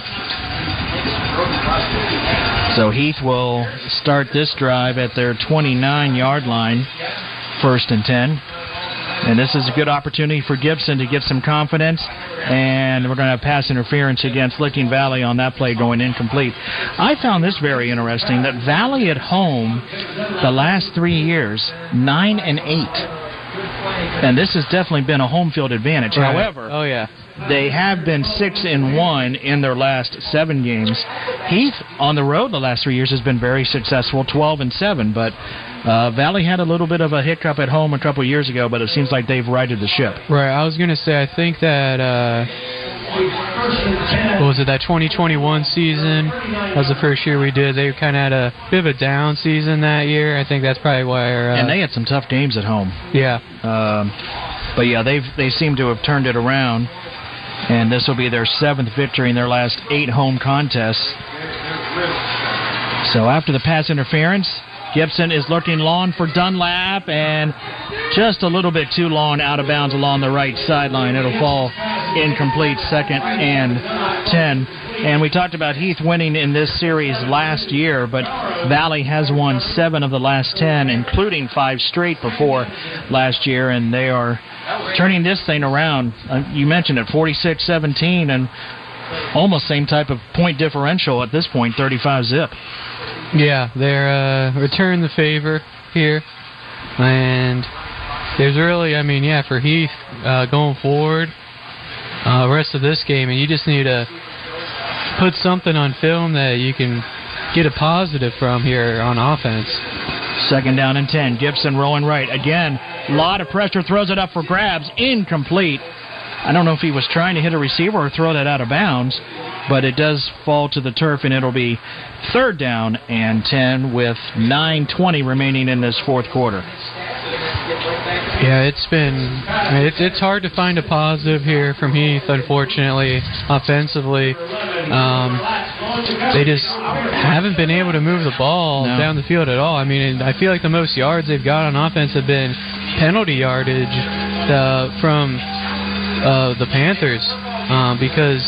So Heath will start this drive at their 29-yard line, 1st and 10. And this is a good opportunity for Gibson to get some confidence. And we're going to have pass interference against Licking Valley on that play going incomplete. I found this very interesting, that Valley at home the last 3 years, 9 and 8. And this has definitely been a home field advantage. Right. However, oh yeah, they have been 6-1 in their last 7 games. Heath on the road the last 3 years has been very successful, 12-7. But Valley had a little bit of a hiccup at home a couple years ago, but it seems like they've righted the ship. Right. I was going to say, I think that what was it, that 2021 season? That was the first year we did. They kind of had a bit of a down season that year. I think that's probably why. And they had some tough games at home. Yeah. But yeah, they seem to have turned it around, and this will be their 7th victory in their last 8 home contests. So after the pass interference, Gibson is looking long for Dunlap, and just a little bit too long out of bounds along the right sideline. It'll fall incomplete, 2nd and 10. And we talked about Heath winning in this series last year, but Valley has won 7 of the last 10, including 5 straight before last year, and they are turning this thing around. You mentioned it, 46-17, and almost same type of point differential at this point, 35-zip. Yeah, they're returning the favor here, and there's really, for Heath going forward, rest of this game, and you just need to put something on film that you can get a positive from here on offense. 2nd down and 10. Gibson rolling right. Again, a lot of pressure, throws it up for grabs. Incomplete. I don't know if he was trying to hit a receiver or throw that out of bounds, but it does fall to the turf, and it'll be 3rd down and 10 with 9:20 remaining in this fourth quarter. Yeah, it's hard to find a positive here from Heath, unfortunately, offensively. They just haven't been able to move the ball down the field at all. I feel like the most yards they've got on offense have been penalty yardage from the Panthers, because,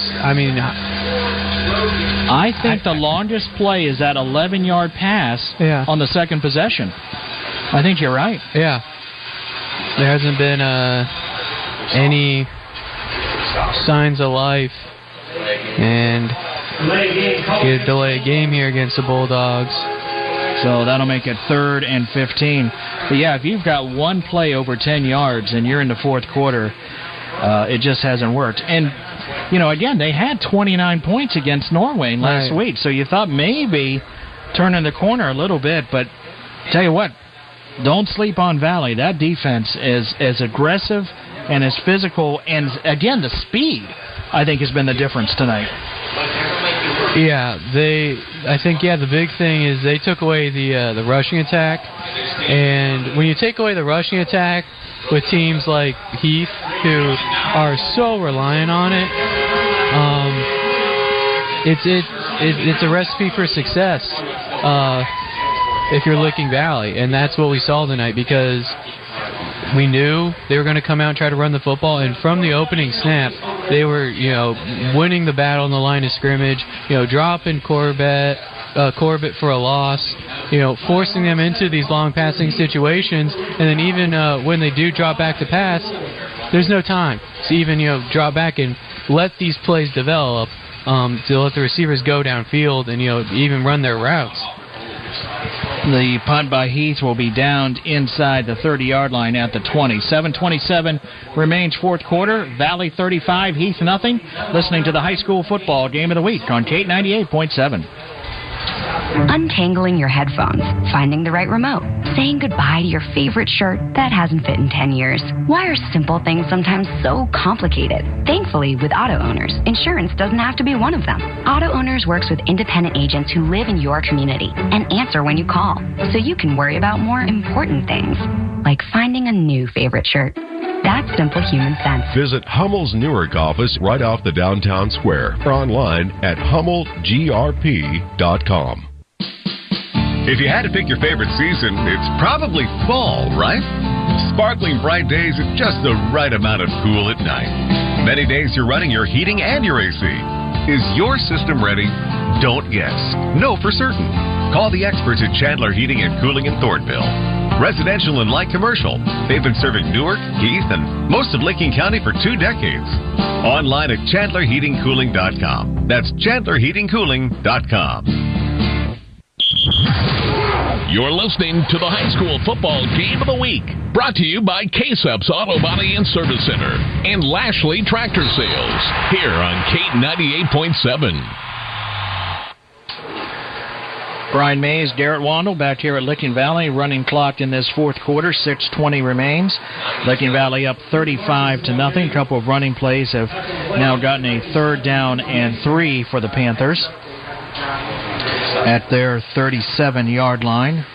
I think the longest play is that 11-yard pass on the second possession. I think you're right. Yeah. There hasn't been any signs of life, and get a delay game here against the Bulldogs. So that'll make it 3rd and 15. But yeah, if you've got one play over 10 yards and you're in the fourth quarter, it just hasn't worked. And, again, they had 29 points against Norway last week, so you thought maybe turning the corner a little bit, but tell you what, don't sleep on Valley. That defense is as aggressive and as physical, and, again, the speed, I think, has been the difference tonight. Yeah, the big thing is they took away the rushing attack, and when you take away the rushing attack with teams like Heath, who are so reliant on it, it's a recipe for success if you're Licking Valley, and that's what we saw tonight, because we knew they were going to come out and try to run the football, and from the opening snap, they were, winning the battle on the line of scrimmage, dropping Corbett for a loss, forcing them into these long passing situations, and then even when they do drop back to pass, there's no time to even, drop back and let these plays develop, to let the receivers go downfield and, even run their routes. The punt by Heath will be downed inside the 30-yard line at the 20. 7:27 remains fourth quarter. Valley 35, Heath nothing. Listening to the high school football game of the week on Kate 98.7. Untangling your headphones, finding the right remote, saying goodbye to your favorite shirt that hasn't fit in 10 years. Why are simple things sometimes so complicated? Thankfully, with Auto Owners, insurance doesn't have to be one of them. Auto Owners works with independent agents who live in your community and answer when you call, so you can worry about more important things, like finding a new favorite shirt. That's simple human sense. Visit Hummel's Newark office right off the downtown square or online at hummelgrp.com. If you had to pick your favorite season, it's probably fall, right? Sparkling bright days with just the right amount of cool at night. Many days you're running your heating and your AC. Is your system ready? Don't guess. Know for certain. Call the experts at Chandler Heating and Cooling in Thornville. Residential and light commercial. They've been serving Newark, Heath, and most of Licking County for 2 decades. Online at ChandlerHeatingCooling.com. That's ChandlerHeatingCooling.com. You're listening to the high school football game of the week. Brought to you by K-Subs Auto Body and Service Center and Lashley Tractor Sales. Here on Kate 98.7. Brian Mays, Garrett Wandle back here at Licking Valley, running clock in this fourth quarter. 6:20 remains. Licking Valley up 35-0. A couple of running plays have now gotten a 3rd down and 3 for the Panthers at their 37-yard line.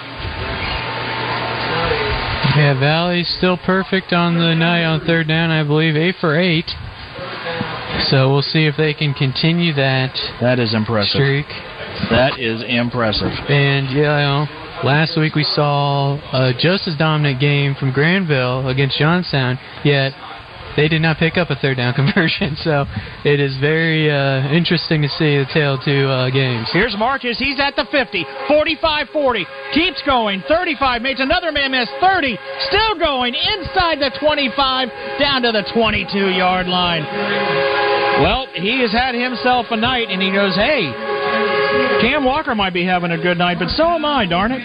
Yeah, Valley's still perfect on the night on 3rd down, I believe, 8 for 8. So we'll see if they can continue that. That is impressive. Streak. That is impressive. And, last week we saw just as dominant game from Granville against Johnstown, yet they did not pick up a third down conversion. So it is very interesting to see the tale of two games. Here's Marcus. He's at the 50, 45-40. Keeps going. 35. Makes another man miss. 30. Still going. Inside the 25. Down to the 22-yard line. Well, he has had himself a night, and he goes, hey, Cam Walker might be having a good night, but so am I, darn it.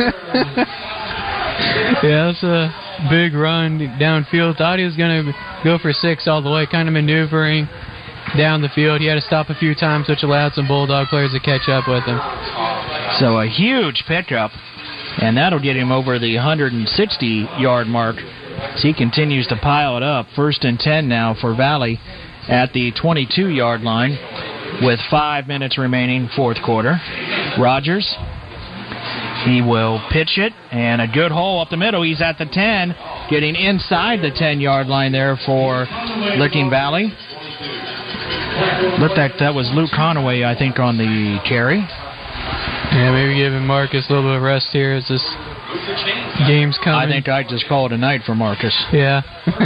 Yeah, that's a big run downfield. Thought he was going to go for 6 all the way, kind of maneuvering down the field. He had to stop a few times, which allowed some Bulldog players to catch up with him. So a huge pickup, and that'll get him over the 160-yard mark as he continues to pile it up. 1st and 10 now for Valley at the 22-yard line with 5 minutes remaining, fourth quarter. Rogers, he will pitch it, and a good hole up the middle. He's at the 10, getting inside the 10-yard line there for Licking Valley. That was Luke Conaway, I think, on the carry. Yeah, maybe giving Marcus a little bit of rest here as this game's coming. I think I'd just call it a night for Marcus. Yeah.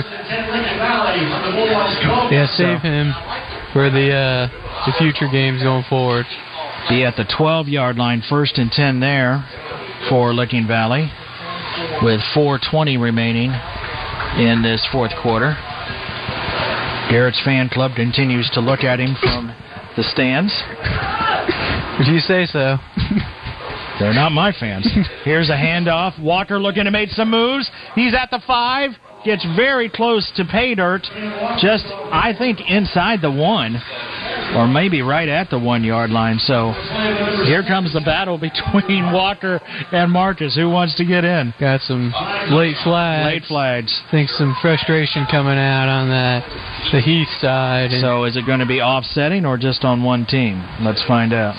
Yeah, save him for the future games going forward. Be at the 12-yard line, 1st and 10 there for Licking Valley with 4:20 remaining in this fourth quarter. Garrett's fan club continues to look at him from the stands. If you say so. They're not my fans. Here's a handoff. Walker looking to make some moves. He's at the 5. Gets very close to pay dirt. Just, I think, inside the 1. Or maybe right at the 1-yard line. So here comes the battle between Walker and Marcus. Who wants to get in? Got some late flags. Late flags. I think some frustration coming out on the Heath side. So is it going to be offsetting or just on one team? Let's find out.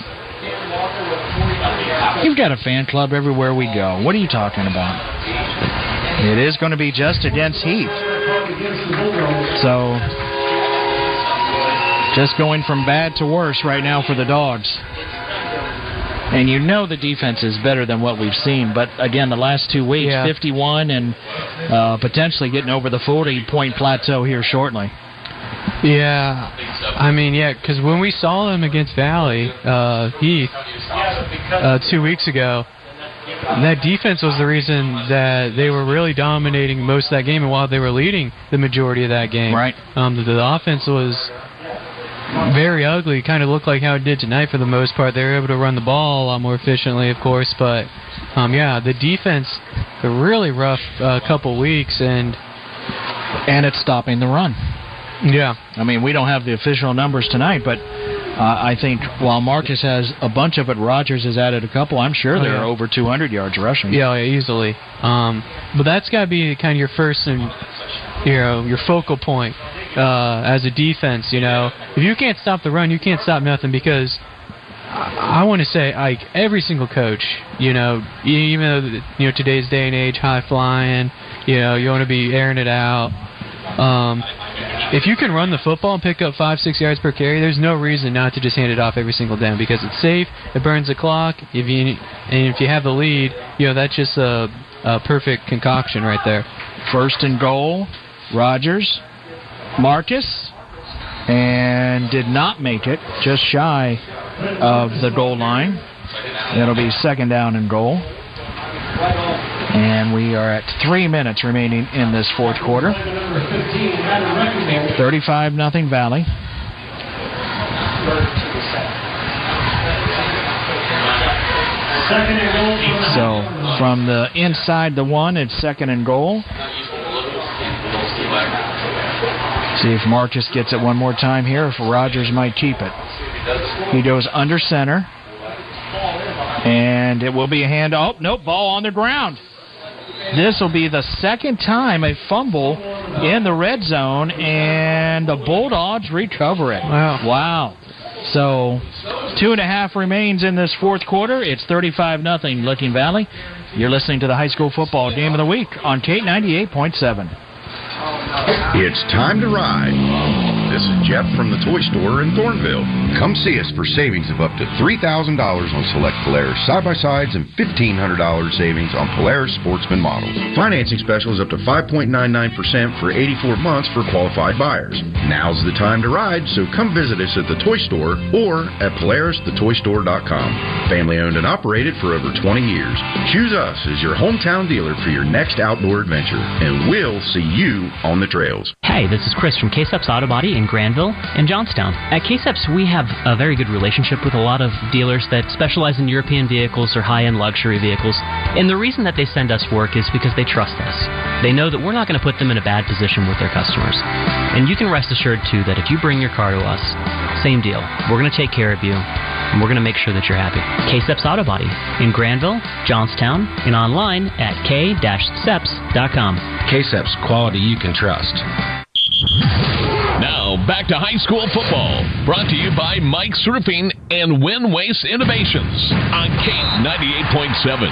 You've got a fan club everywhere we go. What are you talking about? It is going to be just against Heath. So just going from bad to worse right now for the Dogs. And you know the defense is better than what we've seen. But, again, the last 2 weeks, 51 and potentially getting over the 40-point plateau here shortly. Yeah, I mean, because when we saw them against Valley, Heath, 2 weeks ago, that defense was the reason that they were really dominating most of that game, and while they were leading the majority of that game. Right. The offense was very ugly. Kind of looked like how it did tonight for the most part. They were able to run the ball a lot more efficiently, of course, but, the defense, a really rough couple weeks, and it's stopping the run. Yeah. I mean, we don't have the official numbers tonight, but I think while Marcus has a bunch of it, Rogers has added a couple. I'm sure there are over 200 yards rushing. Yeah, easily. But that's got to be kind of your first and your focal point as a defense. If you can't stop the run, you can't stop nothing, because I want to say, like, every single coach, even though today's day and age, high flying, you want to be airing it out. If you can run the football and pick up 5-6 yards per carry, there's no reason not to just hand it off every single down, because it's safe, it burns the clock. If you have the lead, that's just a perfect concoction right there. 1st and goal, Rogers, Marcus, and did not make it, just shy of the goal line. It'll be 2nd down and goal. And we are at 3 minutes remaining in this fourth quarter. 35-0 Valley. So from the inside the 1, it's 2nd and goal. See if Marcus gets it one more time here, if Rogers might keep it. He goes under center. And it will be a hand. Oh, nope, ball on the ground. This will be the second time a fumble in the red zone, and the Bulldogs recover it. Wow. So 2.5 remains in this fourth quarter. It's 35-0 Licking Valley. You're listening to the high school football game of the week on Kate 98.7. It's time to ride. This is Jeff from the Toy Store in Thornville. Come see us for savings of up to $3,000 on select Polaris side-by-sides and $1,500 savings on Polaris Sportsman models. Financing specials up to 5.99% for 84 months for qualified buyers. Now's the time to ride, so come visit us at the Toy Store or at PolarisTheToyStore.com. Family owned and operated for over 20 years. Choose us as your hometown dealer for your next outdoor adventure, and we'll see you on the trails. Hey, this is Chris from K-Seps Auto Body in Granville and Johnstown. At K-Seps, we have a very good relationship with a lot of dealers that specialize in European vehicles or high-end luxury vehicles. And the reason that they send us work is because they trust us. They know that we're not going to put them in a bad position with their customers. And you can rest assured, too, that if you bring your car to us, same deal. We're going to take care of you, and we're going to make sure that you're happy. K-Seps Auto Body in Granville, Johnstown, and online at k-seps.com. K-Seps, quality you can trust. Now, back to high school football. Brought to you by Mike's Roofing and Win Waste Innovations on K98.7.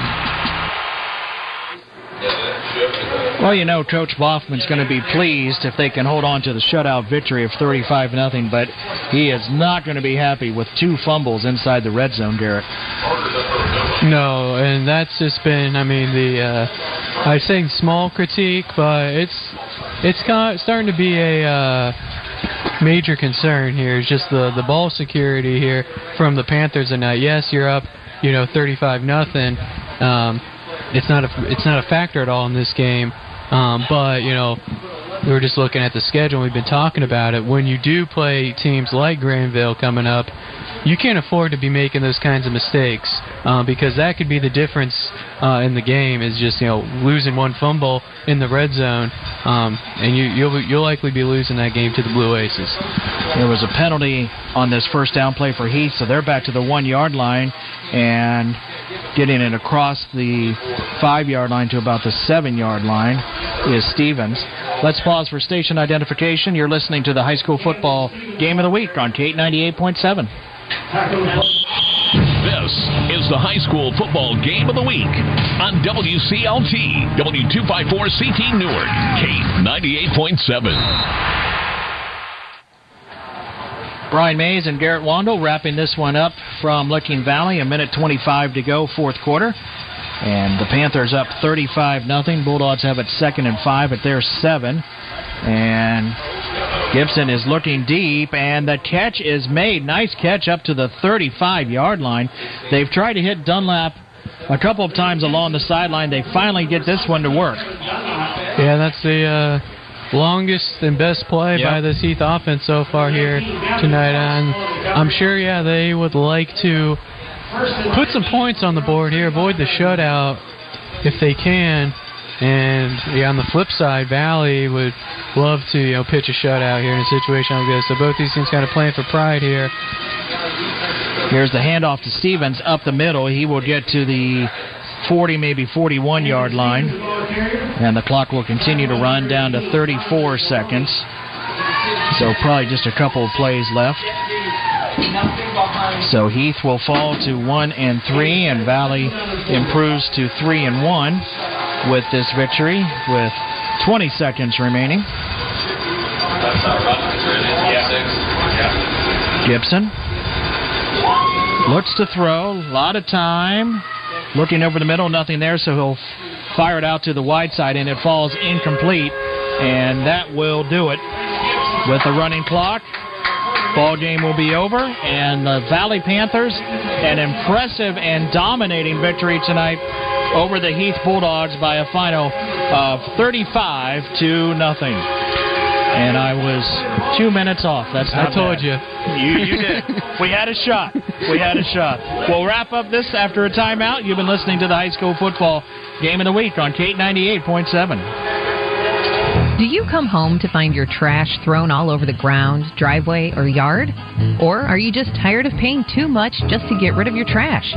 Well, you know, Coach Boffman's going to be pleased if they can hold on to the shutout victory of 35-0, but he is not going to be happy with 2 fumbles inside the red zone, Garrett. No, and that's just been, I say small critique, but it's starting to be a major concern here. It's just the ball security here from the Panthers tonight. Yes, you're up, 35-0. It's not a factor at all in this game. But we were just looking at the schedule and we've been talking about it. When you do play teams like Granville coming up, you can't afford to be making those kinds of mistakes because that could be the difference in the game. Is just losing 1 fumble in the red zone, and you'll likely be losing that game to the Blue Aces. There was a penalty on this first down play for Heath, so they're back to the 1-yard line and getting it across the 5-yard line to about the 7-yard line is Stevens. Let's pause for station identification. You're listening to the high school football game of the week on K98.7. This is the high school football game of the week on WCLT, W254CT Newark, K98.7. Brian Mays and Garrett Wandel wrapping this one up from Licking Valley. 1:25 to go, fourth quarter. And the Panthers up 35-0. Bulldogs have it 2nd and 5 at their 7. And Gibson is looking deep, and the catch is made. Nice catch up to the 35-yard line. They've tried to hit Dunlap a couple of times along the sideline. They finally get this one to work. Yeah, that's the longest and best play by this Heath offense so far here tonight. And I'm sure, they would like to put some points on the board here, avoid the shutout if they can. And on the flip side, Valley would love to pitch a shutout here in a situation like this. So both these teams kind of playing for pride here. Here's the handoff to Stevens up the middle. He will get to the 40, maybe 41-yard line. And the clock will continue to run down to 34 seconds. So probably just a couple of plays left. So Heath will fall to 1-3, and Valley improves to 3-1 with this victory, with 20 seconds remaining. Gibson looks to throw, a lot of time, looking over the middle, nothing there, so he'll fire it out to the wide side, and it falls incomplete, and that will do it. With the running clock, ball game will be over, and the Valley Panthers, an impressive and dominating victory tonight over the Heath Bulldogs by a final of 35-0. And I was 2 minutes off. That's not I told bad. you. You did. We had a shot. We'll wrap up this after a timeout. You've been listening to the high school football game of the week on K98.7. Do you come home to find your trash thrown all over the ground, driveway, or yard? Or are you just tired of paying too much just to get rid of your trash?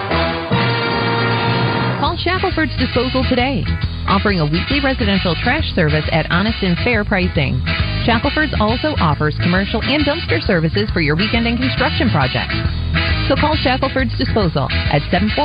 Call Shackelford's Disposal today, offering a weekly residential trash service at honest and fair pricing. Shackelford's also offers commercial and dumpster services for your weekend and construction projects. So call Shackelford's Disposal at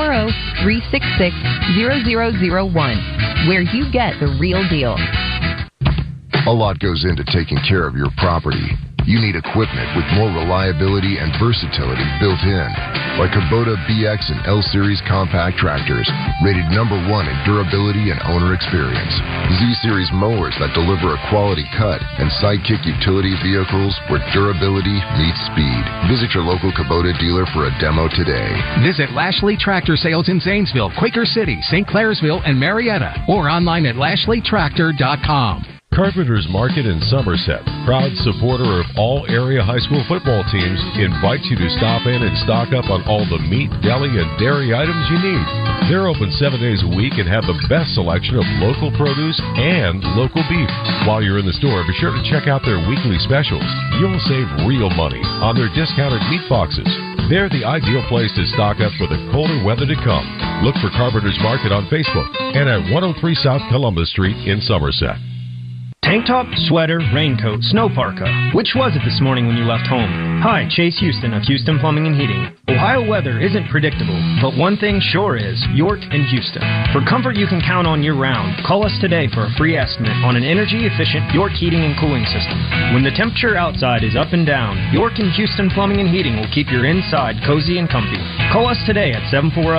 740-366-0001, where you get the real deal. A lot goes into taking care of your property. You need equipment with more reliability and versatility built in, like Kubota BX and L Series compact tractors, rated #1 in durability and owner experience. Z-Series mowers that deliver a quality cut, and Sidekick utility vehicles where durability meets speed. Visit your local Kubota dealer for a demo today. Visit Lashley Tractor Sales in Zanesville, Quaker City, St. Clairsville, and Marietta, or online at LashleyTractor.com. Carpenter's Market in Somerset, proud supporter of all area high school football teams, invites you to stop in and stock up on all the meat, deli, and dairy items you need. They're open 7 days a week and have the best selection of local produce and local beef. While you're in the store, be sure to check out their weekly specials. You'll save real money on their discounted meat boxes. They're the ideal place to stock up for the colder weather to come. Look for Carpenter's Market on Facebook and at 103 South Columbus Street in Somerset. Tank top, sweater, raincoat, snow parka. Which was it this morning when you left home? Hi, Chase Houston of Houston Plumbing and Heating. Ohio weather isn't predictable, but one thing sure is, York and Houston. For comfort you can count on year-round, call us today for a free estimate on an energy-efficient York heating and cooling system. When the temperature outside is up and down, York and Houston Plumbing and Heating will keep your inside cozy and comfy. Call us today at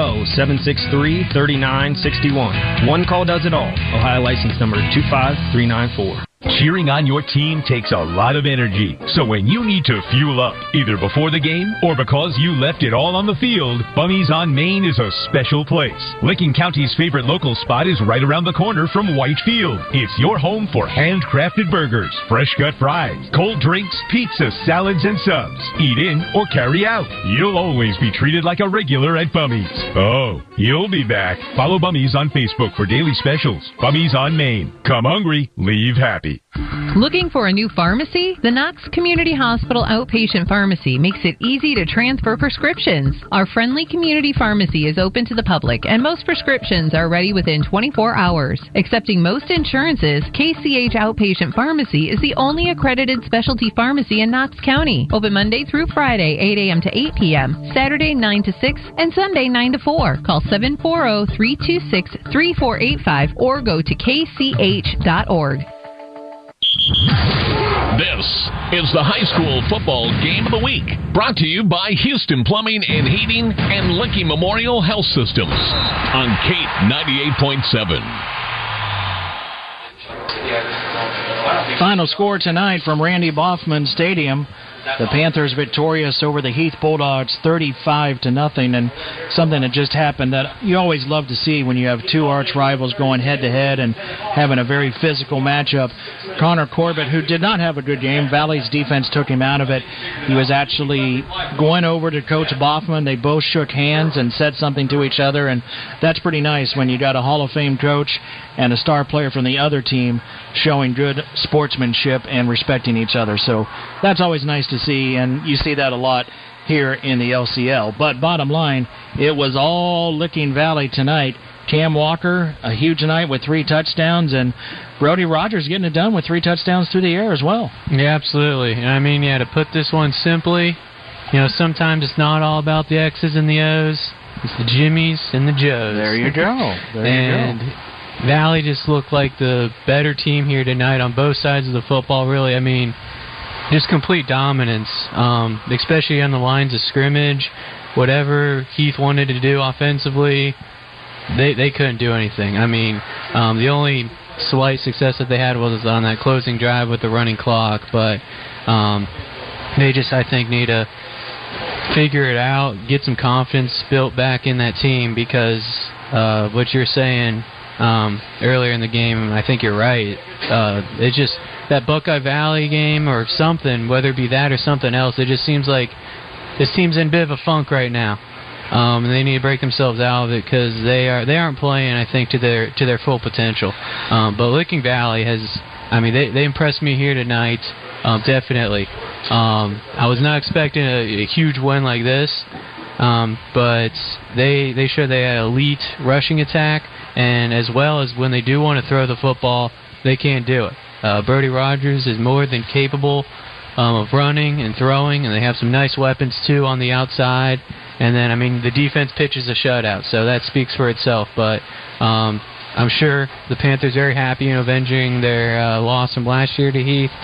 740-763-3961. One call does it all. Ohio license number 25394. Cheering on your team takes a lot of energy. So when you need to fuel up, either before the game or because you left it all on the field, Bummy's on Main is a special place. Licking County's favorite local spot is right around the corner from Whitefield. It's your home for handcrafted burgers, fresh-cut fries, cold drinks, pizza, salads, and subs. Eat in or carry out. You'll always be treated like a regular at Bummy's. Oh, you'll be back. Follow Bummy's on Facebook for daily specials. Bummy's on Main. Come hungry, leave happy. Looking for a new pharmacy? The Knox Community Hospital Outpatient Pharmacy makes it easy to transfer prescriptions. Our friendly community pharmacy is open to the public, and most prescriptions are ready within 24 hours. Accepting most insurances, KCH Outpatient Pharmacy is the only accredited specialty pharmacy in Knox County. Open Monday through Friday, 8 a.m. to 8 p.m., Saturday 9 to 6, and Sunday 9 to 4. Call 740-326-3485 or go to kch.org. This is the high school football game of the week, brought to you by Houston Plumbing and Heating and Lincoln Memorial Health Systems on Kate 98.7. Final score tonight from Randy Boffman Stadium. The Panthers victorious over the Heath Bulldogs 35-0, and something that just happened that you always love to see when you have two arch rivals going head-to-head and having a very physical matchup. Connor Corbett, who did not have a good game, Valley's defense took him out of it. He was actually going over to Coach Boffman. They both shook hands and said something to each other, and that's pretty nice when you got a Hall of Fame coach and a star player from the other team showing good sportsmanship and respecting each other. So that's always nice to see, and you see that a lot here in the LCL. But bottom line, it was all Licking Valley tonight. Cam Walker, a huge night with 3 touchdowns, and Brody Rogers getting it done with 3 touchdowns through the air as well. Yeah, absolutely. I mean, to put this one simply, sometimes it's not all about the X's and the O's. It's the Jimmies and the Joes. There you go. Valley just looked like the better team here tonight on both sides of the football, really. I mean, just complete dominance, especially on the lines of scrimmage. Whatever Heath wanted to do offensively, they couldn't do anything. I mean, the only slight success that they had was on that closing drive with the running clock, but they just, I think, need to figure it out, get some confidence built back in that team, because what you're saying earlier in the game, I think you're right. It's just that Buckeye Valley game or something, whether it be that or something else, it just seems like this team's in a bit of a funk right now. And they need to break themselves out of it, because they aren't playing, I think, to their full potential. But Licking Valley they impressed me here tonight, definitely. I was not expecting a huge win like this, but they showed they had elite rushing attack, and as well as when they do want to throw the football, they can't do it. Brody Rogers is more than capable of running and throwing, and they have some nice weapons too on the outside. And then, the defense pitches a shutout, so that speaks for itself. But I'm sure the Panthers are very happy in avenging their loss from last year to Heath.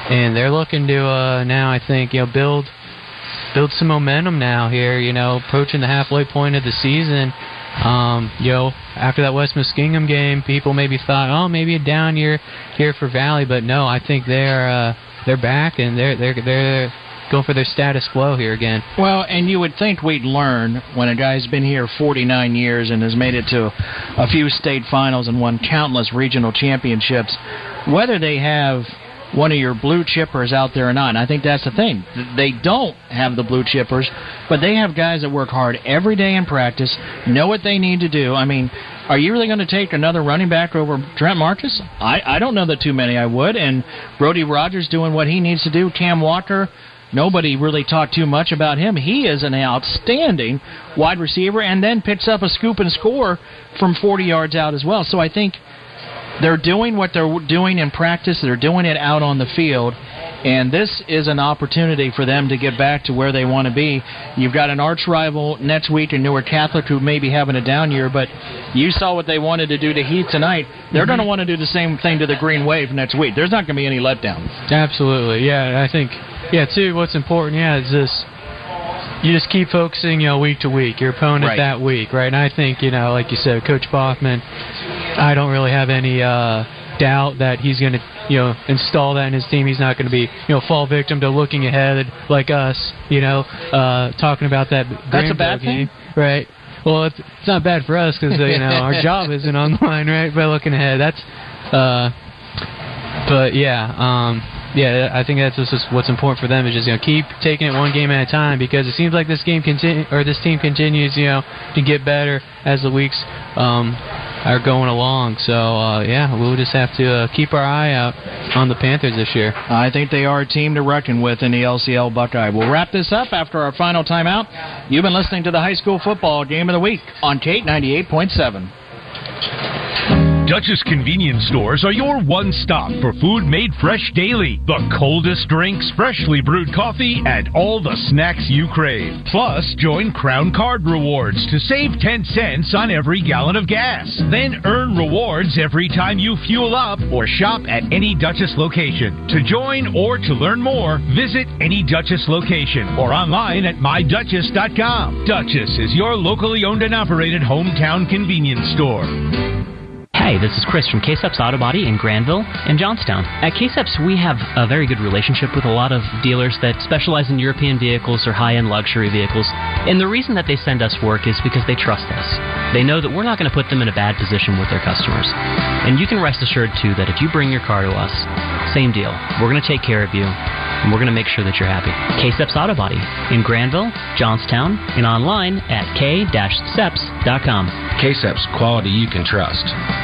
and they're looking to now, I think, build some momentum now here. Approaching the halfway point of the season. After that West Muskingum game, people maybe thought, oh, maybe a down year here for Valley, but no, I think they're back and they're going for their status quo here again. Well, and you would think we'd learn when a guy's been here 49 years and has made it to a few state finals and won countless regional championships, whether they have one of your blue chippers out there or not. And I think that's the thing. They don't have the blue chippers, but they have guys that work hard every day in practice, know what they need to do. I mean, are you really going to take another running back over Trent Marcus? I don't know that too many I would. And Brody Rogers doing what he needs to do. Cam Walker, nobody really talked too much about him. He is an outstanding wide receiver and then picks up a scoop and score from 40 yards out as well. So I think they're doing what they're doing in practice. They're doing it out on the field. And this is an opportunity for them to get back to where they want to be. You've got an arch rival next week in Newark Catholic who may be having a down year, but you saw what they wanted to do to Heath tonight. They're going to want to do the same thing to the Green Wave next week. There's not going to be any letdown. Absolutely, yeah. I think, too, what's important, is this. You just keep focusing, week to week, your opponent that week, right? And I think, like you said, Coach Boffman, I don't really have any doubt that he's going to, install that in his team. He's not going to be, fall victim to looking ahead like us, talking about that That's a bad game, thing? right? Well, it's not bad for us because, our job isn't on the line, right, by looking ahead. That's, I think that's just what's important for them is just keep taking it one game at a time, because it seems like this team continues to get better as the weeks are going along. So we'll just have to keep our eye out on the Panthers this year. I think they are a team to reckon with in the LCL Buckeye. We'll wrap this up after our final timeout. You've been listening to the High School Football Game of the Week on Kate 98.7. Dutchess Convenience Stores are your one-stop for food made fresh daily. The coldest drinks, freshly brewed coffee, and all the snacks you crave. Plus, join Crown Card Rewards to save 10 cents on every gallon of gas. Then earn rewards every time you fuel up or shop at any Dutchess location. To join or to learn more, visit any Dutchess location or online at myduchess.com. Dutchess is your locally owned and operated hometown convenience store. Hey, this is Chris from K-Seps Auto Body in Granville and Johnstown. At K-Seps, we have a very good relationship with a lot of dealers that specialize in European vehicles or high-end luxury vehicles. And the reason that they send us work is because they trust us. They know that we're not going to put them in a bad position with their customers. And you can rest assured, too, that if you bring your car to us, same deal. We're going to take care of you, and we're going to make sure that you're happy. K-Seps Auto Body in Granville, Johnstown, and online at k-seps.com. K-Seps, quality you can trust.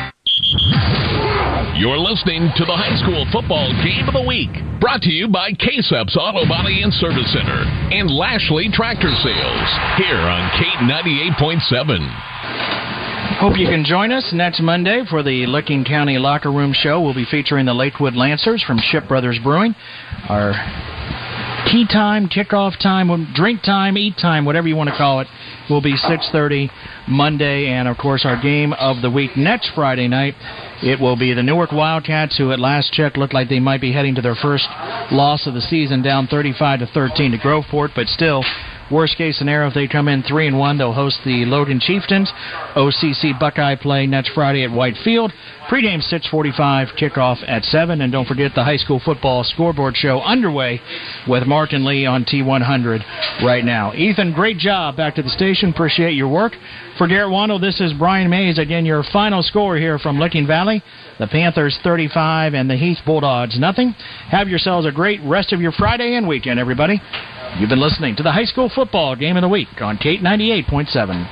You're listening to the High School Football Game of the Week, brought to you by K-Seps Auto Body and Service Center and Lashley Tractor Sales, here on Kate 98.7. Hope you can join us next Monday for the Licking County Locker Room Show. We'll be featuring the Lakewood Lancers from Ship Brothers Brewing. Our tea time, kickoff time, drink time, eat time, whatever you want to call it, will be 6:30 Monday. And, of course, our game of the week next Friday night, it will be the Newark Wildcats, who at last check looked like they might be heading to their first loss of the season, down 35-13 to Groveport, but still, worst case scenario, if they come in 3-1, they'll host the Logan Chieftains. OCC Buckeye play next Friday at White Field. Pre-game 6:45, kickoff at 7. And don't forget the high school football scoreboard show underway with Martin Lee on T100 right now. Ethan, great job back to the station. Appreciate your work. For Garrett Wando, this is Brian Mays. Again, your final score here from Licking Valley. The Panthers 35 and the Heath Bulldogs nothing. Have yourselves a great rest of your Friday and weekend, everybody. You've been listening to the High School Football Game of the Week on Kate 98.7.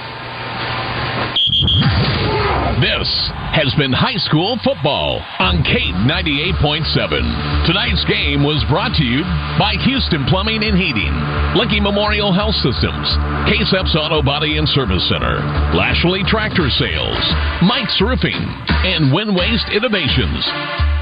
This has been High School Football on Kate 98.7. Tonight's game was brought to you by Houston Plumbing and Heating, Licking Memorial Health Systems, K-Seps Auto Body and Service Center, Lashley Tractor Sales, Mike's Roofing, and Wind Waste Innovations.